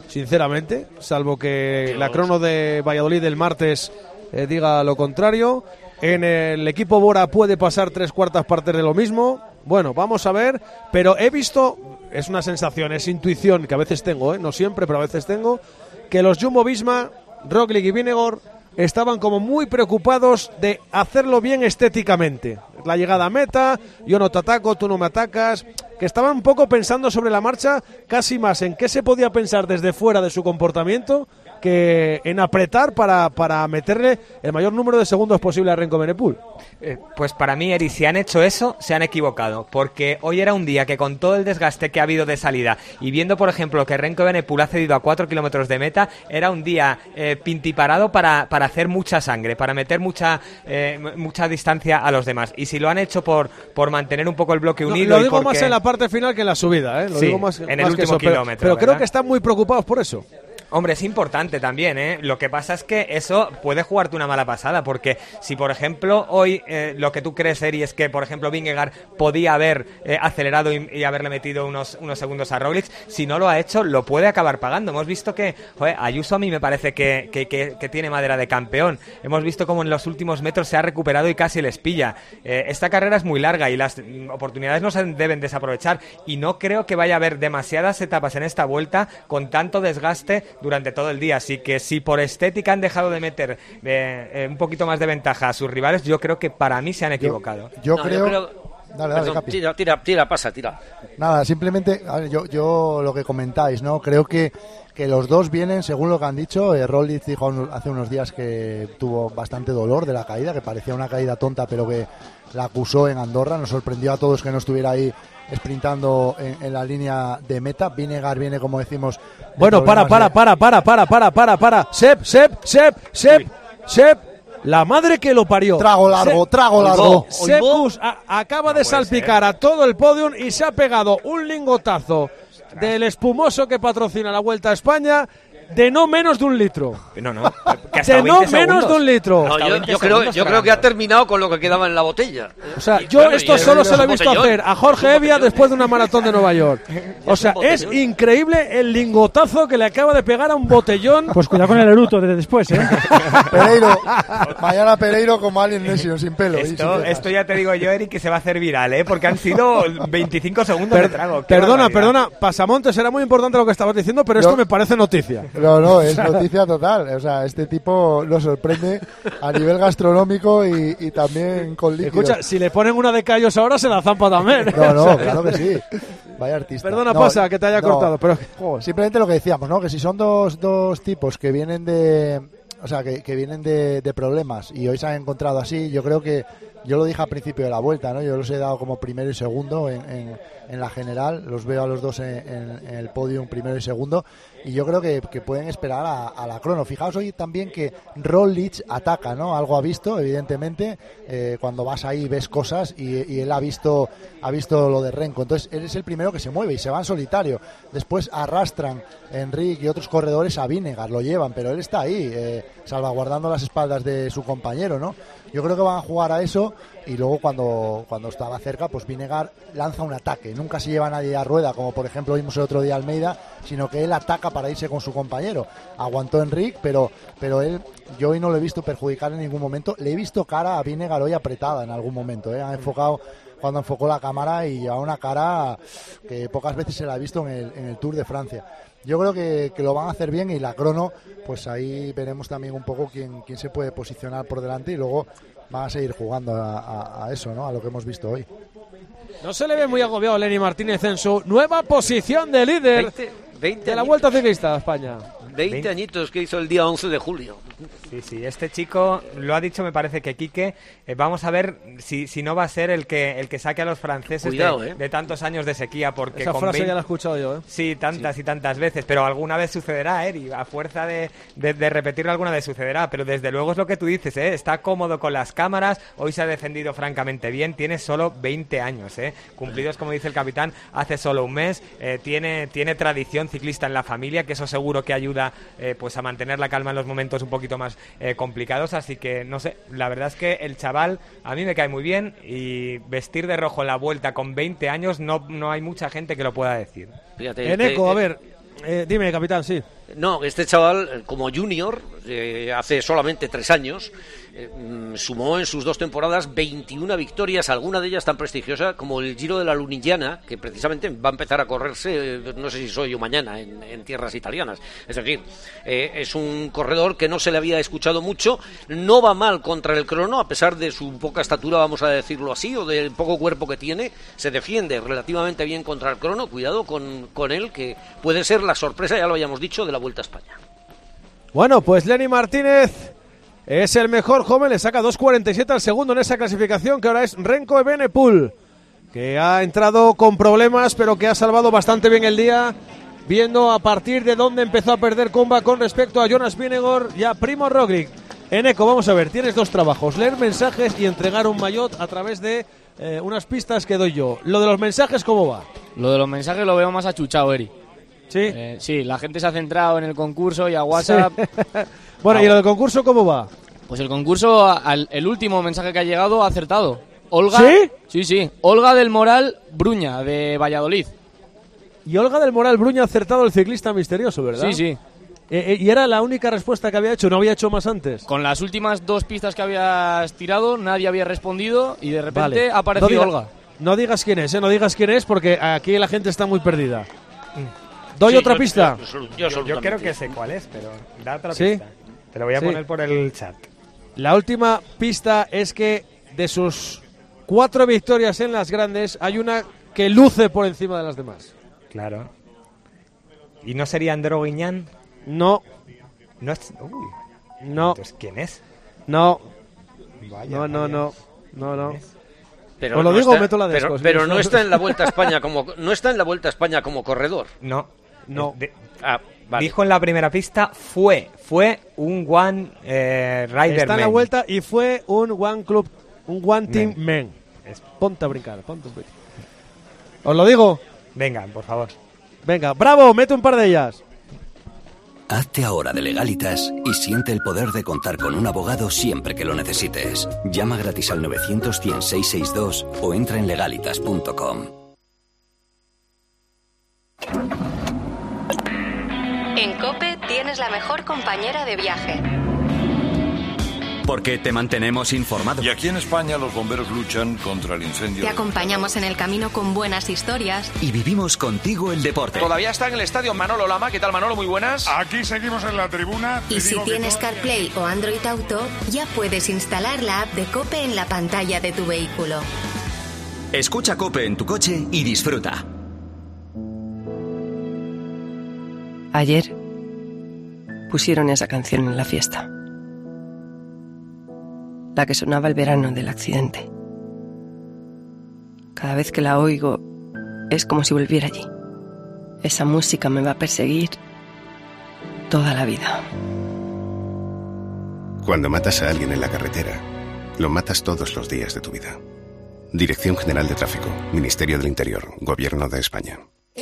sinceramente, salvo que la crono de Valladolid del martes eh, diga lo contrario. En el equipo Bora puede pasar tres cuartas partes de lo mismo. Bueno, vamos a ver, pero he visto, es una sensación, es intuición que a veces tengo, ¿eh? No siempre, pero a veces tengo, que los Jumbo-Visma, Roglic y Vingegaard estaban como muy preocupados de hacerlo bien estéticamente. La llegada a meta, yo no te ataco, tú no me atacas, que estaban un poco pensando sobre la marcha, casi más en qué se podía pensar desde fuera de su comportamiento que en apretar para, para meterle el mayor número de segundos posible a Renko Benepul. Eh, pues para mí, Eri, si han hecho eso, se han equivocado, porque hoy era un día que con todo el desgaste que ha habido de salida y viendo, por ejemplo, que Renko Benepul ha cedido a cuatro kilómetros de meta, era un día eh, pintiparado para, para hacer mucha sangre, para meter mucha eh, mucha distancia a los demás. Y si lo han hecho por, por mantener un poco el bloque unido... No, lo digo y porque... más en la parte final que en la subida, ¿eh? Lo sí, digo más, en el más último que eso, kilómetro. Pero, pero creo ¿verdad? que están muy preocupados por eso. Hombre, es importante también, ¿eh? Lo que pasa es que eso puede jugarte una mala pasada, porque si, por ejemplo, hoy eh, lo que tú crees, Eri, es que, por ejemplo, Vingegaard podía haber eh, acelerado y, y haberle metido unos, unos segundos a Roglic, si no lo ha hecho, lo puede acabar pagando. Hemos visto que, joder, Ayuso a mí me parece que, que, que, que tiene madera de campeón. Hemos visto cómo en los últimos metros se ha recuperado y casi les pilla. Eh, esta carrera es muy larga y las mm, oportunidades no se deben desaprovechar, y no creo que vaya a haber demasiadas etapas en esta vuelta con tanto desgaste durante todo el día. Así que si por estética han dejado de meter eh, eh, un poquito más de ventaja a sus rivales, yo creo que para mí se han equivocado. Yo, yo No, creo... yo creo... Dale, dale, Perdón, Capi. tira, tira, tira, pasa, tira. Nada, simplemente a ver, yo, yo lo que comentáis, ¿no? Creo que, que los dos vienen, según lo que han dicho. eh, Roglic dijo hace unos días que tuvo bastante dolor de la caída, que parecía una caída tonta, pero que la acusó en Andorra. Nos sorprendió a todos que no estuviera ahí sprintando en, en la línea de meta. Vingegaard viene, como decimos... Bueno, para, para, de... para, para, para, para, para, para. Sep, Sep, Sep, Sep, Sep. La madre que lo parió. Trago largo, Sep, trago largo. Sepkus acaba de salpicar a todo el podium y se ha pegado un lingotazo del espumoso que patrocina la Vuelta a España de no menos de un litro. No, no. Que de no menos de un litro. No, yo, yo creo, yo creo que ha terminado con lo que quedaba en la botella. O sea, Y yo claro, esto y solo es se lo he un visto botellón. hacer a Jorge Evia después de una maratón de Nueva York. O sea, es increíble el lingotazo que le acaba de pegar a un botellón. Pues cuidado con el eruto de después, ¿eh? Pereiro, mañana Pereiro como Alien Nation, sin pelo. y sin Esto, cejas. esto ya te digo yo, Eric, que se va a hacer viral, ¿eh? Porque han sido veinticinco segundos Per- de trago. Qué perdona, barbaridad. perdona, Pasamontes, era muy importante lo que estabas diciendo, pero esto No. me parece noticia. No, no, es noticia total. O sea, este tipo nos sorprende a nivel gastronómico y, y también con líquidos. Escucha, si le ponen una de callos ahora se la zampa también. No, no, claro que sí. Vaya artista. Perdona, No, pasa, que te haya no. cortado, pero joder. Simplemente lo que decíamos, ¿no? Que si son dos, dos tipos que vienen de... O sea, que, que vienen de, de problemas y hoy se han encontrado así, yo creo que... Yo lo dije al principio de la vuelta, ¿no? Yo los he dado como primero y segundo en, en, en la general. Los veo a los dos en, en, en el podio primero y segundo. Y yo creo que, que pueden esperar a, a la crono. Fijaos hoy también que Roglic ataca, ¿no? Algo ha visto, evidentemente. Eh, cuando vas ahí ves cosas y, y él ha visto ha visto lo de Renko. Entonces él es el primero que se mueve y se va en solitario. Después arrastran Enric y otros corredores a Vingegaard, lo llevan, pero él está ahí, eh, salvaguardando las espaldas de su compañero, ¿no? Yo creo que van a jugar a eso y luego cuando, cuando estaba cerca, pues Vingegaard lanza un ataque. Nunca se lleva a nadie a rueda, como por ejemplo vimos el otro día Almeida, sino que él ataca para irse con su compañero. Aguantó Enric, pero, pero él, yo hoy no lo he visto perjudicar en ningún momento. Le he visto cara a Vingegaard hoy apretada en algún momento, ¿eh? Ha enfocado cuando enfocó la cámara y llevaba una cara que pocas veces se la ha visto en el, en el Tour de Francia. Yo creo que, que lo van a hacer bien y la crono, pues ahí veremos también un poco quién, quién se puede posicionar por delante y luego van a seguir jugando a, a, a eso, ¿no? A lo que hemos visto hoy. No se le ve muy agobiado a Lenny Martínez en su nueva posición de líder veinte, veinte de la Vuelta Ciclista de España. veinte añitos que hizo el día once de julio. Sí, sí, este chico lo ha dicho, me parece que Quique. Eh, vamos a ver si, si no va a ser el que el que saque a los franceses Cuidado, de, eh. de tantos años de sequía. Porque Esa con frase veinte ya la he escuchado yo, ¿eh? Sí, tantas sí. y tantas veces, pero alguna vez sucederá, ¿eh? Y a fuerza de, de, de repetirlo alguna vez sucederá, pero desde luego es lo que tú dices, ¿eh? Está cómodo con las cámaras, hoy se ha defendido francamente bien, tiene solo veinte años, ¿eh? Cumplidos, como dice el capitán, hace solo un mes, eh, tiene, tiene tradición ciclista en la familia, que eso seguro que ayuda eh, pues a mantener la calma en los momentos un poquito más eh, complicados, así que no sé, la verdad es que el chaval a mí me cae muy bien y vestir de rojo en la Vuelta con veinte años no, no hay mucha gente que lo pueda decir. Fíjate, Eneco, a ver, eh, dime, capitán, sí. No, este chaval, como junior, eh, hace solamente tres años, eh, sumó en sus dos temporadas veintiuna victorias, alguna de ellas tan prestigiosa como el Giro de la Lunigiana, que precisamente va a empezar a correrse, eh, no sé si soy yo mañana, en, en tierras italianas. Es decir, eh, es un corredor que no se le había escuchado mucho, no va mal contra el crono, a pesar de su poca estatura, vamos a decirlo así, o del poco cuerpo que tiene, se defiende relativamente bien contra el crono. Cuidado con, con él, que puede ser la sorpresa, ya lo habíamos dicho, de la Vuelta a España. Bueno, pues Lenny Martínez es el mejor joven, le saca dos cuarenta y siete al segundo en esa clasificación, que ahora es Renko Evenepoel, que ha entrado con problemas, pero que ha salvado bastante bien el día, viendo a partir de dónde empezó a perder comba con respecto a Jonas Vingegaard y a Primo Roglic. Eneco, vamos a ver, tienes dos trabajos, leer mensajes y entregar un maillot a través de eh, unas pistas que doy yo. Lo de los mensajes, ¿cómo va? Lo de los mensajes lo veo más achuchado, Eri. ¿Sí? Eh, sí, la gente se ha centrado en el concurso y a WhatsApp. Sí. Bueno, ah, ¿y lo del concurso cómo va? Pues el concurso, al, el último mensaje que ha llegado ha acertado. Olga, ¿sí? Sí, sí. Olga del Moral Bruña, de Valladolid. Y Olga del Moral Bruña ha acertado el ciclista misterioso, ¿verdad? Sí, sí. Eh, eh, ¿Y era la única respuesta que había hecho? ¿No había hecho más antes? Con las últimas dos pistas que habías tirado, nadie había respondido y de repente vale. ha aparecido no diga, Olga. No digas quién es, ¿eh? No digas quién es, porque aquí la gente está muy perdida. ¿Doy sí, otra yo, pista? Yo, yo, yo, yo creo que sé cuál es, pero da otra ¿sí? pista. Te lo voy a sí. poner por el chat. La última pista es que de sus cuatro victorias en las grandes, hay una que luce por encima de las demás. Claro. ¿Y no sería Andro Guiñán? No. No es... Uy. No. Entonces, ¿quién es? No. Vaya, no, no, vaya. no. No, no. Pero Os lo no digo, está, meto la pero, descos, pero ¿sí? no está en la Vuelta a España como no está en la Vuelta a España como corredor. No. No. De, ah, vale. Dijo en la primera pista fue fue un one eh, rider está en man. la Vuelta y fue un one club, un one team Man. man. Ponte a brincar, ponte a brincar. Os lo digo. Venga, por favor. Venga, bravo, mete un par de ellas. Hazte ahora de Legalitas y siente el poder de contar con un abogado siempre que lo necesites. Llama gratis al novecientos, cien, seiscientos sesenta y dos o entra en legalitas punto com. En COPE tienes la mejor compañera de viaje. Porque te mantenemos informado. Y aquí en España los bomberos luchan contra el incendio. Te acompañamos en el camino con buenas historias. Y vivimos contigo el deporte. Todavía está en el estadio Manolo Lama. ¿Qué tal, Manolo? Muy buenas. Aquí seguimos en la tribuna. Y si tienes CarPlay o Android Auto, ya puedes instalar la app de COPE en la pantalla de tu vehículo. Escucha COPE en tu coche y disfruta. Ayer pusieron esa canción en la fiesta. La que sonaba el verano del accidente. Cada vez que la oigo, es como si volviera allí. Esa música me va a perseguir toda la vida. Cuando matas a alguien en la carretera, lo matas todos los días de tu vida. Dirección General de Tráfico, Ministerio del Interior, Gobierno de España.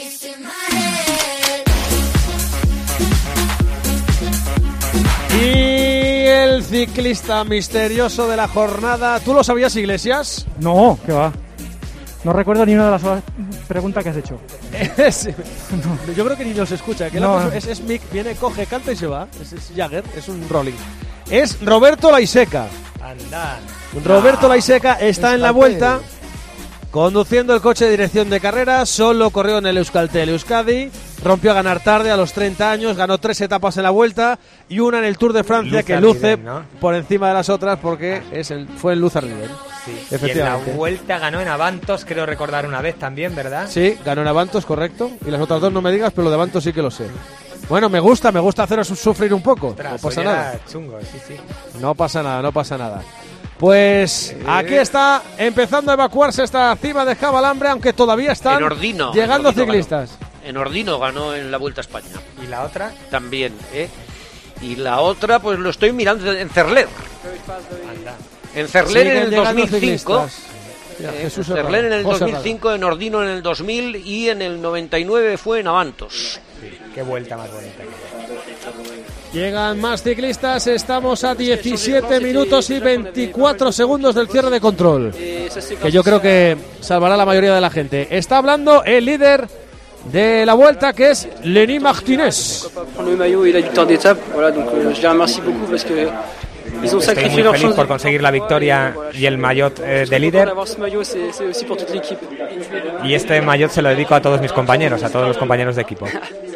Y el ciclista misterioso de la jornada. ¿Tú lo sabías, Iglesias? No, ¿qué va? No recuerdo ni una de las preguntas que has hecho. Es, no, yo creo que ni nos escucha. Que no. es, es Mick, viene, coge, canta y se va. Es, es Jagger, es un rolling. Es Roberto Laiseca. Anda. Roberto Laiseca está en la Vuelta conduciendo el coche de dirección de carrera. Solo corrió en el Euskaltel Euskadi. Rompió a ganar tarde a los treinta años. Ganó tres etapas en la Vuelta y una en el Tour de Francia, Luz que luce nivel, ¿no? por encima de las otras porque es el, fue el Luz Arriben. Sí. Efectivamente. Y en la Vuelta ganó en Avantos, creo recordar una vez también, ¿verdad? Sí, ganó en Avantos, correcto. Y las otras dos no me digas, pero lo de Avantos sí que lo sé. Bueno, me gusta, me gusta haceros sufrir un poco. Ostras, no pasa oye, nada. era chungo, sí, sí. No pasa nada, no pasa nada. Pues eh. aquí está empezando a evacuarse esta cima de Javalambre, aunque todavía están en Ordino, llegando en Ordino ciclistas. Ganó. En Ordino ganó en la Vuelta a España. ¿Y la otra? También, ¿eh? Y la otra, pues lo estoy mirando en Cerler. Anda. En Cerler en el dos mil cinco. Ciclistas. Eh, Jesús Cerler en el José dos mil cinco, en Ordino en el dos mil y en el noventa y nueve fue en Avantos. Sí, qué vuelta más bonita. Llegan más ciclistas, estamos a diecisiete minutos y veinticuatro segundos del cierre de control, que yo creo que salvará a la mayoría de la gente. Está hablando el líder de la vuelta, que es Lenny Martínez. Prendre le maillot et la victoire d'étape, voilà, donc euh, je les remercie beaucoup parce que ils ont Estoy sacrifié muy leur feliz chance por conseguir la victoria y el maillot eh, de líder. d'avoir ce maillot, c'est c'est aussi pour toute l'équipe. Y este maillot se lo dedico a todos mis compañeros, a todos los compañeros de equipo.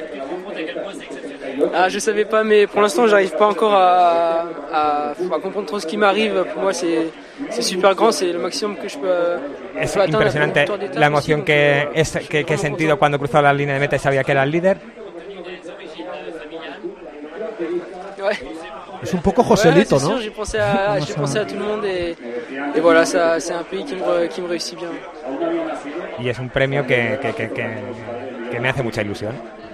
Ah, je savais pas, mais pour l'instant, j'arrive pas encore à, à, à comprendre trop ce qui m'arrive. Pour moi, c'est c'est super grand, c'est le maximum que je peux. Es peux atteindre. impresionante Victoire d'étape la aussi, emoción donc, que, es, que, que he sentido cuando cruzó la línea de meta y sabía que era el líder. ouais. Es un poco Joselito, ouais, c'est ¿no? sûr, j'ai pensé à, j'ai pensé à tout le monde et, et voilà, ça, c'est un pays qui me, qui me réussit bien. Y es un premio que, que, que, que, que me hace mucha ilusión.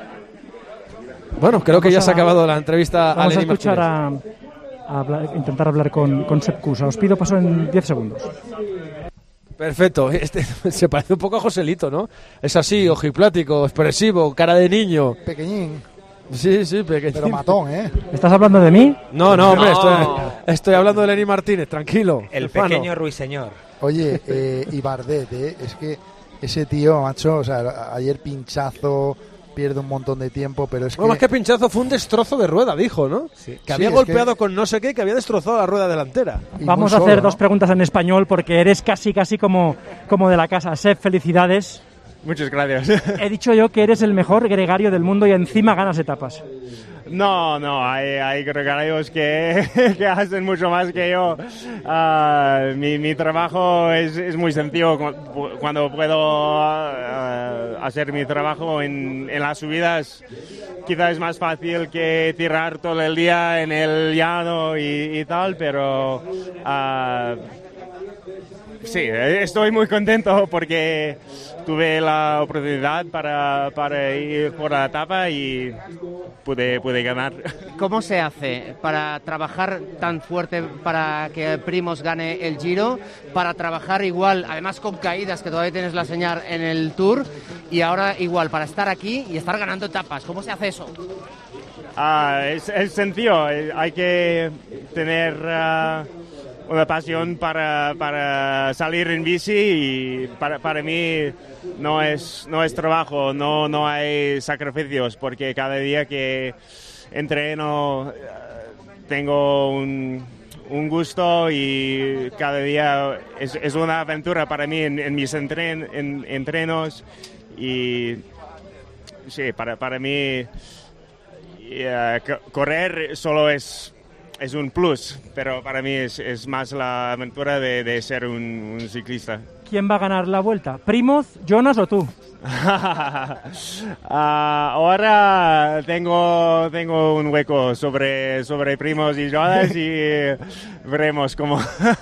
Bueno, creo que Vamos ya se ha a- acabado la entrevista a Vamos a Lenny escuchar Martínez. a, a hablar- intentar hablar con, con Sepp Kuss. Os pido paso en diez segundos. Perfecto, este se parece un poco a Joselito, ¿no? Es así, ojiplático, expresivo, cara de niño. Pequeñín. Sí, sí, pequeñín. Pero matón, ¿eh? ¿Estás hablando de mí? No, no, hombre, No. Estoy, estoy hablando de Lenny Martínez, tranquilo. El hermano. pequeño ruiseñor. Oye, eh, y Bardet, ¿eh? Es que ese tío, macho, o sea, ayer pinchazo, pierde un montón de tiempo, pero es Bueno, más que... que pinchazo fue un destrozo de rueda, dijo, ¿no? Que Sí, había es golpeado que- con no sé qué, que había destrozado la rueda delantera. Vamos a hacer dos preguntas en español porque eres casi, casi como, como de la casa. Sepp, felicidades. Muchas gracias. He dicho yo que eres el mejor gregario del mundo y encima ganas etapas. No, no, hay, hay gregarios que, que hacen mucho más que yo. Ah, mi, mi trabajo es, es muy sencillo. Cu- Cuando puedo ah, hacer mi trabajo en, en las subidas, quizás es más fácil que tirar todo el día en el llano y, y tal, pero ah, sí, estoy muy contento porque tuve la oportunidad para, para ir por la etapa y pude, pude ganar. ¿Cómo se hace para trabajar tan fuerte para que Primoz gane el Giro, para trabajar igual, además con caídas, que todavía tienes la señal en el Tour, y ahora igual para estar aquí y estar ganando etapas? ¿Cómo se hace eso? Ah, es, es sencillo, eh, hay que tener ah, una pasión para, para salir en bici y para, para mí no es, no es trabajo, no, no hay sacrificios, porque cada día que entreno eh, tengo un, un gusto y cada día es, es una aventura para mí en, en mis entren, en, entrenos y sí, para, para mí y, uh, co- correr solo es, es un plus, pero para mí es, es más la aventura de, de ser un, un ciclista. ¿Quién va a ganar la vuelta? ¿Primoz, Jonas o tú? Ah, ahora tengo, tengo un hueco sobre, sobre Primoz y Jonas y veremos cómo,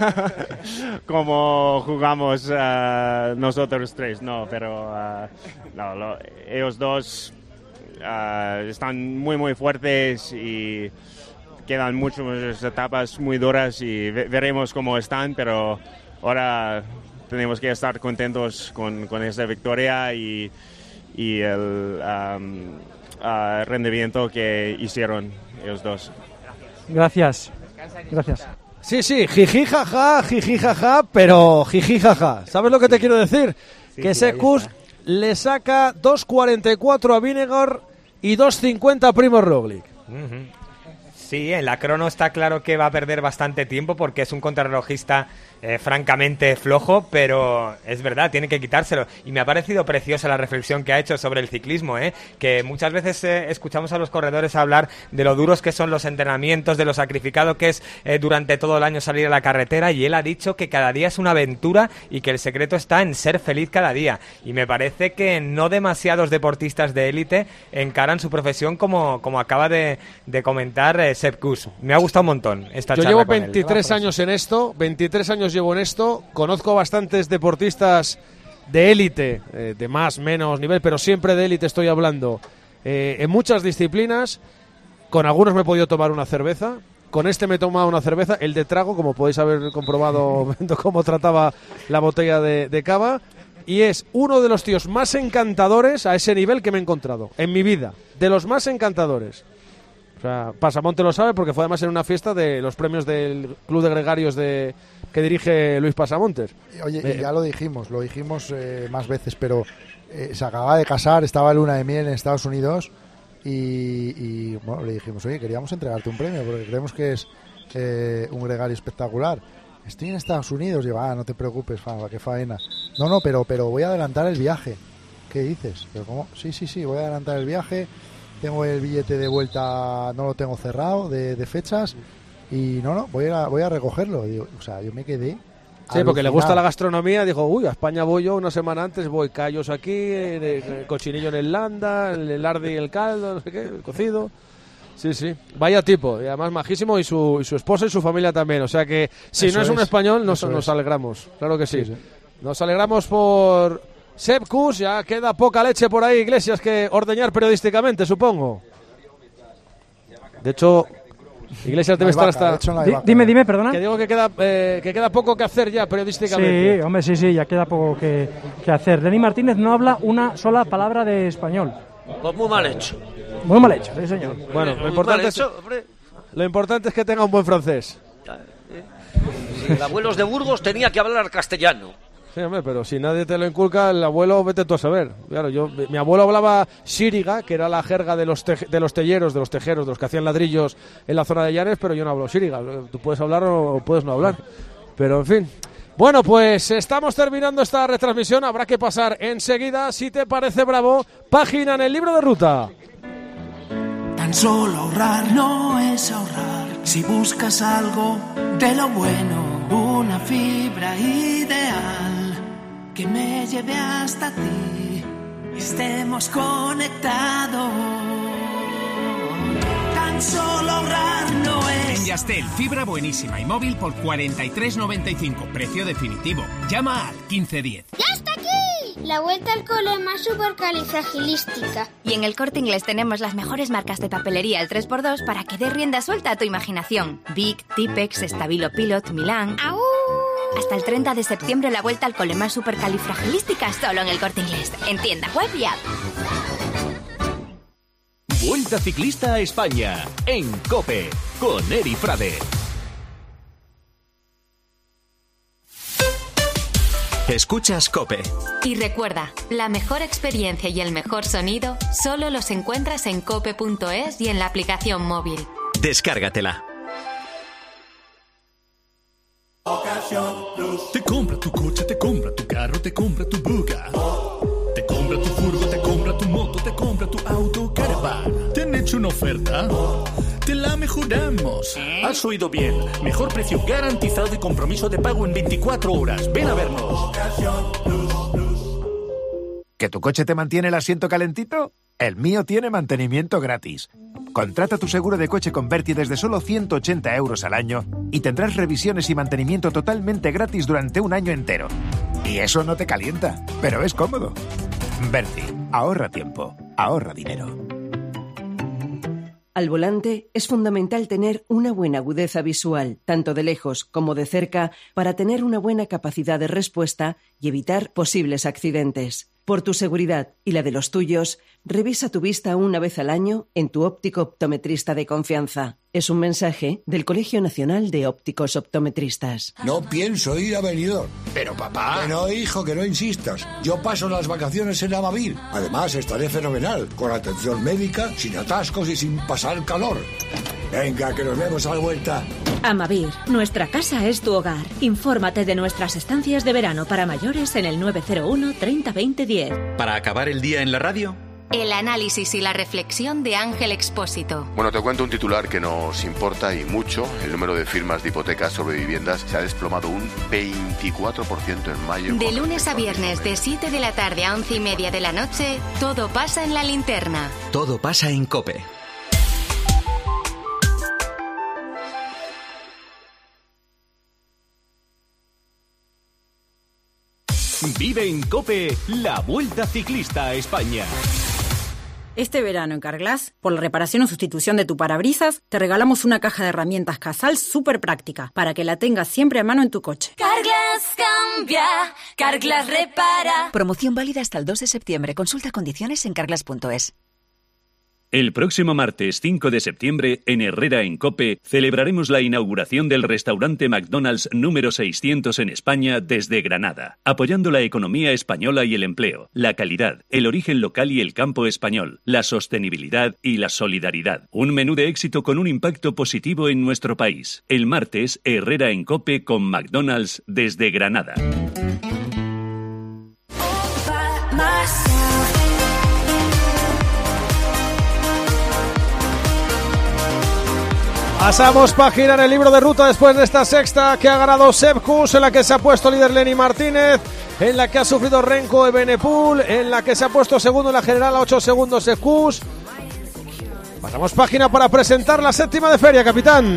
cómo jugamos ah, nosotros tres. No, pero ah, no, lo- ellos dos ah, están muy muy fuertes y quedan muchas etapas muy duras y ve- veremos cómo están, pero ahora tenemos que estar contentos con, con esta victoria y, y el um, ah, rendimiento que hicieron ellos dos. Gracias. Gracias. Sí, sí, jiji jaja, jiji jaja, pero jiji jaja. ¿Sabes lo que te quiero decir? Sí, que sí, Sepp ahí Kuss está. le saca dos cuarenta y cuatro a Vingegaard y dos cincuenta a Primoz Roglic. Ujú. Sí, en la crono está claro que va a perder bastante tiempo porque es un contrarrelojista eh, francamente flojo, pero es verdad, tiene que quitárselo. Y me ha parecido preciosa la reflexión que ha hecho sobre el ciclismo, ¿eh? Que muchas veces eh, escuchamos a los corredores hablar de lo duros que son los entrenamientos, de lo sacrificado que es eh, durante todo el año salir a la carretera, y él ha dicho que cada día es una aventura y que el secreto está en ser feliz cada día. Y me parece que no demasiados deportistas de élite encaran su profesión como, como acaba de, de comentar eh, Sepp Kuss. Me ha gustado un montón esta Yo charla llevo con él. veintitrés años en esto, veintitrés años llevo en esto, conozco bastantes deportistas de élite, eh, de más, menos nivel, pero siempre de élite estoy hablando, eh, en muchas disciplinas. Con algunos me he podido tomar una cerveza, con este me he tomado una cerveza, el de trago, como podéis haber comprobado viendo cómo trataba la botella de, de cava, y es uno de los tíos más encantadores a ese nivel que me he encontrado en mi vida, de los más encantadores. O sea, Pasamonte lo sabe porque fue además en una fiesta de los premios del Club de Gregarios de, que dirige Luis Pasamontes. Oye, Eh, y ya lo dijimos, lo dijimos eh, más veces, pero eh, se acababa de casar, estaba en luna de miel en Estados Unidos y, y bueno, le dijimos, oye, queríamos entregarte un premio porque creemos que es eh, un gregario espectacular. Estoy en Estados Unidos. Digo, ah, no te preocupes, fa, qué faena. No, no, pero, pero voy a adelantar el viaje. ¿Qué dices? ¿Pero cómo? Sí, sí, sí, voy a adelantar el viaje. Tengo el billete de vuelta, no lo tengo cerrado de, de fechas y no, no, voy a, voy a recogerlo. Digo, o sea, yo me quedé Sí, porque alucinado. le gusta la gastronomía. Dijo, uy, a España voy yo una semana antes, voy callos aquí, el, el cochinillo en el landa, el, el ardi y el caldo, no sé qué, el cocido. Sí, sí, vaya tipo, y además majísimo, y su, y su esposa y su familia también, o sea que si Eso no es, es, un español nos, eso nos es. alegramos, claro que sí. Sí, sí. Nos alegramos por Sepp Kuss, ya queda poca leche por ahí, Iglesias, que ordeñar periodísticamente, supongo. De hecho, Iglesias debe No hay estar vaca, de hasta... hecho no hay Di- vaca. dime, dime, perdona. Que digo que queda, eh, que queda poco que hacer ya periodísticamente. Sí, hombre, sí, sí, ya queda poco que, que hacer. Denis Martínez no habla una sola palabra de español. Pues muy mal hecho. Muy mal hecho, sí, señor. Bueno, lo Muy importante, mal es, hecho, hombre. lo importante es que tenga un buen francés. Si el abuelo es de Burgos tenía que hablar castellano. Sí, hombre, pero si nadie te lo inculca, el abuelo, vete tú a saber. Claro, yo, mi abuelo hablaba xíriga, que era la jerga de los, te- de los telleros, de los tejeros, de los que hacían ladrillos en la zona de Llanes, pero yo no hablo xíriga. Tú puedes hablar o puedes no hablar. Pero, en fin. Bueno, pues estamos terminando esta retransmisión. Habrá que pasar enseguida, si te parece, Bravo, página en el libro de ruta. Tan solo ahorrar no es ahorrar. Si buscas algo de lo bueno, una fibra ideal que me lleve hasta ti, estemos conectados. Tan solo ahorrar no es. En Yastel, fibra buenísima y móvil por cuarenta y tres noventa y cinco, precio definitivo. Llama al quince diez. ¡Ya está aquí! La vuelta al cole más supercalifragilística. Y en el Corte Inglés tenemos las mejores marcas de papelería al tres por dos para que dé rienda suelta a tu imaginación. Bic, Tipex, Stabilo Pilot, Milán... ¡Au! Hasta el treinta de septiembre la vuelta al cole más supercalifragilística solo en el Corte Inglés. En tienda web y app. Vuelta Ciclista a España en COPE con Eri Frade. Escuchas COPE. Y recuerda, la mejor experiencia y el mejor sonido solo los encuentras en cope punto es y en la aplicación móvil. Descárgatela. Te compra tu coche, te compra tu carro, te compra tu buga. Te compra tu furgo, te compra tu moto, te compra tu auto, caravan. ¿Te han hecho una oferta? Te la mejoramos. Has oído bien. Mejor precio garantizado y compromiso de pago en veinticuatro horas. Ven a vernos. ¿Que tu coche te mantiene el asiento calentito? El mío tiene mantenimiento gratis. Contrata tu seguro de coche con Berti desde solo ciento ochenta euros al año y tendrás revisiones y mantenimiento totalmente gratis durante un año entero. Y eso no te calienta, pero es cómodo. Berti, ahorra tiempo, ahorra dinero. Al volante es fundamental tener una buena agudeza visual, tanto de lejos como de cerca, para tener una buena capacidad de respuesta y evitar posibles accidentes. Por tu seguridad y la de los tuyos, revisa tu vista una vez al año en tu óptico optometrista de confianza. Es un mensaje del Colegio Nacional de Ópticos Optometristas. No pienso ir a Benidorm. Pero papá... Que no, hijo, que no insistas. Yo paso las vacaciones en Amavir. Además, estaré fenomenal, con atención médica, sin atascos y sin pasar calor. Venga, que nos vemos a la vuelta. Amavir, nuestra casa es tu hogar. Infórmate de nuestras estancias de verano para mayores en el nueve cero uno treinta veinte diez. Para acabar el día en la radio, El análisis y la reflexión de Ángel Expósito. Bueno, te cuento un titular que nos importa y mucho. El número de firmas de hipotecas sobre viviendas se ha desplomado un veinticuatro por ciento en mayo. De lunes a viernes, de siete de la tarde a once y media de la noche, todo pasa en la linterna. todo pasa en COPE. Vive en COPE la Vuelta Ciclista a España. Este verano en Carglass, por la reparación o sustitución de tu parabrisas, te regalamos una caja de herramientas Casal súper práctica para que la tengas siempre a mano en tu coche. Carglass cambia, Carglass repara. Promoción válida hasta el dos de septiembre. Consulta condiciones en carglass punto es. El próximo martes cinco de septiembre, en Herrera en COPE, celebraremos la inauguración del restaurante McDonald's número seiscientos en España desde Granada, apoyando la economía española y el empleo, la calidad, el origen local y el campo español, la sostenibilidad y la solidaridad. Un menú de éxito con un impacto positivo en nuestro país. El martes, Herrera en COPE con McDonald's desde Granada. Pasamos página en el libro de ruta después de esta sexta que ha ganado Sepp Kuss, en la que se ha puesto líder Lenny Martínez, en la que ha sufrido Renko Evenepoel, en la que se ha puesto segundo en la general a ocho segundos Sepp Kuss. Pasamos página para presentar la séptima de feria, capitán.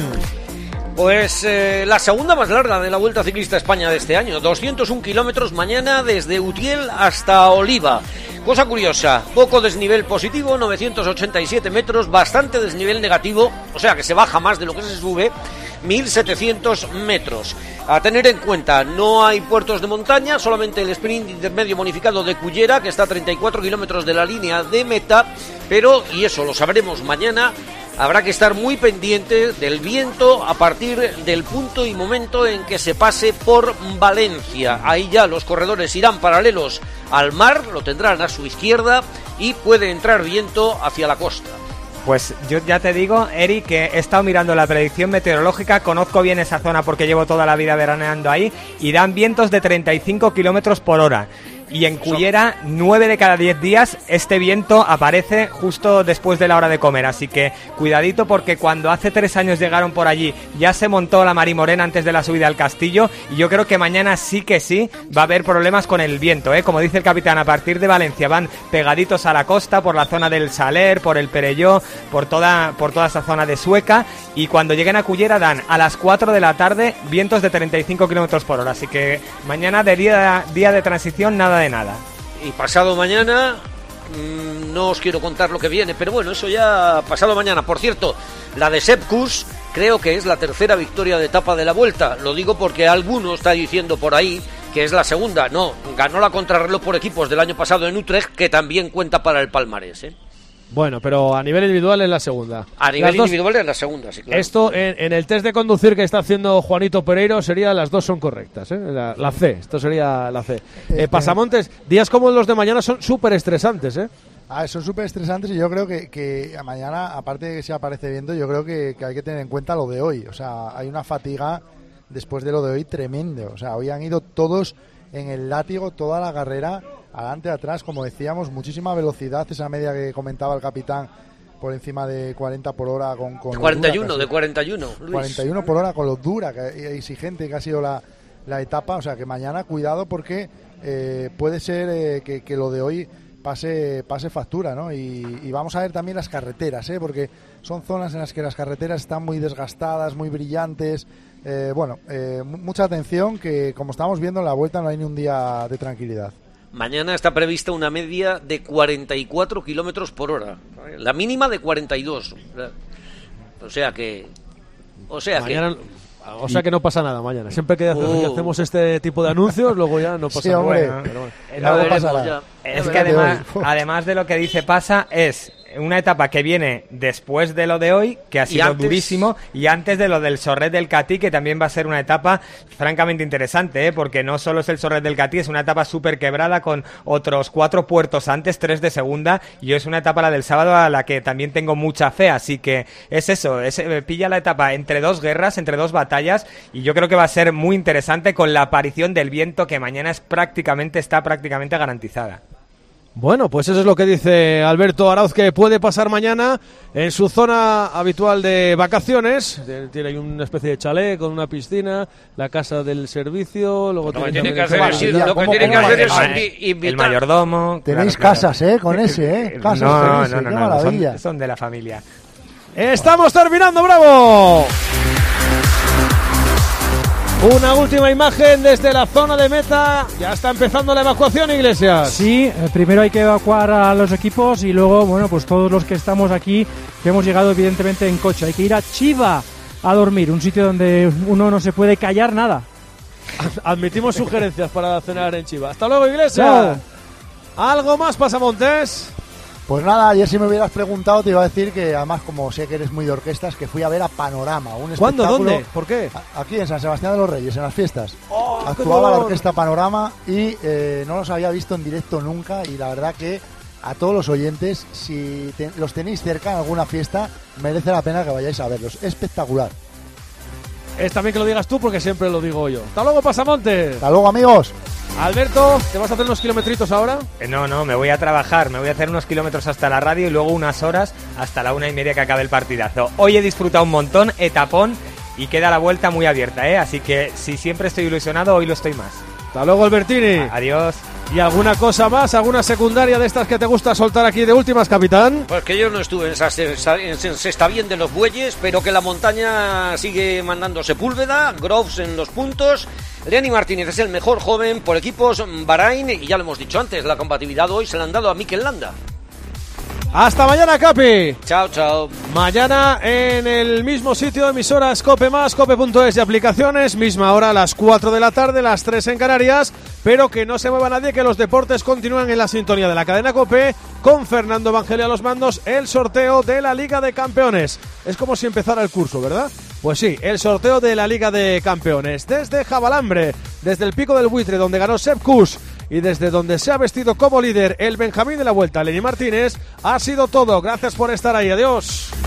Pues eh, la segunda más larga de la Vuelta Ciclista a España de este año, doscientos un kilómetros mañana desde Utiel hasta Oliva. Cosa curiosa, poco desnivel positivo, novecientos ochenta y siete metros, bastante desnivel negativo, o sea que se baja más de lo que se sube, mil setecientos metros. A tener en cuenta, no hay puertos de montaña, solamente el sprint intermedio bonificado de Cullera, que está a treinta y cuatro kilómetros de la línea de meta, pero, y eso lo sabremos mañana, habrá que estar muy pendiente del viento a partir del punto y momento en que se pase por Valencia. Ahí ya los corredores irán paralelos al mar, lo tendrán a su izquierda y puede entrar viento hacia la costa. Pues yo ya te digo, Eric, que he estado mirando la predicción meteorológica, conozco bien esa zona porque llevo toda la vida veraneando ahí, y dan vientos de treinta y cinco kilómetros por hora. Y en Cullera, nueve de cada diez días, este viento aparece justo después de la hora de comer. Así que cuidadito, porque cuando hace tres años llegaron por allí, ya se montó la Marimorena antes de la subida al castillo. Y yo creo que mañana sí que sí va a haber problemas con el viento, ¿eh? Como dice el capitán, a partir de Valencia van pegaditos a la costa, por la zona del Saler, por el Perelló, por toda, por toda esa zona de Sueca. Y cuando lleguen a Cullera dan a las cuatro de la tarde vientos de treinta y cinco kilómetros por hora. Así que mañana de día, día de transición, nada de nada. Y pasado mañana, mmm, no os quiero contar lo que viene, pero bueno, eso ya pasado mañana. Por cierto, la de Sepp Kuss creo que es la tercera victoria de etapa de la Vuelta. Lo digo porque alguno está diciendo por ahí que es la segunda. No, ganó la contrarreloj por equipos del año pasado en Utrecht, que también cuenta para el palmarés, ¿eh? Bueno, pero a nivel individual es la segunda. A nivel dos, individual es la segunda, sí, claro. Esto en, en el test de conducir que está haciendo Juanito Pereiro sería las dos son correctas, ¿eh? La, la C, esto sería la C. Eh, Pasamontes, días como los de mañana son súper estresantes, ¿eh? Ah, son súper estresantes y yo creo que, que mañana, aparte de que se aparece viendo, yo creo que, que hay que tener en cuenta lo de hoy. O sea, hay una fatiga después de lo de hoy tremendo. O sea, hoy han ido todos en el látigo, toda la carrera, adelante, atrás, como decíamos, muchísima velocidad, esa media que comentaba el capitán, por encima de cuarenta por hora con, con cuarenta y uno, dura, de cuarenta y uno, Luis. cuarenta y uno por hora con lo dura que, exigente que ha sido la, la etapa. O sea que mañana cuidado, porque eh, puede ser eh, que, que lo de hoy pase pase factura, ¿no? Y, y vamos a ver también las carreteras, ¿eh? Porque son zonas en las que las carreteras están muy desgastadas, muy brillantes. Eh, bueno, eh, mucha atención, que como estamos viendo en la Vuelta no hay ni un día de tranquilidad. Mañana está prevista una media de cuarenta y cuatro kilómetros por hora, la mínima de cuarenta y dos. O sea que, o sea mañana, que, o sea que no pasa nada mañana. Siempre que, oh. que hacemos este tipo de anuncios, luego ya no pasa sí, nada. Hombre, pero bueno. no, no pasa nada. Es que además, además de lo que dice pasa, es una etapa que viene después de lo de hoy, que ha sido antes... durísimo, y antes de lo del Sorret del Catí, que también va a ser una etapa francamente interesante, ¿eh? Porque no solo es el Sorret del Catí, es una etapa súper quebrada con otros cuatro puertos antes, tres de segunda, y es una etapa, la del sábado, a la que también tengo mucha fe, así que es eso, es, eh, pilla la etapa entre dos guerras, entre dos batallas, y yo creo que va a ser muy interesante con la aparición del viento, que mañana es prácticamente, está prácticamente garantizada. Bueno, pues eso es lo que dice Alberto Arauz, que puede pasar mañana en su zona habitual de vacaciones. Tiene ahí una especie de chalet con una piscina, la casa del servicio, luego no, tiene, tiene que hacer es, lo que tiene que hacer es invitar. El mayordomo. Tenéis claro, casas, claro. ¿eh? Con ese, ¿eh? Casas no, con no, ese, no, no, qué no, maravilla. Son, son de la familia. Estamos terminando, ¡bravo! Una última imagen desde la zona de meta. Ya está empezando la evacuación, Iglesias. Sí, primero hay que evacuar a los equipos y luego, bueno, pues todos los que estamos aquí, que hemos llegado evidentemente en coche. Hay que ir a Chiva a dormir, un sitio donde uno no se puede callar nada. Admitimos sugerencias para cenar en Chiva. Hasta luego, Iglesias. Chao. ¿Algo más, Pasamontes? Pues nada, ayer si me hubieras preguntado te iba a decir que además como sé que eres muy de orquestas, que fui a ver a Panorama, un ¿Cuándo? espectáculo. ¿Dónde? ¿Por qué? Aquí en San Sebastián de los Reyes, en las fiestas. ¡Oh, Actuaba la orquesta Panorama y eh, no los había visto en directo nunca y la verdad que a todos los oyentes, si te, los tenéis cerca en alguna fiesta, merece la pena que vayáis a verlos. Espectacular. Es también que lo digas tú porque siempre lo digo yo. ¡Hasta luego, Pasamontes! ¡Hasta luego, amigos! Alberto, ¿te vas a hacer unos kilometritos ahora? Eh, no, no, me voy a trabajar, me voy a hacer unos kilómetros hasta la radio y luego unas horas hasta la una y media que acabe el partidazo. Hoy he disfrutado un montón, etapón, y queda la vuelta muy abierta, ¿eh? Así que si siempre estoy ilusionado, hoy lo estoy más. Hasta luego, Albertini. A- adiós. ¿Y alguna cosa más? ¿Alguna secundaria de estas que te gusta soltar aquí de últimas, capitán? Pues que yo no estuve en esa sexta bien de los bueyes, pero que la montaña sigue mandando Sepúlveda, Groves en los puntos. Lenny Martínez es el mejor joven por equipos Bahrain y ya lo hemos dicho antes, la compatibilidad hoy se la han dado a Mikel Landa. Hasta mañana, Capi. Chao, chao. Mañana en el mismo sitio, emisoras Cope más, cope punto es y aplicaciones, misma hora a las cuatro de la tarde, las tres en Canarias, pero que no se mueva nadie, que los deportes continúan en la sintonía de la cadena Cope, con Fernando Evangelio a los mandos, el sorteo de la Liga de Campeones. Es como si empezara el curso, ¿verdad? Pues sí, el sorteo de la Liga de Campeones. Desde Jabalambre, desde el Pico del Buitre, donde ganó Sepp Kuss, y desde donde se ha vestido como líder el Benjamín de la Vuelta, Lenny Martínez, ha sido todo. Gracias por estar ahí. Adiós.